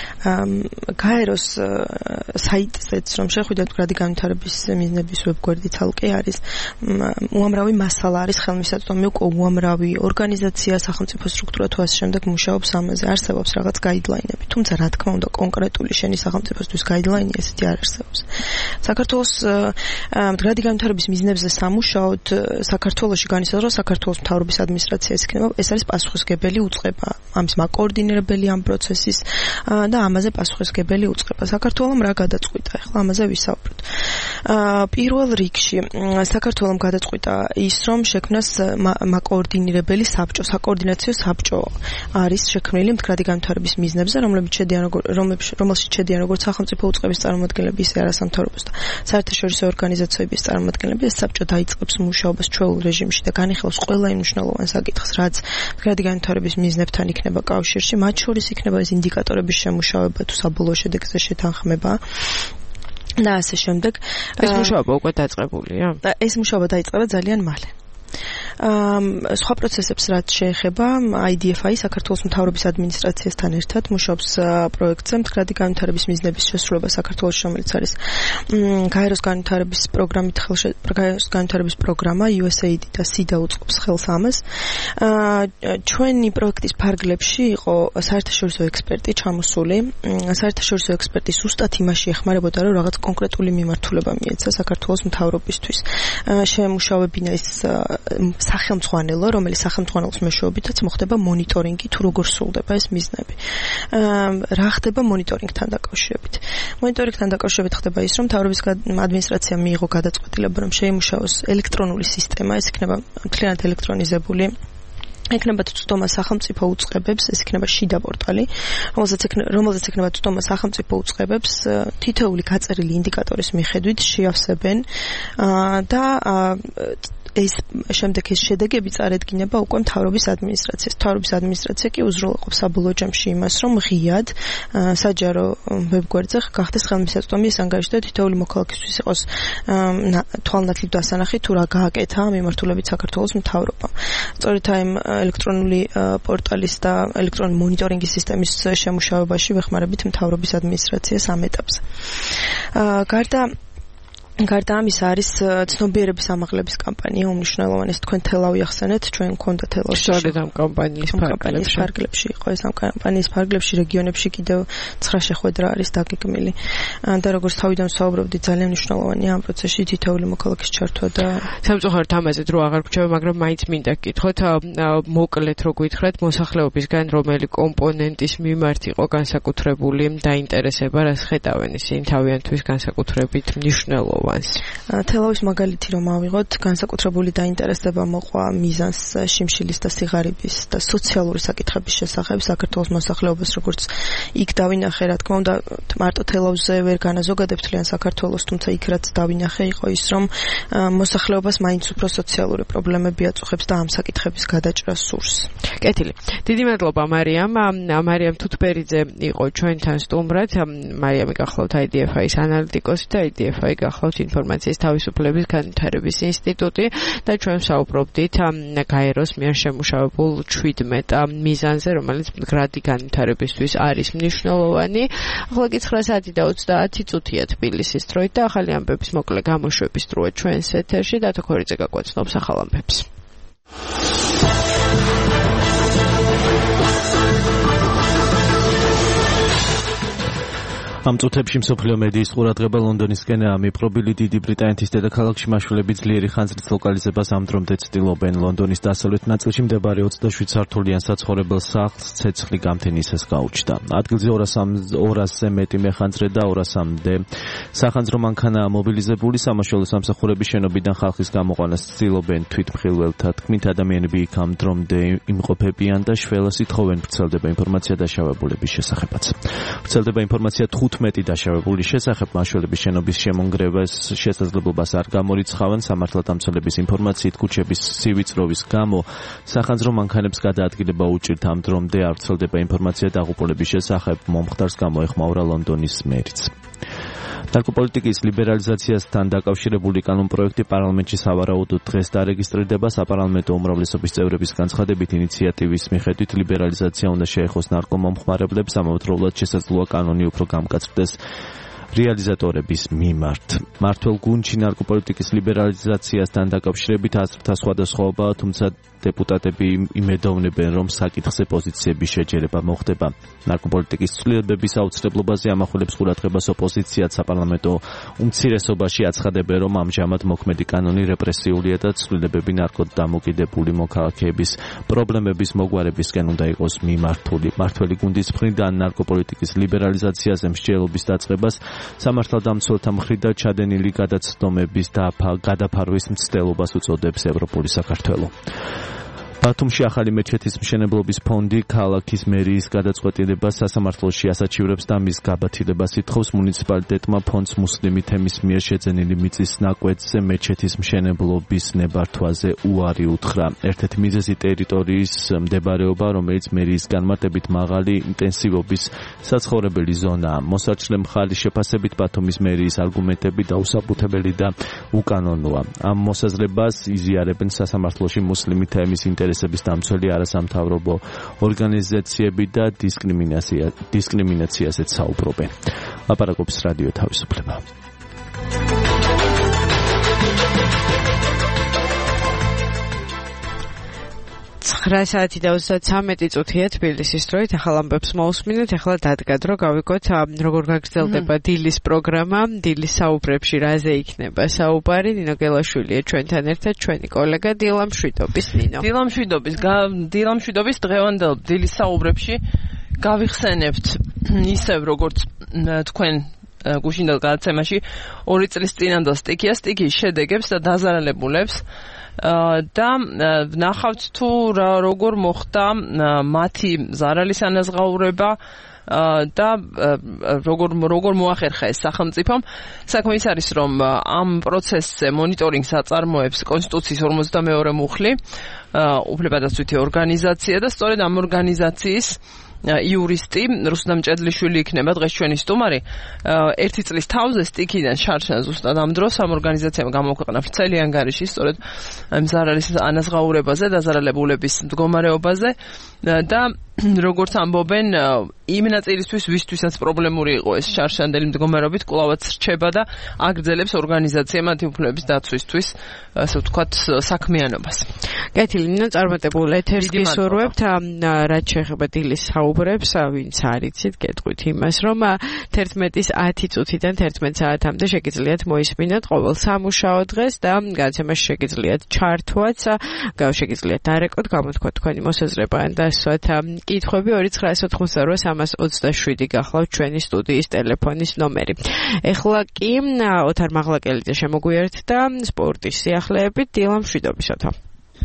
გაეროს საიტზეც რომ შეხვიდეთ მდგრადი განვითარების მიზნების ვებგვერდი თალკე არის უამრავი მასალა არის ხელმისაწვდომი უკვე უამრავი ორგანიზაცია სახელმწიფო სტრუქტურა თუ ასე შემდეგ მუშაობს ამაზე არსებობს რაღაც გაიდლაინები თუმცა რა თქმა უნდა კონკრეტული შენი სახელმწიფოსთვის გაიდლაინი ესეთი არ არსებობს საქართველოს მდგრადი განვითარების მიზნებზე სამუშაოდ საქართველოში განისაზღვრა საქართველოს მთავრობის ადმინისტრაციის იქნება ეს არის პასუხისმგებელი უწყება ამის მაკოორდინირებელი ამ პროცესის და ამაზე პასუხისმგებელი უწყება საქართველოს რა გადაწყვიტა ახლა ამაზე ვისაუბროთ პირველ რიგში საქართველოს გადაწყვიტა ის რომ შექმნას მაკოორდინირებელი საბჭო საკოორდინაციო საბჭო არის შექმნილი მდგრადი განვითარების მიზნებზე რომელშიც შედიან როგორც სახელმწიფო უწყების წარმომადგენლები ისე არასამთავრობო და საერთაშორისო ორგანიზაციების წარმომადგენლები ეს საბჭო დაიწყებს მუშაობას ჩვეულ რეჟიმში და განიხილავს ყველა იმ მნიშვნელოვან საკითხს რაც მდგრადი განვითარების მიზნებთან იქნება კავშირში მათ შორის იქნება ეს ინდიკატორების შემუშავება თუ საბოლოო შედეგზე შეთანხმება და ასე შემდეგ ეს მუშაობა უკვე დაწყებულია და ეს მუშაობა დაიწყება ძალიან მალე სხვა პროცესებს რაც შეეხება IDFI საქართველოს მთავრობის ადმინისტრაციასთან ერთად მუშაობს პროექტზე მდგრადი განვითარების მიზნების შესრულება საქართველოში რომელიც არის გაეროს განვითარების პროგრამით გაეროს განვითარების პროგრამა USAID და SIDA უწყობს ხელს ამას ჩვენი პროექტის ფარგლებში იყო საერთაშორისო ექსპერტი ჩამოსული საერთაშორისო ექსპერტი ზუსტად იმაში ეხმარებოდა რომ რაღაც კონკრეტული მიმართულება მიეცა საქართველოს მთავრობისთვის შემუშავებინა ის სახელმძღვანელო, რომელიც სახელმძღვანელოს მეშვეობითაც მოხდება მონიტორინგი თუ როგორ სრულდება ეს მიზნები. რა ხდება მონიტორინგთან დაკავშირებით? მონიტორინგთან დაკავშირებით ხდება ის, რომ მთავრობის ადმინისტრაციამ მიიღო გადაწყვეტილება, რომ შეიმუშაოს ელექტრონული სისტემა, ეს იქნება მთლიანად ელექტრონიზებული იქნება თვითონ სახელმწიფო უწყებებს, ეს იქნება შიდა პორტალი, რომელზეც იქნება თვითონ სახელმწიფო უწყებებს თითოეული გაწერილი ინდიკატორის მიხედვით შეავსებენ და ეს შემდეგ ეს შედეგები წარედგინება უკვე მთავრობის ადმინისტრაციას. მთავრობის ადმინისტრაცია კი უზრუნველყოფს საბოლოო ჯამში იმას, რომ ღიად საჯარო ვებგვერდზე გახდეს ხელმისაწვდომი ეს ანგარიშდა თითოეული მოქალაქისთვის იყოს თვალნათლივ დასანახი თუ რა გააკეთა მიმართულებით საქართველოს მთავრობამ. სწორედ ამ ელექტრონული პორტალის და ელექტრონული მონიტორინგის სისტემის შემუშავებაში ვეხმარებით მთავრობის ადმინისტრაციას ამ ეტაპზე. გარდა ამისა არის ცნობიერების ამაღლების კამპანია უმნიშვნელოვანესი ეს თქვენ თელავი ახსენეთ ჩვენ მქონდა თელავში სწორედ ამ კამპანიის ფარგლებში იყო ეს ამ კამპანიის ფარგლებში რეგიონებში კიდევ 9 შეხვედრა არის დაგეგმილი და როგორც თავიდან ვსაუბრობდი ძალიან მნიშვნელოვანია ამ პროცესში თითოეული მოქალაქის ჩართვა და სამწუხაროდ ამაზე დრო აღარ გვჭირდება მაგრამ მაინც მინდა გითხოთ მოკლედ რო გითხრათ მოსახლეობისგან რომელი კომპონენტის მიმართ იყო განსაკუთრებული დაინტერესება რაც ხედავენ ისინი თავიანთვის განსაკუთრებით მნიშვნელოვანი თელავის მაგალითი რომ ავიღოთ, განსაკუთრებული დაინტერესება მოყვა მიზანს შიმშილის და სიღარიბის და სოციალური საკითხების შესახებ საქართველოს მოსახლეობას როგორც იქ დავინახე, რა თქმა უნდა, მარტო თელავზე ვერ განაზოგადებ თლიან საქართველოს, თუმცა იქ რაც დავინახე იყო ის, რომ მოსახლეობას მაინც უფრო სოციალური პრობლემები აწუხებს და ამ საკითხების გადაჭრას სურს. კეთილი. დიდი მადლობა მარიამ. მარიამ თუთბერიძე იყო ჩვენთან სტუმრად. მარიამი გახლავთ IDFI-ის ანალიტიკოსი და IDFI გახლავთ ინფორმაციის თავისუფლების განვითარების ინსტიტუტი და ჩვენ ვსაუბრობდით გაეროს მიერ შემუშავებულ 17 მიზანზე, რომელიც მდგრადი განვითარებისთვის არის მნიშვნელოვანი. ახლა კი 9:30 წუთია თბილისის დროით და ახალი ამბების მოკლე გამოშვების დროა ჩვენს ეთერში. დათო ქორიძე გაგვაცნობს ახალ ამბებს. ამ წუთებში მსოფლიო მედიის ყურადღება ლონდონისკენ მიპყრობილი დიდი ბრიტანეთის დედაქალაქში მაშველები ძლიერი ხანძრით ლოკალიზებას ამ დრომდე ცდილობენ. ლონდონის დასავლეთ ნაწილში მდებარე 27 სართულიან საცხოვრებელ სახლს ცეცხლი გამთენისას გაუჩნდა. ადგილზე 200-ზე მეტი მეხანძრე და 200-მდე სახანძრო მანქანაა მობილიზებული. სამაშველო სამსახურების შენობიდან ხალხის გამოყვანას ცდილობენ. თვითმხილველთა თქმით, ადამიანები იქ ამ დრომდე იმყოფებიან და შველას ითხოვენ. ვრცელდება ინფორმაცია დაშავებულების შესახებაც. ვრცელდება ინფორმაცია 15 დაშავებული შესახებ. მაშველების შენობის შემონგრევას შესაძლებლობას არ გამორიცხავენ. სამართალდამცველების ინფორმაციით ქუჩების სივიწროვის გამო სახანძრო მანქანებს გადაადგილება უჭირთ. ამ დრომდე არ ვრცელდება ინფორმაცია დაღუპულების შესახებ. მომხდარს გამოეხმაურა ლონდონის მერიც. ნარკოპოლიტიკის ლიბერალიზაციასთან დაკავშირებული კანონპროექტი პარლამენტში სავარაუდოდ დღეს დარეგისტრირდება. საპარლამენტო უმრავლესობის წევრების განცხადებით ინიციატივის მიხედვით ლიბერალიზაცია უნდა შეეხოს ნარკომომხმარებლებს, ამავდროულად შესაძლოა კანონი უფრო გამკაცრდეს რეალიზატორების მიმართ. მართლ გუნდში ნარკოპოლიტიკის ლიბერალიზაციასთან დაკავშირებით აზრთა სხვადასხვაობაა, თუმცა დეპუტატები იმედოვნებენ, რომ საკითხზე პოზიციების შეჯერება მოხდება. ნარკოპოლიტიკის ცვლილებების აუცილებლობაზე ამახვილებს ყურადღებას ოპოზიციაც. საპარლამენტო უმცირესობაში აცხადებენ, რომ ამჟამად მოქმედი კანონი რეპრესიულია და ცვლილებები ნარკოდამოკიდებული მოქალაქეების პრობლემების მოგვარებისკენ უნდა იყოს მიმართული. მართველი გუნდის მხრიდან ნარკოპოლიტიკის ლიბერალიზაციაზე მსჯელობის დაწყებას სამართალდამცველთა მხრიდან ჩადენილი გადაცდომების და გადაფარვის მცდელობას უწოდებს ევროპული საქართველო. ბათუმში ახალი მეჩეთის მშენებლობის ფონდი ქალაქის მერიის გადაწყვეტილებას სასამართლოში ასაჩივრებს და მის გაბათილებას ითხოვს. მუნიციპალიტეტმა ფონდს მუსლიმი თემის მიერ შეძენილი მიწის ნაკვეთზე მეჩეთის მშენებლობის ნებართვაზე უარი უთხრა. ერთ-ერთი მიზეზი ტერიტორიის მდებარეობა, რომელიც მერიის განმარტებით მაღალი ინტენსივობის საცხოვრებელი ზონაა. მოსარჩლე მხარის შეფასებით ბათუმის მერიის არგუმენტები დაუსაბუთებელი და უკანონოა. ამ მოსაზრებას იზიარებენ სასამართლოში მუსლიმი თემის ინტერესების დამცველი არასამთავრობო ორგანიზაციები და დისკრიმინაციაზეც საუბრობენ. ლაპარაკობს რადიო თავისუფლება. 9:33 თბილისის დროით ახალ ამბებს მოусმინეთ. ახლა დადგათ, რომ გავიგოთ როგორ გაგრძელდება დილის პროგრამა. დილის საუბრებში რაზე იქნება საუბარი. ნინო გელაშვილია ჩვენთან ერთად, ჩვენი კოლეგა დილამ შვიდობის. ნინო. დილამ შვიდობის დღევანდელ დილის საუბრებში გავიხსენებთ ისევ როგორც თქვენ გუშინდელ გადაცემაში 2 წლის წინანდელ სტიქიის შედეგებს და დაზარალებულებს და ნახავთ თუ როგორ მოხდა მათი ზარალის ანაზღაურება და როგორ მოახერხა ეს სახელმწიფომ. საქმე ის არის, რომ ამ პროცესზე მონიტორინგს აწარმოებს კონსტიტუციის 52 მუხლი, უფლებადაცვითი ორგანიზაცია და სწორედ ამ ორგანიზაციის იურისტი რუსლან მჭედლიშვილი იქნება დღეს ჩვენი სტუმარი. 1 წლის თავზე სტიქიდან შარშან ზუსტად ამ დროს ამ ორგანიზაციამ გამოქვეყნა ვრცელი ანგარიში სწორედ ამ ზარალის ანაზღაურებაზე, დაზარალებულების მდგომარეობაზე და როგორც ამბობენ, იმ ნაწილისთვის, ვისთვისაც პრობლემური იყო ეს შარშანდელი მდგომარეობით, კვლავაც რჩება და აგრძელებს ორგანიზაცია მათი უფლებების დაცვისთვის, ასე ვთქვათ, საქმიანობას. კეთილი, ნინო, წარმატებულ ეთერს გისურვებთ. რაც შეეხება დილის საუბრებს, ვინც არიცით, გეტყვით იმას, რომ 11-ის 10 წუთიდან 11 საათამდე შეგიძლიათ მოისმინოთ ყოველ სამუშაო დღეს და გადაცემაში შეგიძლიათ ჩართვაც, შეგიძლიათ დარეკოთ, გამოთქვათ თქვენი მოსაზრება და ასვათ კითხვები 2988327 გახლავთ ჩვენი სტუდიის ტელეფონის ნომერი. ეხლა კი ოთარ მაღლაკელიძე შემოგვიერთდა სპორტის სიახლეებით. დილამ შვიდობისათო.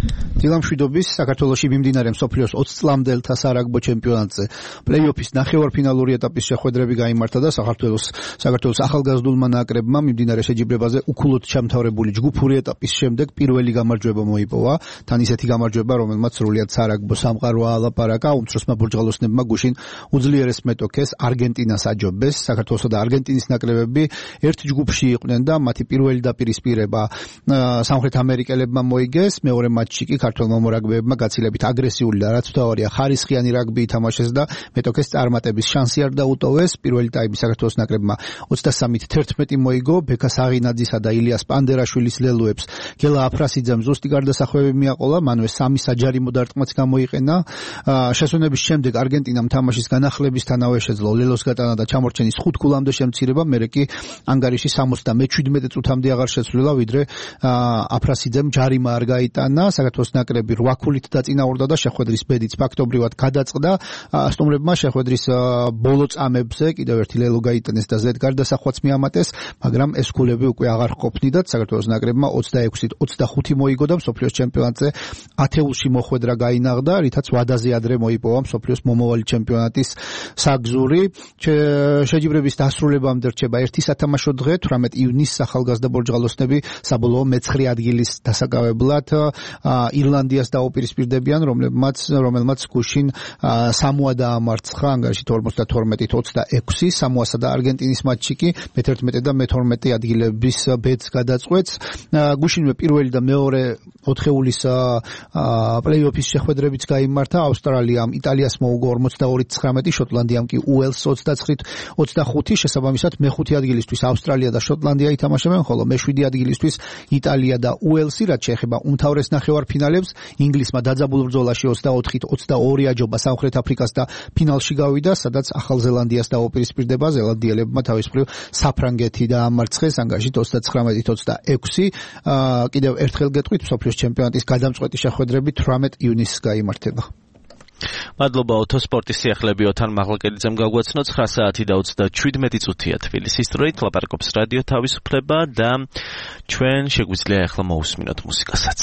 დილამშვიდობის საქართველოში მიმდინარე მსოფლიოს 20 წლამდელთა სარაგბო ჩემპიონატზე პლეი-ოფის ნახევარფინალური ეტაპის შეხვედრები გაიმართა და საქართველოს ახალგაზრდულმა ნაკრებმა მიმდინარე შეჯიბრებაზე უქულოდ ჩამთავრებული ჯგუფური ეტაპის შემდეგ პირველი გამარჯვება მოიპოვა. თან ისეთი გამარჯვება, რომელმაც სრულიად სარაგბო სამყარო აალაპარაკა, უმცროსმა ბურჯღალოსნებმა გუშინ უძლიერეს მეტოქეს არგენტინას აჯობეს. საქართველოსა და არგენტინის ნაკრებები ერთ ჯგუფში იყვნენ და მათი პირველი დაპირისპირება სამხრეთ ამერიკელებმა მოიგეს. მეორე მატჩში კი ქართველმა მორაგბეებმა გაცილებით აგრესიული და რაც მთავარია ხარისხიანი რაგბი ითამაშეს და მეტოქეს წარმატების შანსი არ დაუტოვეს. პირველი ტაიმი საქართველოს ნაკრებმა 23-11 მოიგო. ბექა საღინაძისა და ილიას პანდერაშვილის ლელოებს გელა აფრასიძემ ზუსტი გარდასახვევები მიაყოლა, მანვე სამი საჯარიმო დარტყმაც გამოიყენა. შესვენების შემდეგ არგენტინამ თამაშის განახლებისთანავე შეძლო ლელოს გატანა და ჩამორჩენის 5 ქულამდე შემცირება, მერე კი ანგარიში 77 წუთამდე აღარ შეცვლილა, ვიდრე აფრასიძემ ჯარიმა არ გაიტანა. საქართველოს ნაკრები 8 ქულით დაწინაურდა და შეხვედრის ბედიც ფაქტობრივად გადაწყდა. სტუმრებმა შეხვედრის ბოლო წამებზე კიდევ ერთი ლელო გაიტანეს და ზედ გარდასახვაც მიამატეს, მაგრამ ეს ქულები უკვე აღარ ყოფნიდათ. საქართველოს ნაკრებმა 26-ით 25 მოიგო და მსოფლიოს ჩემპიონატზე ათეულში მოხვედრა გაინაღდა, რითაც ვადაზე ადრე მოიპოვა მსოფლიოს მომავალი ჩემპიონატის საგზური. შეჯიბრების დასრულებამდე რჩება ერთი სათამაშო დღე, 18 ივნისს ახალგაზრდა ბორჯღალოსნები საბოლოო მე-9 ადგილის დასაკავებლად ირლანდიას დაუპირისპირდებიან, რომელმაც გუშინ სამოა დაამარცხა ანგარიში 52-26. სამოასა და არგენტინის მატჩი კი მე-11 და მე-12 ადგილების ბედს გადაწყვეტს. გუშინვე პირველი და მეორე ოთხეულის პლეი-ოფის შეხვედრებიც გაიმართა. ავსტრალიამ იტალიას მოუგო 42-19, შოტლანდიამ კი უელსს 29-25. შესაბამისად მე-5 ადგილისთვის ავსტრალია და შოტლანდია ითამაშებენ, ხოლო მე-7 ადგილისთვის იტალია და უელსი. რაც შეეხება უმთავრეს ნახევარფინალებს, ინგლისმა დაძაბულ ბრძოლაში 24-22 აჯობა სამხრეთ აფრიკას და ფინალში გავიდა, სადაც ახალ ზელანდიას დაუპირისპირდება. ზელანდიელებმა თავის მხრივ საფრანგეთი დაამარცხეს ანგარიშით 39-26. კიდევ ერთხელ გეტყვით, მსოფლიოს ჩემპიონატის გადამწყვეტი შეხვედრები 18 ივნისს გაიმართება. მადლობა ოთოსპორტის სიახლეები ოთან მაღლაკელიძემ გაგვაცნო. 9 საათი და 27 წუთია თბილისის დროით. ლაპარაკობს რადიო თავისუფლება და ჩვენ შეგვიძლია ახლა მოусმინოთ მუსიკასაც.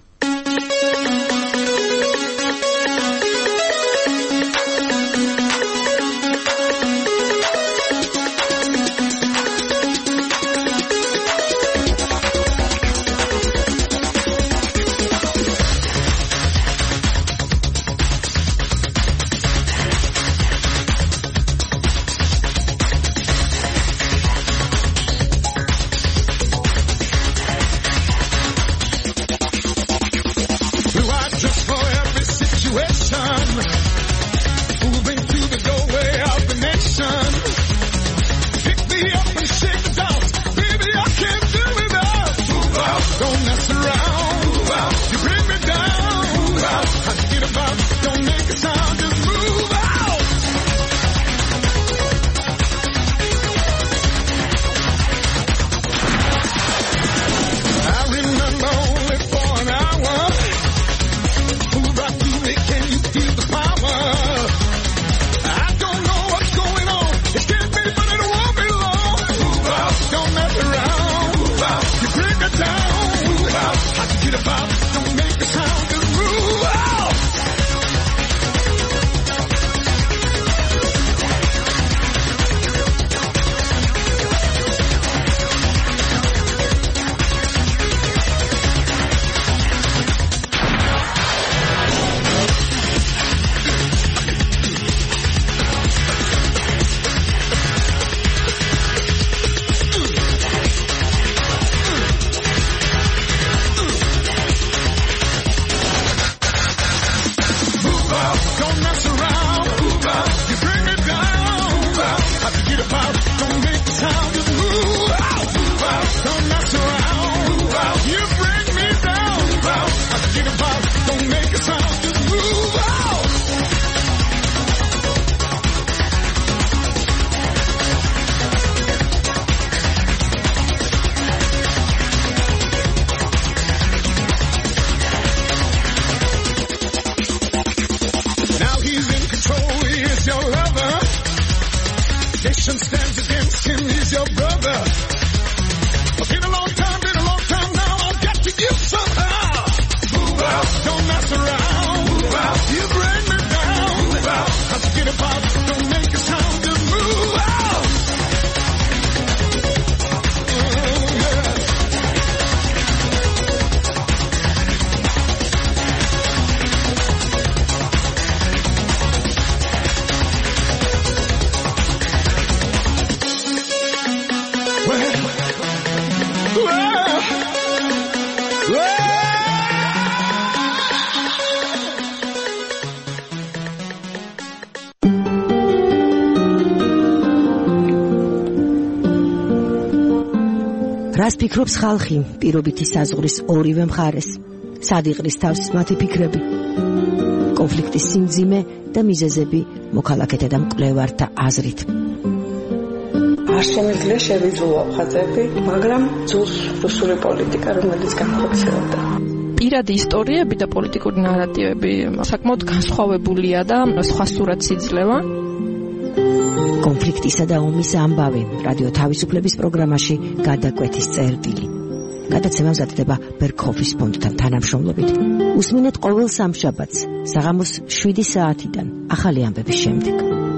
Nation stands against him, he's your brother. Been a long time now, I'll get to you somehow. Move out. რას ფიქრობს ხალხი პირობითი საზღვრის ორივე მხარეს? სად იყრის თავს მათი ფიქრები? კონფლიქტის სიმძიმე და მიზეზები მოქალაქეთა და მკვლევართა აზრით. არ შემიძლია შევიძულო აფხაზები, მაგრამ ძულს რუსული პოლიტიკა, რომელიც განხორციელდა. პირადი ისტორიები და პოლიტიკური ნარატივები საკმაოდ განსხვავებულია და სხვა სურათს იძლევა. კონფლიქტისა და ომის ამბავი რადიო თავისუფლების პროგრამაში გადაკვეთის წერტილი. გადაცემა მზადდება ბერქოფის ფონდთან თანამშრომლობით. უსმინეთ ყოველ სამშაბათს საღამოს 7 საათიდან ახალი ამბების შემდეგ.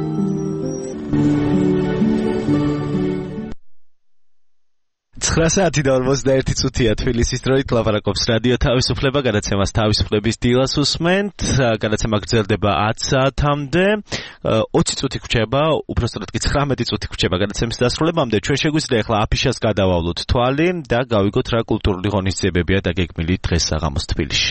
საათი და 41 წუთია თბილისის დროით ლაპარაკობს რადიო თავისუფლება, გადაცემას თავისუფლების დილას უსმენთ. გადაცემა გრძელდება 10 საათამდე. 20 წუთი გვჭება, უბრალოდ კი 19 წუთი გვჭება გადაცემის დასრულებამდე. ჩვენ შეგვიძლია ახლა აფიშას გადავავლოთ თვალი და გავიგოთ რა კულტურული ღონისძიებებია დაგეგმილი დღეს საღამოს თბილისში.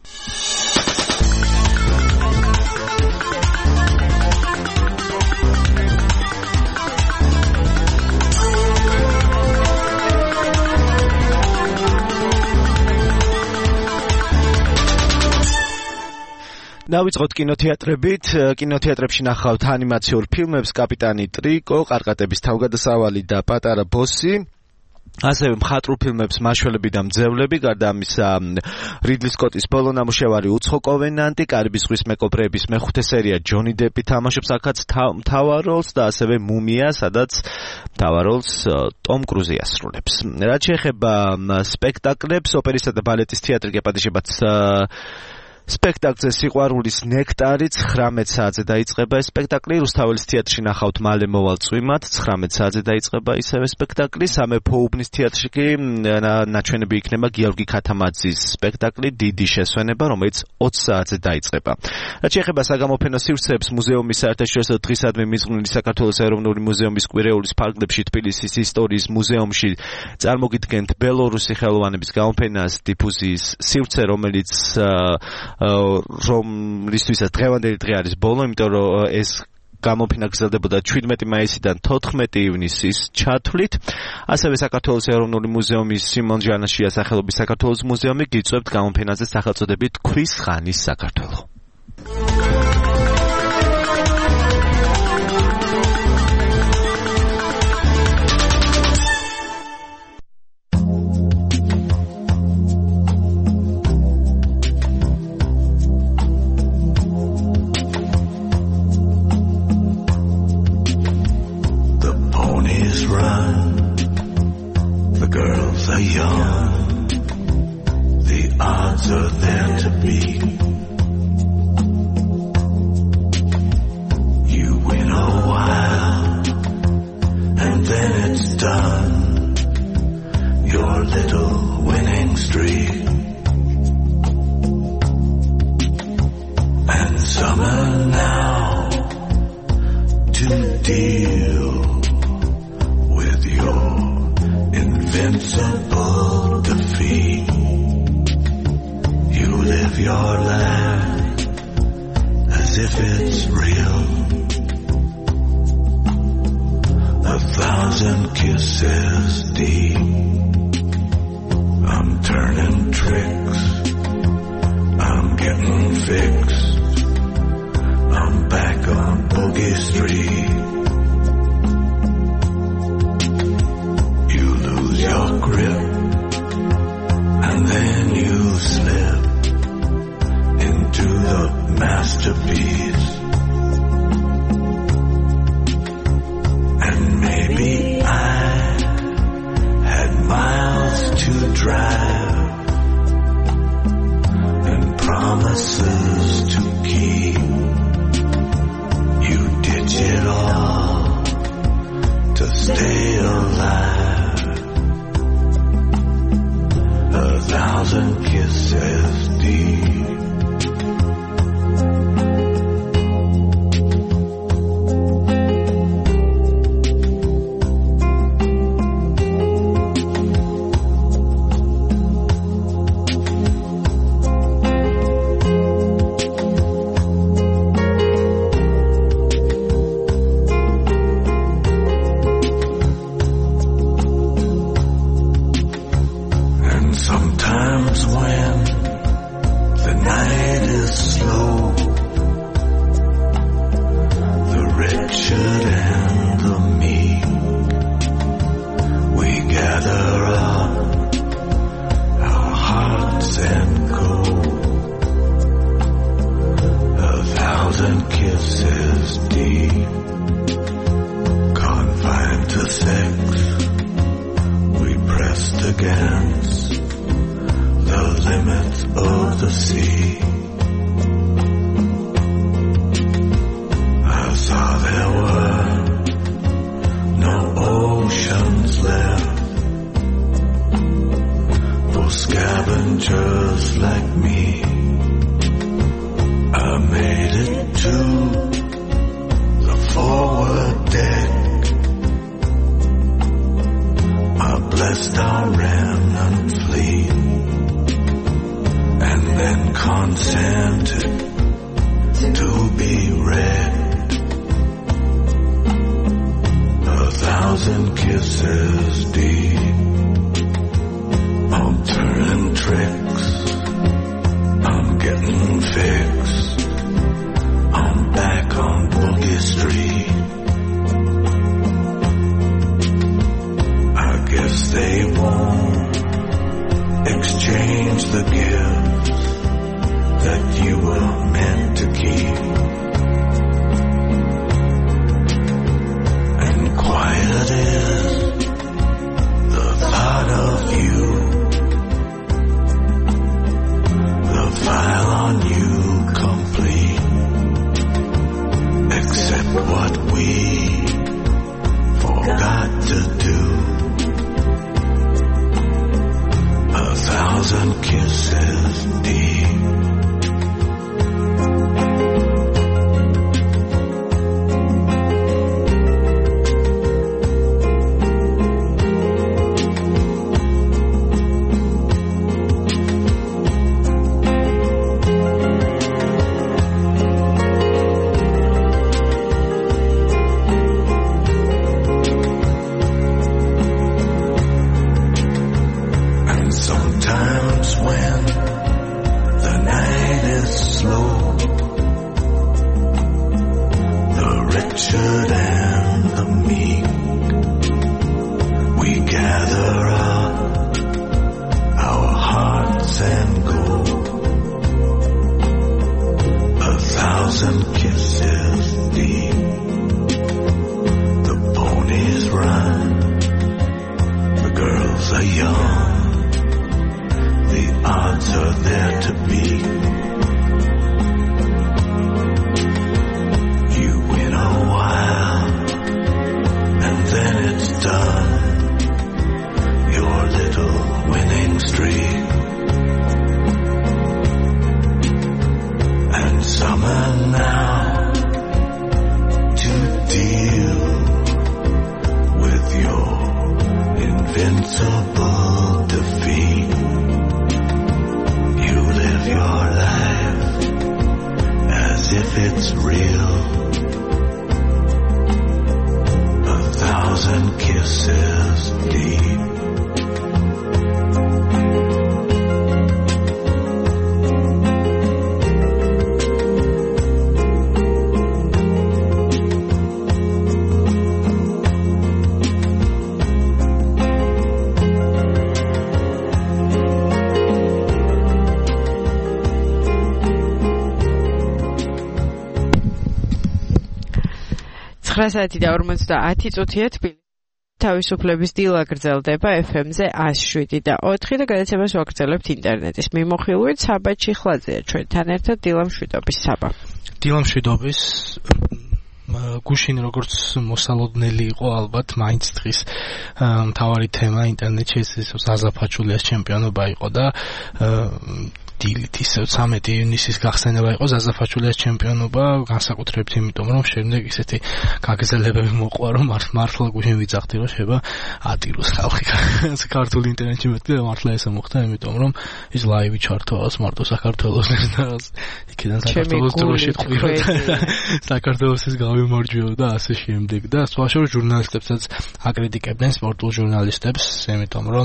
დავიწყოთ კინოთეატრებით. კინოთეატრებში ნახავთ ანიმაციურ ფილმებს კაპიტანი ტრიკო, ყარყატების თავგადასავალი და პატარა ბოსი. ასევე მხატვრულ ფილმებს მაშველები და მძევლები, გარდა ამისა რიდლი სკოტის ბოლო ნამუშევარი უცხო კოვენანტი, კარიბის ზღვის მეკობრეების მეხუთე სერია ჯონი დეპი თამაშობს აქაც მთავარ როლს და ასევე მუმია, სადაც მთავარ როლს ტომ კრუზი ასრულებს. რაც შეეხება სპექტაკლებს, ოპერისა და ბალეტის თეატრი გეპატიჟებათ სპექტაკლზე სიყვარულის ნექტარი 19 საათზე დაიწყება ეს სპექტაკლი. რუსთაველის თეატრში ნახავთ მალე მოვალ წვიმად 19 საათზე დაიწყება ისევე სპექტაკლი. სამეფო უბნის თეატრში კი ნაჩვენები იქნება გიორგი ქათამაძის სპექტაკლი დიდი შესვენება, რომელიც 20 საათზე დაიწყება. რაც შეეხება საგამოფენო სივრცეებს, მუზეუმის საერთაშორისო დღისადმი მიზღვნილი საქართველოს ეროვნული მუზეუმის კვირეულის ფარგლებში თბილისის ისტორიის მუზეუმში წარმოგიდგენთ ბელორუსი ხელოვანების გამოფენას დიფუზიის სივრცე, რომელიც რომლისთვისაც დღევანდელი დღე არის ბოლო, იმიტომ რომ ეს გამოფენა გრძელდებოდა 17 მაისიდან 14 ივნისის ჩათვლით. ასევე საქართველოს ეროვნული მუზეუმის სიმონ ჟანაშიას სახელობის საქართველოს მუზეუმი გიწევთ გამოფენაზე სახელწოდებით ქვის ხანის საქართველო. sea. I saw there were no oceans left for scavengers like me. I made it to the forward deck. I blessed our remnant fleet and then consented to be wrecked. 1,000 kisses deep. I'm turning tricks. I'm getting fixed. I'm back on Boogie Street. I guess they won't exchange the gifts that you were meant to keep. And quiet is the thought of you. The file on you complete, except what we forgot to do. 1,000 kisses deep. საათი და 50 წუთია თბილისში. თავისუფლების დილა გრძელდება FM-ზე 107 და 4 და გადაცემას ვაგრძელებთ ინტერნეტის მიმოხილვით. საბა ჩიხლაძეა ჩვენთან ერთად. დილა მშვიდობის საბა. დილა მშვიდობის. გუშინ როგორც მოსალოდნელი იყო ალბათ მაინც დღის მთავარი თემა ინტერნეტში ეს ზაზაფაჩულიას ჩემპიონობა იყო და დილით ისევ 13 ივნისის გახსენება იყო ზაზაფაჩულიას ჩემპიონობა, განსაკუთრებით იმიტომ რომ შემდეგ ისეთი გაგზელებები მოყვა რომ მართლა გუშინ ვიძახდი რომ შეება ატიროს ხალხი ქართულ ინტერნეტში მეტი მართლა ესე მოხდა იმიტომ რომ ის ლაივი ჩართვას მარტო საქართველოს და იქიდან საქართველოს დროში ყვიროდა საქართველოსის გავიმარჯვებოდა და ასე შემდეგ და სხვა შორის ჟურნალისტებსაც აკრიტიკებდნენ სპორტულ ჟურნალისტებს იმიტომ რომ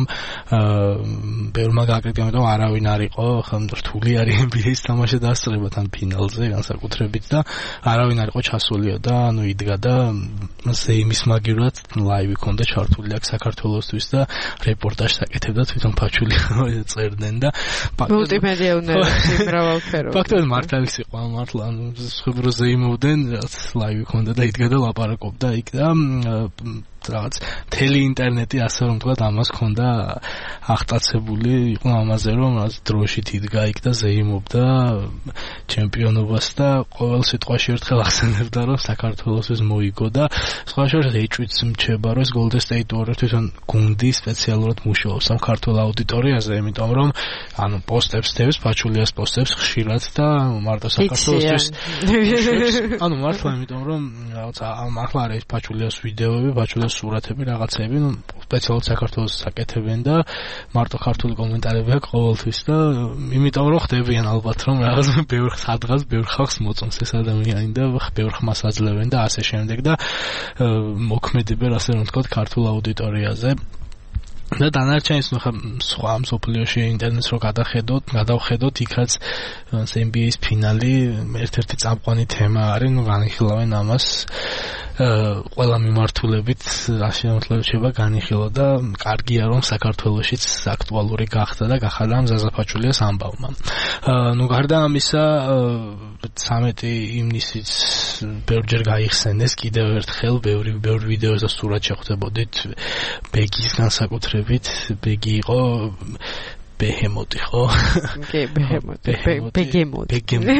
ბევრმა გააკრიტიკებდა რომ არავინ არ იყო რთული არის NBA-ის თამაში დასწრება თან ფინალზე განსაკუთრებით და არავინ არ იყო ჩასულიო და ანუ იდგა და ზეიმის მაგივრად ლაივი ქონდა ჩართული აქ საქართველოსთვის და რეპორტაჟს აკეთებდა თვითონ ფაჩული წერდნენ და მულტიმედია უნარებში მრავალფეროვანი ფაქტობრივად მართალის იყო მართლა ანუ სხვებრო ზეიმოვდნენ რაც ლაივი ქონდა და იდგა და ლაპარაკობდა იქ და რაღაც მთელი ინტერნეტი ასე რომ თქვა ამას ქონდა აღტაცებული იყო ამაზე რომ რაც დროში თიდგა იქ და ზეიმობდა ჩემპიონობას და ყოველ სიტყვაში ერთხელ ახსენებდა რომ საქართველოსთვის მოიგო და სხვა შორის ეჭვიც მჩება რომ ეს Golden State Warriors თვითონ გუნდი სპეციალურად მუშაობს ამ ქართულ აუდიტორიაზე, იმიტომ რომ ანუ პოსტებს დევს, ფაჩულიას პოსტებს ხშირად და მარტო საქართველოსთვის ანუ მართლა იმიტომ რომ რაღაც ახლა არის ფაჩულიას ვიდეოები, ფაჩულიას სურათები, რაღაცები, ну სპეციალურად საქართველოს საკეთებენ და მარტო ქართული კომენტარები აქვს ყოველთვის და იმიტომ რომ ხდებიან ალბათ რომ რაღაც ბევრ სადღაც ბევრ ხალხს მოწონს ეს ადამიანი და ბევრ ხმას აძლევენ და ასე შემდეგ და მოქმედებენ ასე რომ ვთქვათ ქართულ აუდიტორიაზე და დანარჩენს ნუ სხვა მსოფლიოში ინტერნეტს რო გადავხედოთ იქაც NBA-ის ფინალი ერთ-ერთი წამყვანი თემა არის, ნუ განიხილავენ ამას ყველა მიმართულებითაშემოთლება განიხილო და კარგია რომ საქართველოშიც აქტუალური გახდა და გახადა ზაზაფაჩულიას ამბავმა. ნუ გარდა ამისა 13 ივნისიც ბევრჯერ გაიხსენეს კიდევ ერთხელ ბევრი ვიდეოს და სურათ შეხვდებოდით ბეგის განსაკუთრებით ბეგი იყო ბეჰემოტი ხო? კი, ბეგემოტი,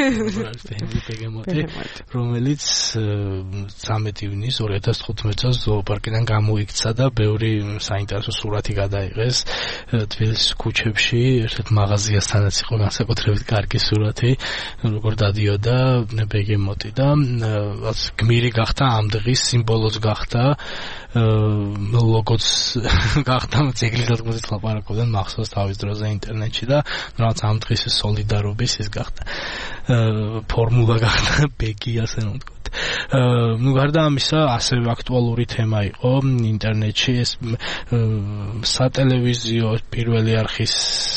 რომელიც 13 ივნისს 2015 წელს ზოოპარკიდან გამოიქცა და ბევრი საინტერესო სურათი გადაიღეს თბილისის ქუჩებში, ერთ-ერთ მაღაზიასთანაც იყო განსაკუთრებით კარგი სურათი, როგორ დადიოდა ბეგემოტი და გმირი გახდა ამ დღის სიმბოლოც გახდა ლოგოც გახდა ძეგლის ადგილზეც ლაპარაკობდნენ მახსოვს თავის დროზე ინტერნეტში და რაღაც ამ დღის სოლიდარობის ის გახდა ფორმულა გახდა ბეგი ასე რომ ვთქვათ. ნუ გარდა ამისა ასევე აქტუალური თემა იყო ინტერნეტში ეს სატელევიზიო პირველი არხის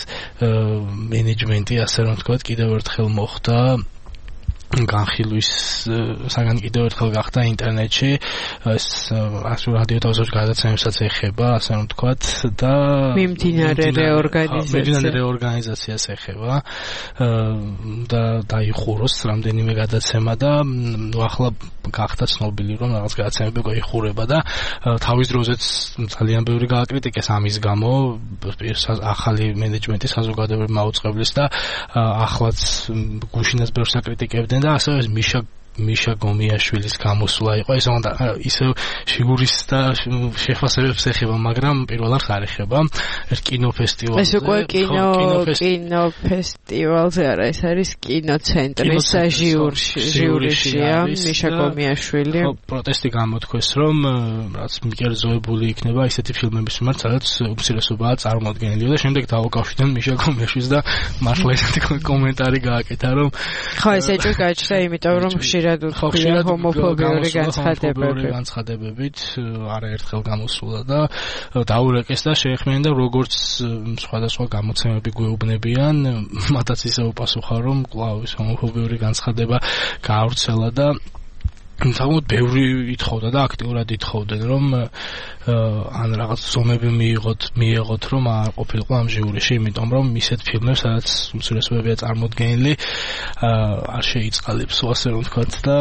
მენეჯმენტი ასე რომ ვთქვათ კიდევ ერთხელ მოხდა განხილვის საგანი კიდევ ერთხელ გახდა ინტერნეტში ეს რადიო თავისუფლების გადაცემებსაც ეხება ასე რომ ვთქვათ და მიმდინარე რეორგანიზაციას ეხება და დაიხუროს რამდენიმე გადაცემა და ახლა გახდა ცნობილი რომ რაღაც გადაცემები გაიხურება და თავის დროზეც ძალიან ბევრი გააკრიტიკეს ამის გამო ახალი მენეჯმენტი საზოგადოებრივ მაუწყებლის და ახლაც გუშინას ბევრს აკრიტიკებდნენ და ასევე მიშა გომიაშვილის გამოსვლა იყო ეს უნდა ისე შიგურის და შეხვასებებს ეხება მაგრამ პირველად არ ეხება ერთ კინოფესტივალზე ეს უკვე კინოფესტივალზე არა ეს არის კინოცენტრის ჟიურიშია მიშა გომიაშვილი პროტესტი გამოთქვეს რომ რაც მიკერძოებული იქნება ისეთი ფილმების მიმართ სადაც უმცირესობაა წარმოადგენილი და შემდეგ დაუკავშირდნენ მიშა გომიაშვილს და მართლა ესეთი კომენტარი გააკეთა რომ ხო ეს ეჭვი გაჩნდა იმიტომ რომ ხშირად ჰომოფობიური განცხადებებით არაერთხელ გამოსულა და დაურეკეს და შეეხმიან და როგორც სხვადასხვა გამოცემები გვეუბნებიან მათაც ისე უპასუხა რომ კვლავ ეს ჰომოფობიური განცხადება გაავრცელა და თუმცა ბევრი ითხოვდა და აქტიურად ითხოვდნენ რომ ან რაღაც ზომები მიიღოთ რომ არ ყოფილიყო ამ ჟიურიში იმიტომ რომ ისეთ ფილმებს სადაც უმცირესობებია წარმოდგენილი არ შეიწყალებს ასე რომ ვთქვათ და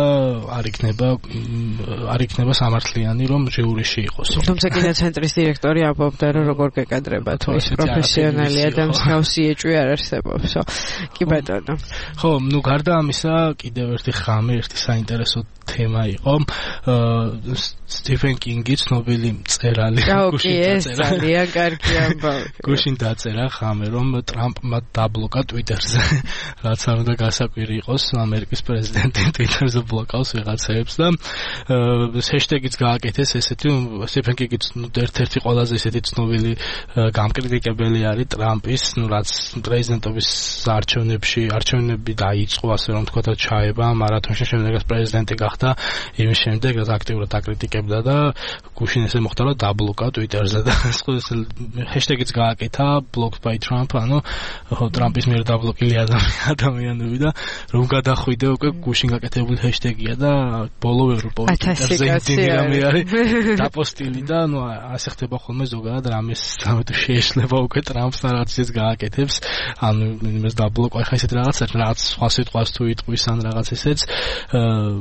არ იქნება სამართლიანი რომ ჟიურიში იყოს თუმცა კინოცენტრის დირექტორი ამბობდა რომ როგორ გეკადრება თუ ის პროფესიონალია და მსგავსი ეჭვი არ არსებობს კი ბატონო ხო ნუ გარდა ამისა კიდევ ერთი ხამი ერთი საინტერესო თემა იყო სტიფენ კინგი ცნობილი მწერალი ძალიან კარგი ამბავი გუშინ დაწერა ხამე რომ ტრამპმა დაბლოკა ტვიტერზე რაც არ უნდა გასაკვირი იყოს ამერიკის პრეზიდენტი ტვიტერზე ბლოკავს ვიღაცებს და ჰეშტეგიც გააკეთეს ესეთი სტიფენ კინგიც ერთ-ერთი ყველაზე ესეთი ცნობილი გამკრიტიკებელი არის ტრამპის რაც პრეზიდენტობის არჩევნები დაიწყო ასე რომ თქვა და ჩაება მარათონში შემდეგაც პრეზიდენტი გახდა იმის შემდეგ რაც აქტიურად აკრიტიკებდა და გუშინ ესე მოხდა რომ დაბლოკა ტვიტერზე და ჰეშტეგიც გააკეთა blocked by Trump ანუ ტრამპის მიერ დაბლოკილი ადამიანები და რომ გადახვიდე უკვე გუშინ გაკეთებული ჰეშტეგია და ბოლო ევროპაში ინტეგრამი არის დაპოსტილი და ნუ ასე ხდება ხოლმე ზოგადად რამეს შეეშლება უკვე ტრამპს რაღაცის გააკეთებს ანუ იმას დაბლოკა ხა ისეთ რაღაც სხვა სიტყვას თუ იტყვის ან რაღაც ესეც ძალიან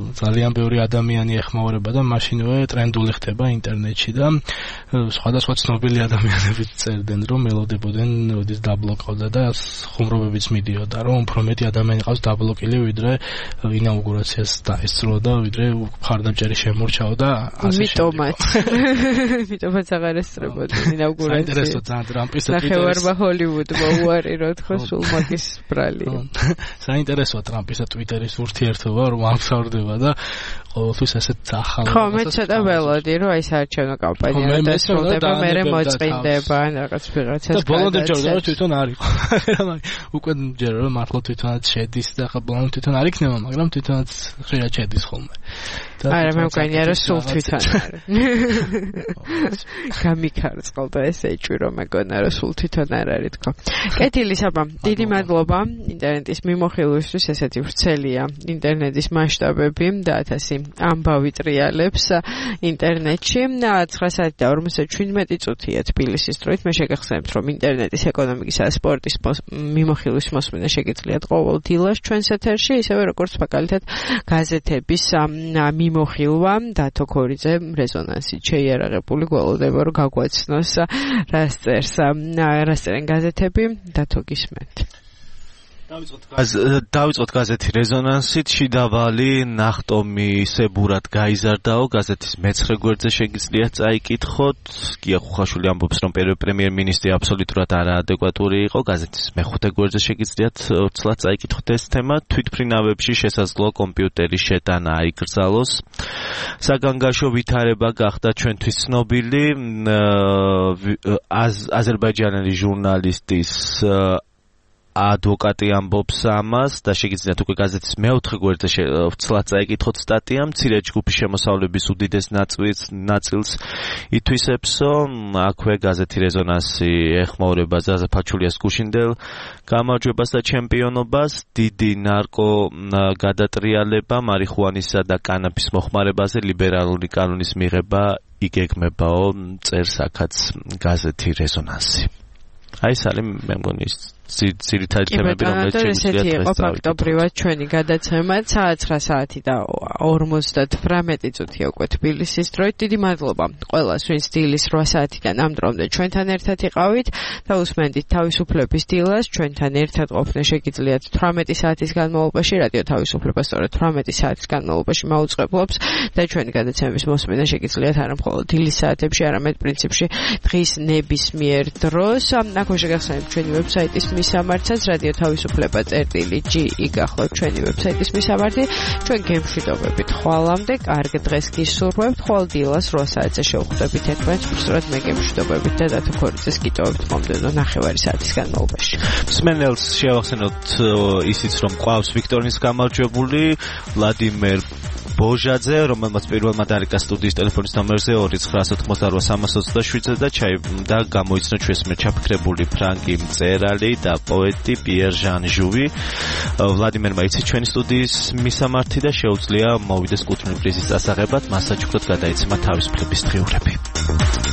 ძალიან ბევრი ადამიანი ეხმაურება და მაშინვე ტრენდული ხდება ინტერნეტში და სხვადასხვა ცნობილი ადამიანები წერდნენ რომ ელოდებოდნენ როდის დაბლოკავდა და ხუმრობებიც მიდიოდა რომ უფრო მეტი ადამიანი ყავს დაბლოკილი ვიდრე ინაუგურაციას დაესწრო და ვიდრე მხარდამჭერი შემორჩაო და ასე მიტომაც აღარ ესწრებოდნენ ინაუგურაციას საინტერესო ძალიან ტრამპის და ნახევარმა ჰოლივუდმა უარი რო თქო სულ მაგის ბრალია საინტერესოა ტრამპის და ტვიტერის ურთიერთობა რომ აღსავდება და ყოველთვის ასეთ ახალ ხო მე ცოტა ველოდი რომ აი საარჩევნო კამპანია დასრულდება მე მოწყინდება რაღაც ვიღაცას და ბოლომდე ჯერა თვითონ არ იყო უკვე ჯერა რომ მართლა თვითონაც შედის და ხა ბოლომდე თვითონ არ იქნება მაგრამ თვითონაც ხშირად შედის ხოლმე არა მე მგონია რომ სულ თვითონ არ გამიქარწყალდა ეს ეჭვი რომ მეგონა რომ სულ თვითონ არ არის თქო კეთილი საბა დიდი მადლობა ინტერნეტის მიმოხილვისთვის ესეთი ვრცელია ინტერნეტის მასშტაბები და 1000 ამბავი ტრიალებს ინტერნეტში 9 საათი და 57 წუთია თბილისის დროით მე შეგახსენებთ რომ ინტერნეტის ეკონომიკისა და სპორტის მიმოხილვის მოსმენა შეგიძლიათ ყოველ დილას ჩვენს ეთერში ისევე როგორც მაგალითად გაზეთების მიმოხილვა დათო ქორიძე რეზონანსით შეიარაღებული გველოდება რომ გაგვაცნოს რას წერენ გაზეთები დათო გისმენთ დავიწყოთ გაზეთი რეზონანსით შიდავალი ნახტომისებურად გაიზარდაო გაზეთის მეცხრე გვერდზე შეგიძლიათ წაიკითხოთ გია ხუხაშვილი ამბობს რომ პრემიერ-მინისტრი აბსოლუტურად არაადეკვატური იყო გაზეთის მეხუთე გვერდზე შეგიძლიათ ცლად წაიკითხოთ ეს თემა თვითმფრინავებში შესაძლოა კომპიუტერის შეტანა აიგრძალოს საგანგაშო ვითარება გახდა ჩვენთვის ცნობილი აზერბაიჯანელი ჟურნალისტის ადვოკატი ამბობს ამას და შეგიძლიათ უკვე გაზეთის მეოთხე გვერდზე ვცლად წაიკითხოთ სტატია მცირე ჯგუფის შემოსავლების უდიდეს ნაწილს ითვისებსო აქვე გაზეთი რეზონანსი ეხმაურება ზაზა ფაჩულიას გუშინდელ გამარჯვებას და ჩემპიონობას დიდი ნარკო გადატრიალება მარიხუანისა და კანაფის მოხმარებაზე ლიბერალური კანონის მიღება იგეგმებაო წერს აქაც გაზეთი რეზონანსი აი სალი მე მგონი ძირითადი თემები რომელიც ესეთი იყო ფაქტობრივად ჩვენი გადაცემა 9 საათი და 58 წუთია უკვე თბილისის დროით დიდი მადლობა ყველას ვინც დილის 8 საათიდან ამ დრომდე ჩვენთან ერთად იყავით და უსმენდით თავისუფლების დილას ჩვენთან ერთად ყოფნა შეგიძლიათ 18 საათის განმავლობაში რადიო თავისუფლება სწორედ 18 საათის განმავლობაში მაუწყებლობს და ჩვენი გადაცემების მოსმენა შეგიძლიათ არა მხოლოდ დილის საათებში არამედ პრინციპში დღის ნებისმიერ დროს აქვე შეგახსენებთ ჩვენი ვებსაიტის მისამართსაც რადიო თავისუფლება წერტილი.g იგახოთ ჩვენი ვებსაიტის მისამართი ჩვენ გემშვიდობებით ხვალამდე კარგ დღეს გისურვებთ ხვალ დილას 8 საათზე შევხვდებით ერთმანეთს უბრალოდ მე გემშვიდობებით და დათო ქორიძეს გიტოვებთ მომდევნო 9 საათის განმავლობაში სმენელს შევახსენოთ ისიც რომ ყავს ვიქტორინის გამარჯვებული ვლადიმერ ბოჟაძე, რომელმაც პირველმა დაარეკა სტუდიის ტელეფონის ნომერზე 2988327 და გამოიცნო ჩვენს ჩაფიქრებული ფრანგი მწერალი და პოეტი პიერ ჟან ჟუვი. ვლადიმერმა იცით ჩვენი სტუდიის მისამართი და შეუძლია მოვიდეს კუთვნილი პრიზის დასაღებად, მასაჩუქრად გადაეცემა თავისუფლების დღიურები.